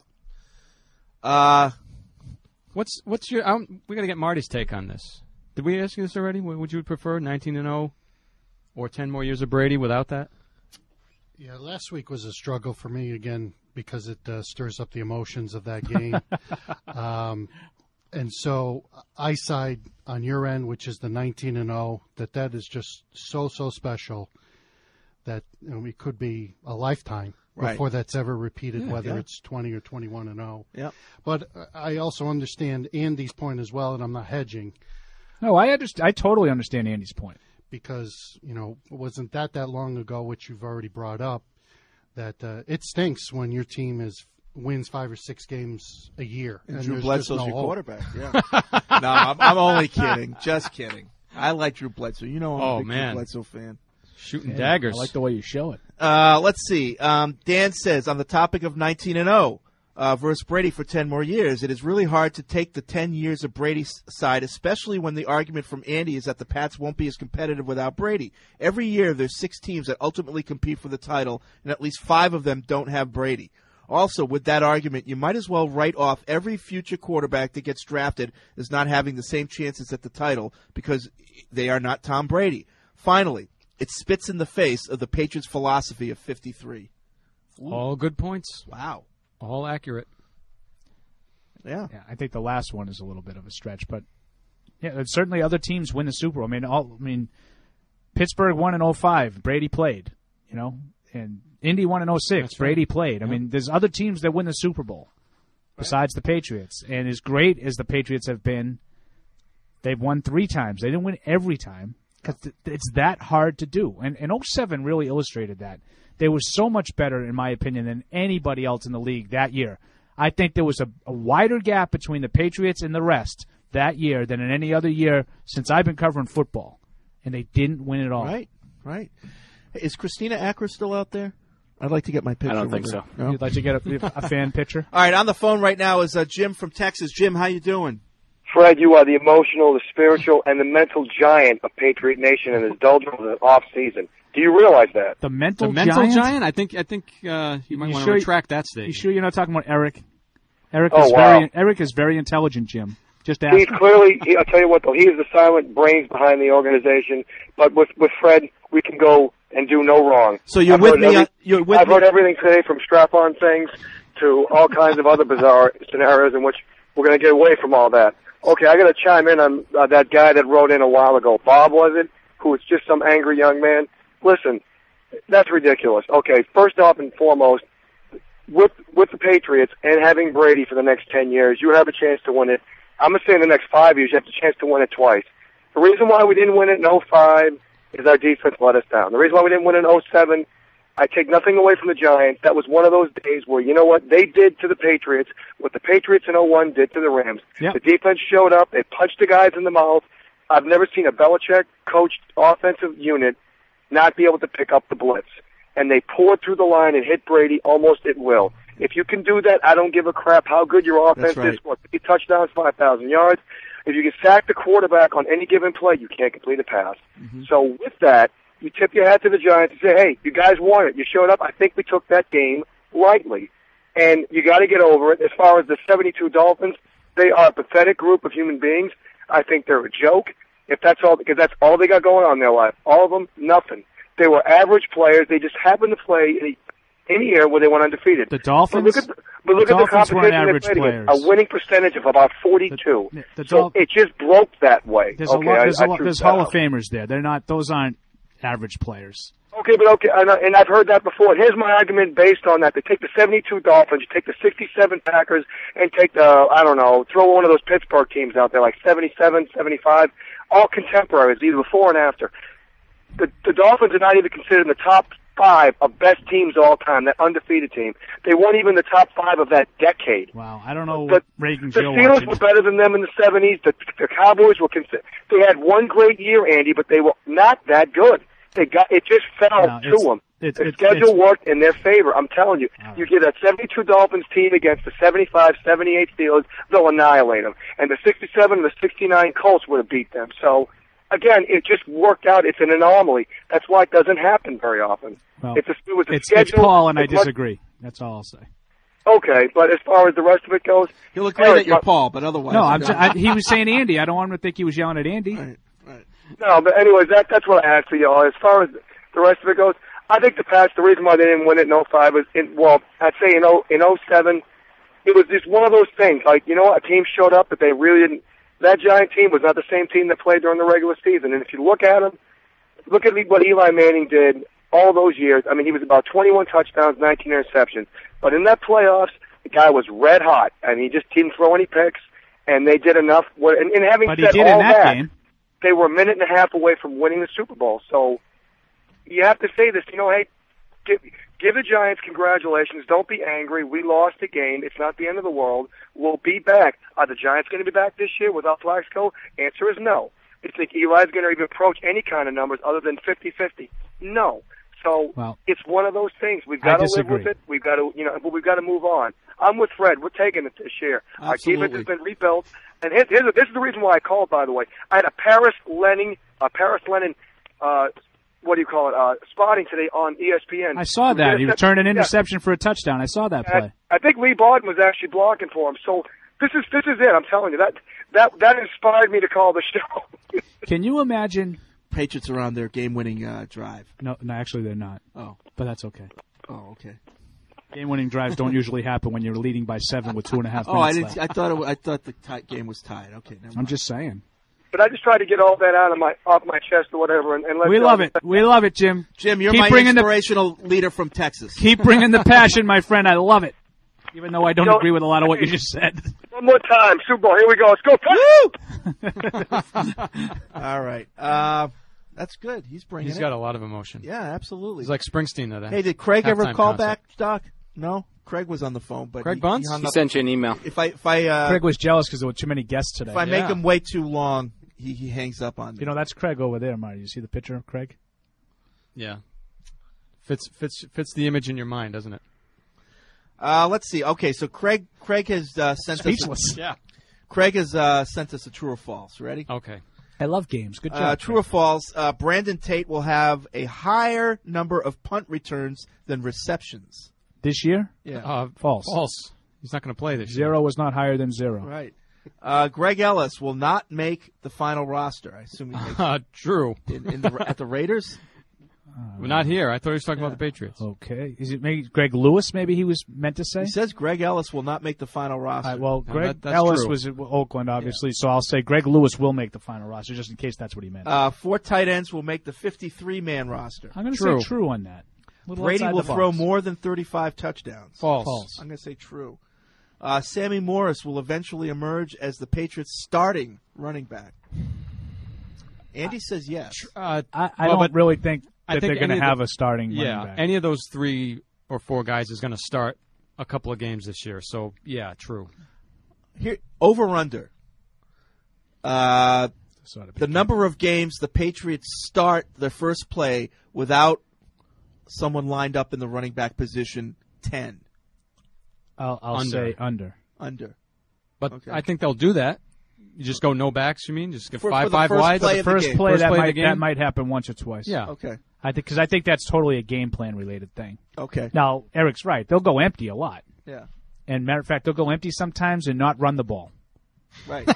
What's your? We got to get Marty's take on this. Did we ask you this already? Would you prefer 19-0 or 10 more years of Brady without that? Yeah, last week was a struggle for me again because it stirs up the emotions of that game. And so I side on your end, which is the 19-0, that is just so special that it could be a lifetime before that's ever repeated, whether it's 20 or 21-0. Yep. But I also understand Andy's point as well, and I'm not hedging. No, I totally understand Andy's point. Because, it wasn't that long ago, which you've already brought up, that it stinks when your team wins 5 or 6 games a year. And Drew Bledsoe's your quarterback. Yeah. No, I'm only kidding. Just kidding. I like Drew Bledsoe. I'm a big Drew Bledsoe fan. Shooting daggers. I like the way you show it. Let's see. Dan says, on the topic of 19-0, versus Brady for 10 more years. It is really hard to take the 10 years of Brady's side, especially when the argument from Andy is that the Pats won't be as competitive without Brady. Every year there's 6 teams that ultimately compete for the title, and at least 5 of them don't have Brady. Also, with that argument, you might as well write off every future quarterback that gets drafted as not having the same chances at the title because they are not Tom Brady. Finally, it spits in the face of the Patriots' philosophy of 53. Ooh. All good points. Wow. All accurate. Yeah, I think the last one is a little bit of a stretch, but yeah, certainly other teams win the Super Bowl. I mean, Pittsburgh won in 2005. Brady played, and Indy won in 2006. That's Brady right. played. I mean, there's other teams that win the Super Bowl besides the Patriots. And as great as the Patriots have been, they've won 3 times. They didn't win every time because it's that hard to do. And 2007 really illustrated that. They were so much better, in my opinion, than anybody else in the league that year. I think there was a wider gap between the Patriots and the rest that year than in any other year since I've been covering football. And they didn't win it all. Right. Is Christina Acker still out there? I'd like to get my picture. I don't think with her. so. No? You'd like to get a fan picture? All right, on the phone right now is Jim from Texas. Jim, how you doing? Fred, you are the emotional, the spiritual, and the mental giant of Patriot Nation in this doldrum of the off season. Do you realize that? The mental giant? I think you might want to retract that statement. You sure you're not talking about Eric? Eric is very intelligent, Jim. Just ask. He's clearly. I'll tell you what, though, he is the silent brains behind the organization. But with Fred, we can go and do no wrong. So you're with me? I've heard everything today, from strap-on things to all kinds of other bizarre scenarios in which we're going to get away from all that. Okay, I got to chime in on that guy that wrote in a while ago. Bob, was it? Who was just some angry young man. Listen, that's ridiculous. Okay, first off and foremost, with the Patriots and having Brady for the next 10 years, you have a chance to win it. I'm going to say in the next 5 years, you have a chance to win it twice. The reason why we didn't win it in 2005 is our defense let us down. The reason why we didn't win it in 2007, I take nothing away from the Giants. That was one of those days where, you know what, they did to the Patriots what the Patriots in 2001 did to the Rams. Yep. The defense showed up. They punched the guys in the mouth. I've never seen a Belichick-coached offensive unit not be able to pick up the blitz. And they poured through the line and hit Brady almost at will. If you can do that, I don't give a crap how good your offense is. 50 touchdowns, 5,000 yards. If you can sack the quarterback on any given play, you can't complete a pass. Mm-hmm. So with that, you tip your hat to the Giants and say, hey, you guys won it. You showed up. I think we took that game lightly. And you got to get over it. As far as the 72 Dolphins, they are a pathetic group of human beings. I think they're a joke. If that's all, because that's all they got going on in their life. All of them, nothing. They were average players. They just happened to play in a year where they went undefeated. The Dolphins? But look at the competition they played against. A winning percentage of about 42. So it just broke that way. There's Hall of Famers there. They're not; those aren't average players. Okay, and I've heard that before. And here's my argument based on that. They take the 72 Dolphins, you take the 67 Packers, and take throw one of those Pittsburgh teams out there, like 77, 75, all contemporaries, either before and after. The Dolphins are not even considered in the top 5 of best teams of all time, that undefeated team. They weren't even the top 5 of that decade. Wow, I don't know what Reagan The Steelers were better than them in the 70s. The Cowboys were they had one great year, Andy, but they were not that good. It just fell to them. The schedule worked in their favor. I'm telling you. Right. You get that 72 Dolphins team against the 75, 78 Steelers, they'll annihilate them. And the 67 and the 69 Colts would have beat them. So, again, it just worked out. It's an anomaly. That's why it doesn't happen very often. Well, it was a it's Paul, and I disagree. That's all I'll say. Okay, but as far as the rest of it goes, he'll agree that you're Paul, but otherwise, no. He was saying Andy. I don't want him to think he was yelling at Andy. Right. No, but anyways, that's what I had for y'all. As far as the rest of it goes, I think the Pats. The reason why they didn't win it in 05 was I'd say in 07, it was just one of those things. Like, you know what, a team showed up, but they really didn't. That Giant team was not the same team that played during the regular season. And if you look at them, look at what Eli Manning did all those years. I mean, he was about 21 touchdowns, 19 interceptions. But in that playoffs, the guy was red hot, and he just didn't throw any picks, and they did enough. And having said all that, they were a minute and a half away from winning the Super Bowl. So you have to say this, hey, give the Giants congratulations. Don't be angry. We lost the game. It's not the end of the world. We'll be back. Are the Giants going to be back this year without Flacco? Answer is no. You think Eli's going to even approach any kind of numbers other than 50-50? No. So it's one of those things. We've got to live with it. We've got to, but we've got to move on. I'm with Fred. We're taking it this year. Our defense has been rebuilt. And this is the reason why I called, by the way. I had a Paris Lennon, spotting today on ESPN. I saw that. He returned an interception for a touchdown. I saw that play. I think Lee Barton was actually blocking for him. So this is it. I'm telling you. That inspired me to call the show. Can you imagine? Patriots are on their game-winning drive. No, actually they're not. Oh. But that's okay. Oh, okay. Game-winning drives don't usually happen when you're leading by 7 with 2.5 minutes left. I thought the game was tied. Okay, never mind. I'm just saying. But I just tried to get all that off my chest or whatever. And we love it. We love it, Jim. Jim, you're my inspirational leader from Texas. Keep bringing the passion, my friend. I love it. Even though I don't agree with a lot of what you just said. One more time. Super Bowl. Here we go. Let's go. Woo! All right. That's good. He's got a lot of emotion. Yeah, absolutely. He's like Springsteen to that. Hey, did Craig ever call back, Doc? No? Craig was on the phone, but Craig Bunce? He sent you an email. If I Craig was jealous because there were too many guests today. If I make him wait too long, he hangs up on me. You know, that's Craig over there, Marty. You see the picture of Craig? Yeah. Fits the image in your mind, doesn't it? Let's see. Okay, so Craig has sent Speechless. us. Craig has sent us a true or false. Ready? Okay. I love games. Good job. True or false? Brandon Tate will have a higher number of punt returns than receptions this year. Yeah. False. False. He's not going to play this year. 0 was not higher than 0. Right. Greg Ellis will not make the final roster. I assume he makes True. At the Raiders. We're not here. I thought he was talking about the Patriots. Okay. Is it maybe Greg Lewis? Maybe he was meant to say. He says Greg Ellis will not make the final roster. Well, Greg Ellis was at Oakland, obviously, so I'll say Greg Lewis will make the final roster, just in case that's what he meant. 4 tight ends will make the 53-man roster. I'm going to say true on that. Brady will throw more than 35 touchdowns. False. I'm going to say true. Sammy Morris will eventually emerge as the Patriots' starting running back. Andy says yes. I don't really think that they're going to have a starting running back. Any of those 3 or 4 guys is going to start a couple of games this year. So, yeah, true. Here, over-under. The number of games the Patriots start their first play without someone lined up in the running back position, 10. I'll say under. Under. But I think they'll do that. You just go no backs, you mean? Just get for 5 the wide? Play the first play, that that might happen once or twice. Yeah. Okay. Because I think that's totally a game plan related thing. Okay. Now, Eric's right. They'll go empty a lot. Yeah. And matter of fact, they'll go empty sometimes and not run the ball. Right.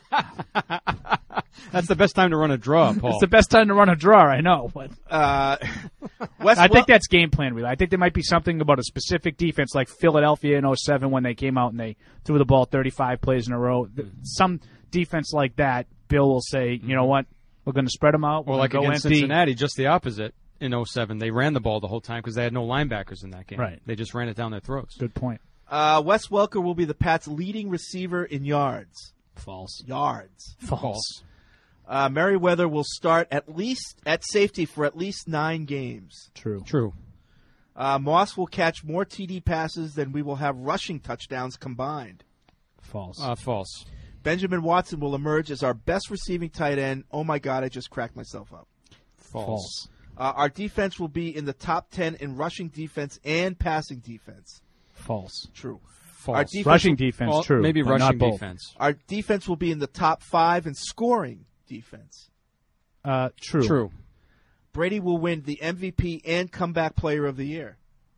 That's the best time to run a draw, Paul. It's the best time to run a draw, I know. But I think that's game plan related. I think there might be something about a specific defense like Philadelphia in 2007 when they came out and they threw the ball 35 plays in a row. Some defense like that, Bill will say, you know what, we're going to spread them out. Or like go against empty. Cincinnati, just the opposite. In 2007, they ran the ball the whole time because they had no linebackers in that game. Right. They just ran it down their throats. Good point. Wes Welker will be the Pats' leading receiver in yards. False. Yards. False. Merriweather will start at least at safety for at least 9 games. True. Moss will catch more TD passes than we will have rushing touchdowns combined. False. False. Benjamin Watson will emerge as our best receiving tight end. Oh, my God, I just cracked myself up. False. Our defense will be in the top 10 in rushing defense and passing defense. False. True. False. Our defense rushing defense, true. Maybe but rushing not both. defense. Our defense will be in the top 5 in scoring defense. True. True. Brady will win the MVP and comeback player of the year.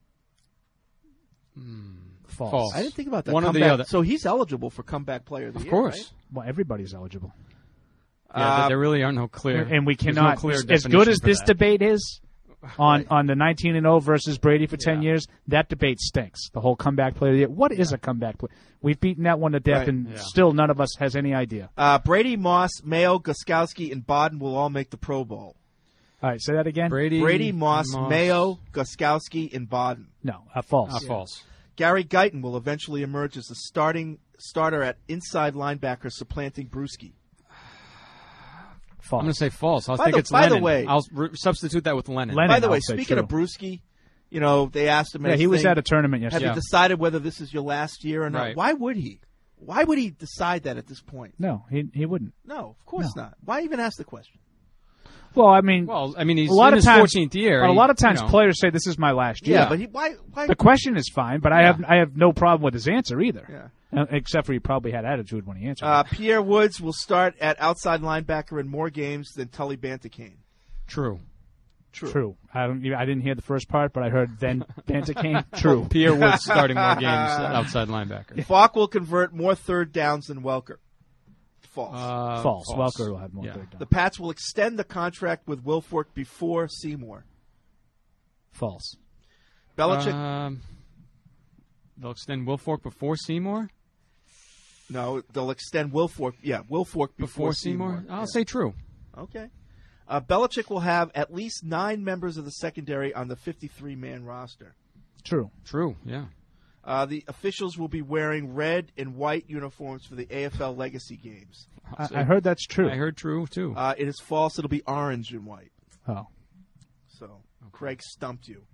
False. I didn't think about that. One or the Comeback- other. So he's eligible for comeback player of the year, Of course. right? Well, everybody's eligible. Yeah, there really are no clear. And we there's cannot, no clear as definition good as for this that. debate is, on the 19-0 versus Brady for 10 years, that debate stinks. The whole comeback player of the year. What is a comeback player? We've beaten that one to death, Right. and still none of us has any idea. Brady, Moss, Mayo, Gostkowski, and Bodden will all make the Pro Bowl. All right, say that again. Brady, Moss, Mayo, Gostkowski, and Bodden. No, false. False. Gary Guyton will eventually emerge as the starter at inside linebacker, supplanting Brewski. False. I'm going to say false. I By think the- it's by the Lennon. way- I'll substitute that with Lennon. Lennon. By the I'll way, say speaking true. of Brewski, you know, they asked him. Yeah, he was at a tournament yesterday. Have you decided whether this is your last year or not? Right. Why would he? Why would he decide that at this point? No, he wouldn't. No, of course not. Why even ask the question? Well, I mean, he's a lot in of his times, 14th year. But a lot of times, you know. players say this is my last year. Yeah, but why? The question is fine, but I have no problem with his answer either. Yeah. Except for he probably had attitude when he answered. Pierre Woods will start at outside linebacker in more games than Tully Bantakane. True. I didn't hear the first part, but I heard then Bantakane. True. Pierre Woods starting more games outside linebacker. Falk will convert more third downs than Welker. False. False. Welker will have more third downs. The Pats will extend the contract with Wilfork before Seymour. False. Belichick. They'll extend Wilfork before Seymour? No, they'll extend Wilfork. Yeah, Wilfork before Seymour. I'll say true. Okay. Belichick will have at least 9 members of the secondary on the 53-man roster. True, yeah. The officials will be wearing red and white uniforms for the AFL Legacy games. I heard that's true. I heard true, too. It is false. It'll be orange and white. Oh. So, Craig stumped you.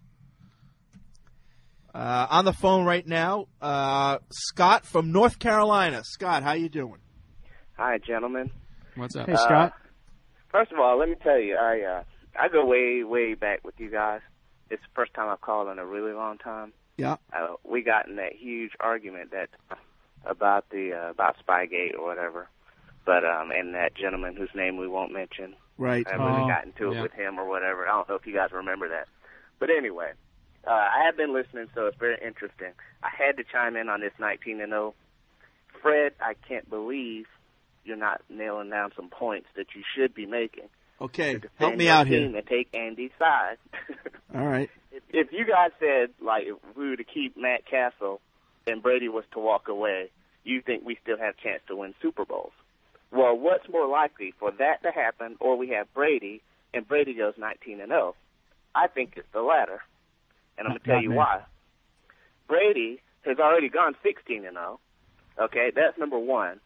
On the phone right now, Scott from North Carolina. Scott, how you doing? Hi, gentlemen. What's up? Hey, Scott. First of all, let me tell you, I go way, way back with you guys. It's the first time I've called in a really long time. Yeah. We got in that huge argument about Spygate or whatever, but and that gentleman whose name we won't mention. Right. I really got into it with him or whatever. I don't know if you guys remember that, but anyway, I have been listening, so it's very interesting. I had to chime in on this 19-0. Fred, I can't believe you're not nailing down some points that you should be making. Okay, help me out here. And take Andy's side. All right. If you guys said, like, if we were to keep Matt Castle and Brady was to walk away, you think we still have a chance to win Super Bowls. Well, what's more likely, for that to happen, or we have Brady, and Brady goes 19-0? I think it's the latter, and I'm going to tell you why. Brady has already gone 16-0. Okay, that's number one.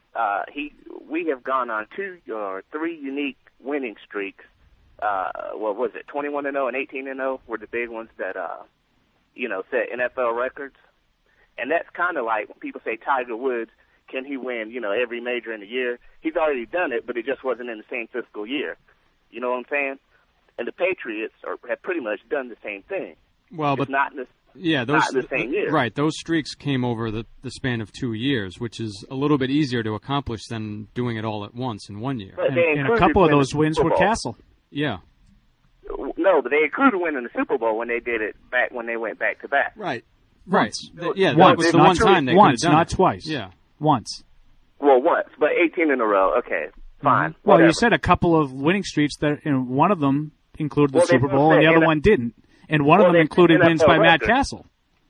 We have gone on 2 or 3 unique winning streaks. What was it? 21-0 and 18-0 were the big ones that set NFL records. And that's kind of like when people say Tiger Woods, can he win, every major in a year? He's already done it, but it just wasn't in the same fiscal year. You know what I'm saying? And the Patriots have pretty much done the same thing. Well, but not in the same year. Right, those streaks came over the span of 2 years, which is a little bit easier to accomplish than doing it all at once in 1 year. And a couple of those wins were Castle. Yeah. No, but they included winning the Super Bowl when they did it back when they went back to back. Right. Once. Yeah, once. That was the one time they once, could have done not it. twice. Yeah. Once. Well, once, but 18 in a row. Okay, fine. Well, whatever. you said a couple of winning streaks that one of them included the Super Bowl and the other one didn't. And one of them included wins by Matt Castle.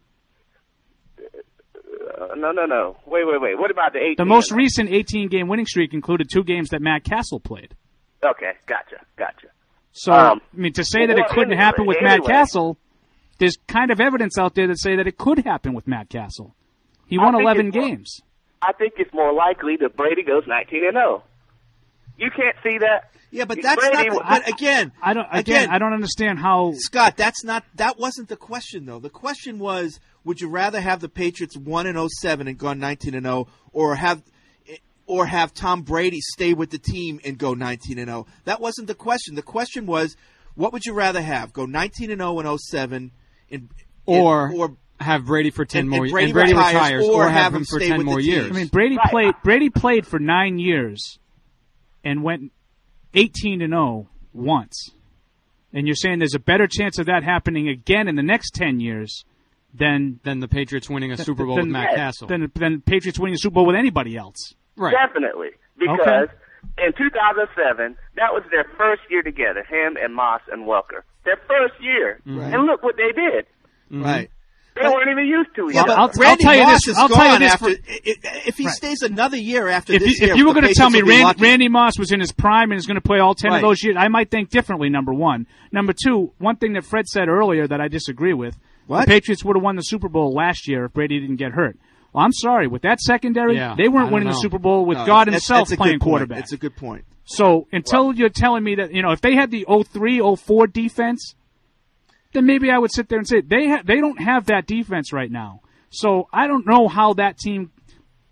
No. Wait. What about the 18? The most recent 18-game winning streak included 2 games that Matt Castle played. Okay, gotcha. So, to say that it couldn't happen with Matt Castle, there's kind of evidence out there that say that it could happen with Matt Castle. He won 11 games. I think it's more likely that Brady goes 19-0. You can't see that. Yeah, but that's Brady, not. But again, I don't understand how. Scott, that wasn't the question though. The question was, would you rather have the Patriots 1-07 and gone 19-0, or have Tom Brady stay with the team and go 19-0? That wasn't the question. The question was, what would you rather have? Go 19-0 and 07, or have Brady for 10 more years, and Brady retires, or have him for 10 more years. I mean, Brady played for 9 years and went 18-0 once. And you're saying there's a better chance of that happening again in the next 10 years than the Patriots winning a Super Bowl with Matt Castle. Than Patriots winning a Super Bowl with anybody else. Right. Definitely. Because in 2007, that was their first year together, him and Moss and Welker. Their first year. Right. And look what they did. Right. They weren't even used to it. Yeah, but Randy Moss is gone after. If he stays another year after this year, if you were going to tell me Randy Moss was in his prime and is going to play all 10 of those years, I might think differently, number one. Number two, one thing that Fred said earlier that I disagree with, the Patriots would have won the Super Bowl last year if Brady didn't get hurt. Well, I'm sorry. With that secondary, they weren't winning the Super Bowl with God himself playing quarterback. That's a good point. So until you're telling me that, if they had the 03-04 defense, then maybe I would sit there and say they don't have that defense right now. So I don't know how that team.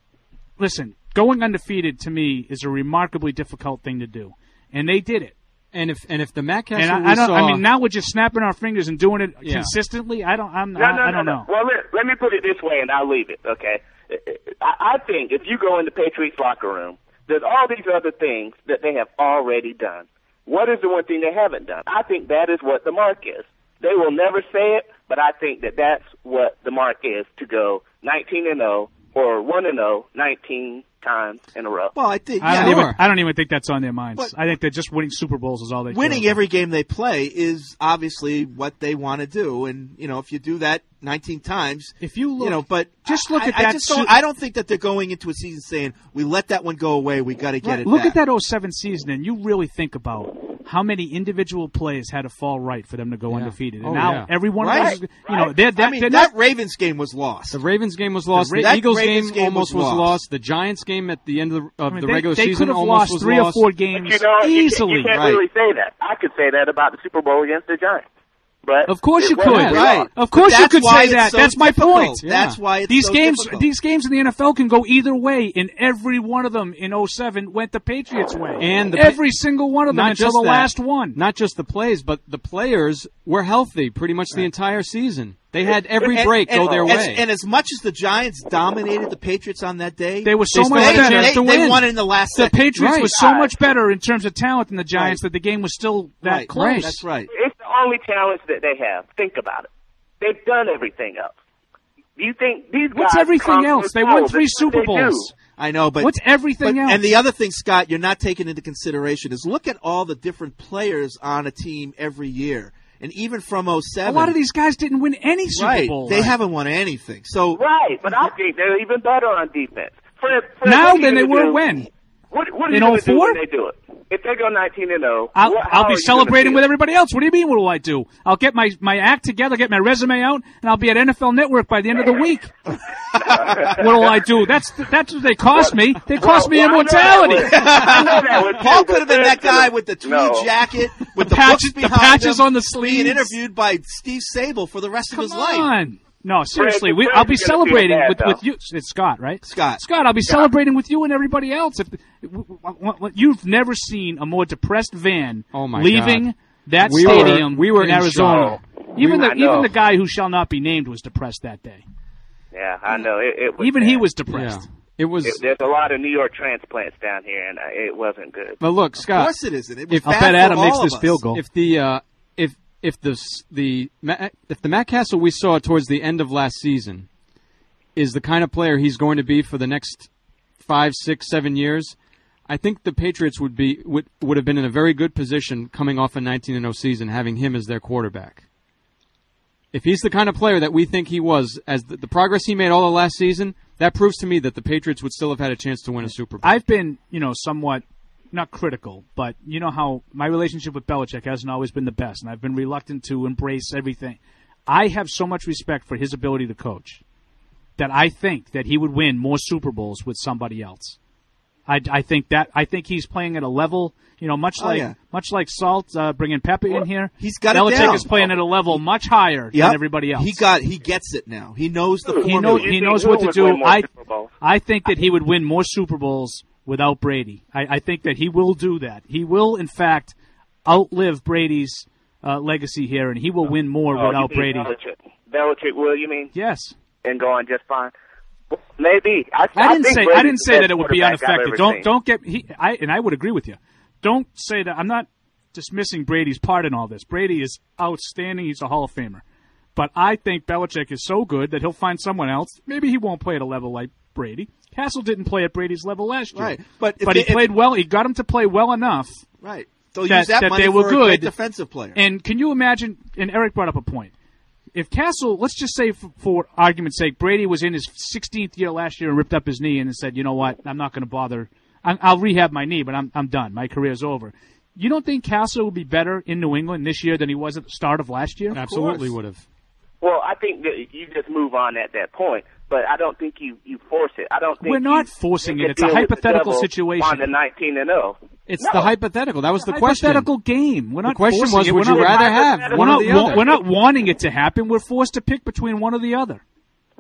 Listen, going undefeated to me is a remarkably difficult thing to do, and they did it. And if the Matt Castle and I mean, now we're just snapping our fingers and doing it consistently. I don't know. Well, let me put it this way, and I'll leave it. Okay, I think if you go in the Patriots locker room, there's all these other things that they have already done. What is the one thing they haven't done? I think that is what the mark is. They will never say it, but I think that that's what the mark is, to go 19-0 or 1-0 19 times in a row. Well, I think I don't even think that's on their minds. But I think they're just winning Super Bowls is all they. Winning every game they play is obviously what they want to do, and if you do that 19 times, if you look, but just look at that. I don't think that they're going into a season saying we let that one go away. We got to get it. Look back. at that 07 season, and you really think about how many individual plays had to fall right for them to go undefeated. And now every one of those, that Ravens game was lost. The Ravens game was lost. The Eagles game almost was lost. The Giants game at the end of the regular season almost was lost. They could have lost 3 or 4 games easily. You can't really say that. I could say that about the Super Bowl against the Giants. But of course you could. Right. Of course you could say that. That's my point. That's why it's these so games. difficult. These games in the NFL can go either way, and every one of them in 07 went the Patriots' way. And every single one of them until the last one. Not just the plays, but the players were healthy pretty much the entire season. They had every break go their way. And as much as the Giants dominated the Patriots on that day, they were so much better. They won in the last. The Patriots was so much better in terms of talent than the Giants that the game was still that close. That's right. It's the only challenge that they have. Think about it. They've done everything else. Do you think these guys? What's everything else? They won 3 Super Bowls. I know, but what's everything else? And the other thing, Scott, you're not taking into consideration is look at all the different players on a team every year. And even from 07. A lot of these guys didn't win any Super Bowl. They haven't won anything. So but I think they're even better on defense. Fred, now than they were when? What are you in going to do 04? when they do it? If they go 19-0, I'll be celebrating with everybody else. What do you mean? What will I do? I'll get my act together, get my resume out, and I'll be at NFL Network by the end of the week. What will I do? That's what they cost me. They cost me immortality. Paul could have been that guy with the tweed jacket, with the books behind the patches him, on the sleeves, being interviewed by Steve Sable for the rest of his life. Come on. No, seriously, I'll be celebrating with you. It's Scott, right? Scott, I'll be celebrating with you and everybody else. You've never seen a more depressed van leaving that stadium in Arizona. Even the guy who shall not be named was depressed that day. Yeah, I know. It was even bad. He was depressed. Yeah. It was. There's a lot of New York transplants down here, and it wasn't good. But look, Scott. Of course it isn't. It was I'll bet Adam makes this field goal. If the Matt Castle we saw towards the end of last season is the kind of player he's going to be for the next 5, 6, 7 years, I think the Patriots would have been in a very good position coming off a 19-0 season, having him as their quarterback. If he's the kind of player that we think he was, as the progress he made all of last season, that proves to me that the Patriots would still have had a chance to win a Super Bowl. I've been, somewhat. Not critical, but you know how my relationship with Belichick hasn't always been the best, and I've been reluctant to embrace everything. I have so much respect for his ability to coach that I think that he would win more Super Bowls with somebody else. I think he's playing at a level, much like Salt bringing Pepper in here. He's got Belichick it down. is playing at a level much higher than everybody else. He gets it now. He knows the formula. He knows what to do. I think that he would win more Super Bowls without Brady. I think that he will do that. He will, in fact, outlive Brady's legacy here, and he will win more without Brady. Belichick will, you mean? Yes. And go on just fine. Maybe. I didn't say that it would be unaffected. I would agree with you. Don't say that. I'm not dismissing Brady's part in all this. Brady is outstanding. He's a Hall of Famer. But I think Belichick is so good that he'll find someone else. Maybe he won't play at a level like Brady. Castle didn't play at Brady's level last year. Right. But he played well. He got him to play well enough. Right. They'll use that money they were for good. A great defensive player. And can you imagine, and Eric brought up a point, if Castle, let's just say for argument's sake, Brady was in his 16th year last year and ripped up his knee and said, you know what, I'm not going to bother. I'll rehab my knee, but I'm done. My career's over. You don't think Castle would be better in New England this year than he was at the start of last year? Absolutely would have. Well, I think that you just move on at that point, but I don't think you force it. I don't think we're not forcing it. It's a hypothetical situation. On the 19-0, it's the hypothetical. That was the question. Hypothetical game. We're not. The question was, would you rather have one or the other? We're not wanting it to happen. We're forced to pick between one or the other.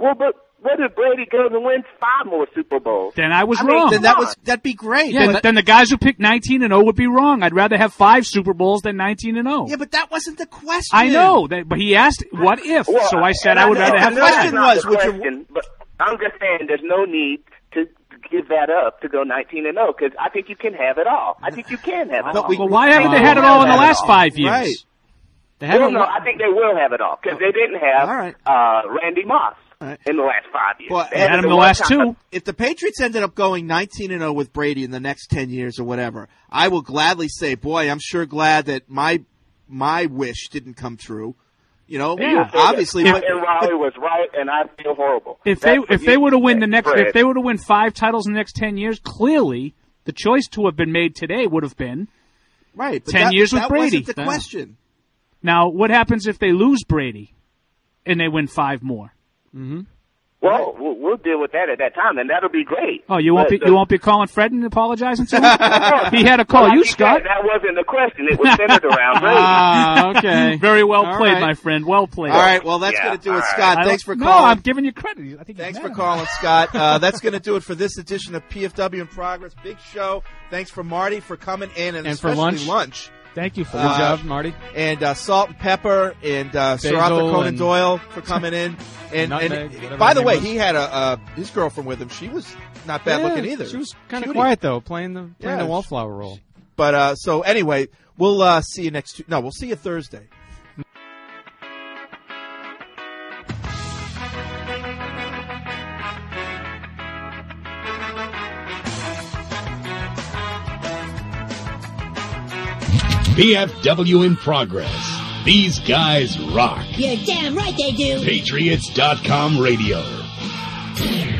Well, but what if Brady goes and wins 5 more Super Bowls? Then I was I mean, wrong. then that'd be great. Yeah, then the guys who picked 19-0 would be wrong. I'd rather have 5 Super Bowls than 19-0. Yeah, but that wasn't the question. I know, but he asked, "What if?" Well, so I said I would rather have 5. The question was, but I'm just saying, there's no need to give that up to go 19-0 because I think you can have it all. I think you can have it all. Well, why haven't they had it all in the last 5 years? Right. They I don't know. I think they will have it all because they didn't have Randy Moss in the last 5 years. Well, They had him the last 2. If the Patriots ended up going 19-0 with Brady in the next 10 years or whatever, I will gladly say, boy, I'm sure glad that my wish didn't come true. You know, obviously. And Raleigh was right, and I feel horrible. If they were to win if they were to win 5 titles in the next 10 years, clearly the choice to have been made today would have been 10 years with Brady. That wasn't the question. Now, what happens if they lose Brady and they win 5 more? Mm-hmm. Well, we'll deal with that at that time, and that'll be great. Oh, you won't be calling Fred and apologizing to him? He had to call you, Scott. That wasn't the question. It was centered around Brady. Okay. Very well played, my friend. Well played. All right, well, that's going to do it, Scott. Thanks for calling. No, I'm giving you credit. I think Thanks for calling, Scott. That's going to do it for this edition of PFW in Progress. Big show. Thanks for Marty for coming in, and especially for lunch. Thank you for good job, Marty. And Salt and Pepper and Sir Arthur Conan Doyle for coming in. And by the way, he had his girlfriend with him. She was not bad looking either. She was kind of quiet though, playing the wallflower role. But so anyway, we'll see you we'll see you Thursday. PFW in Progress. These guys rock. You're damn right they do. Patriots.com radio.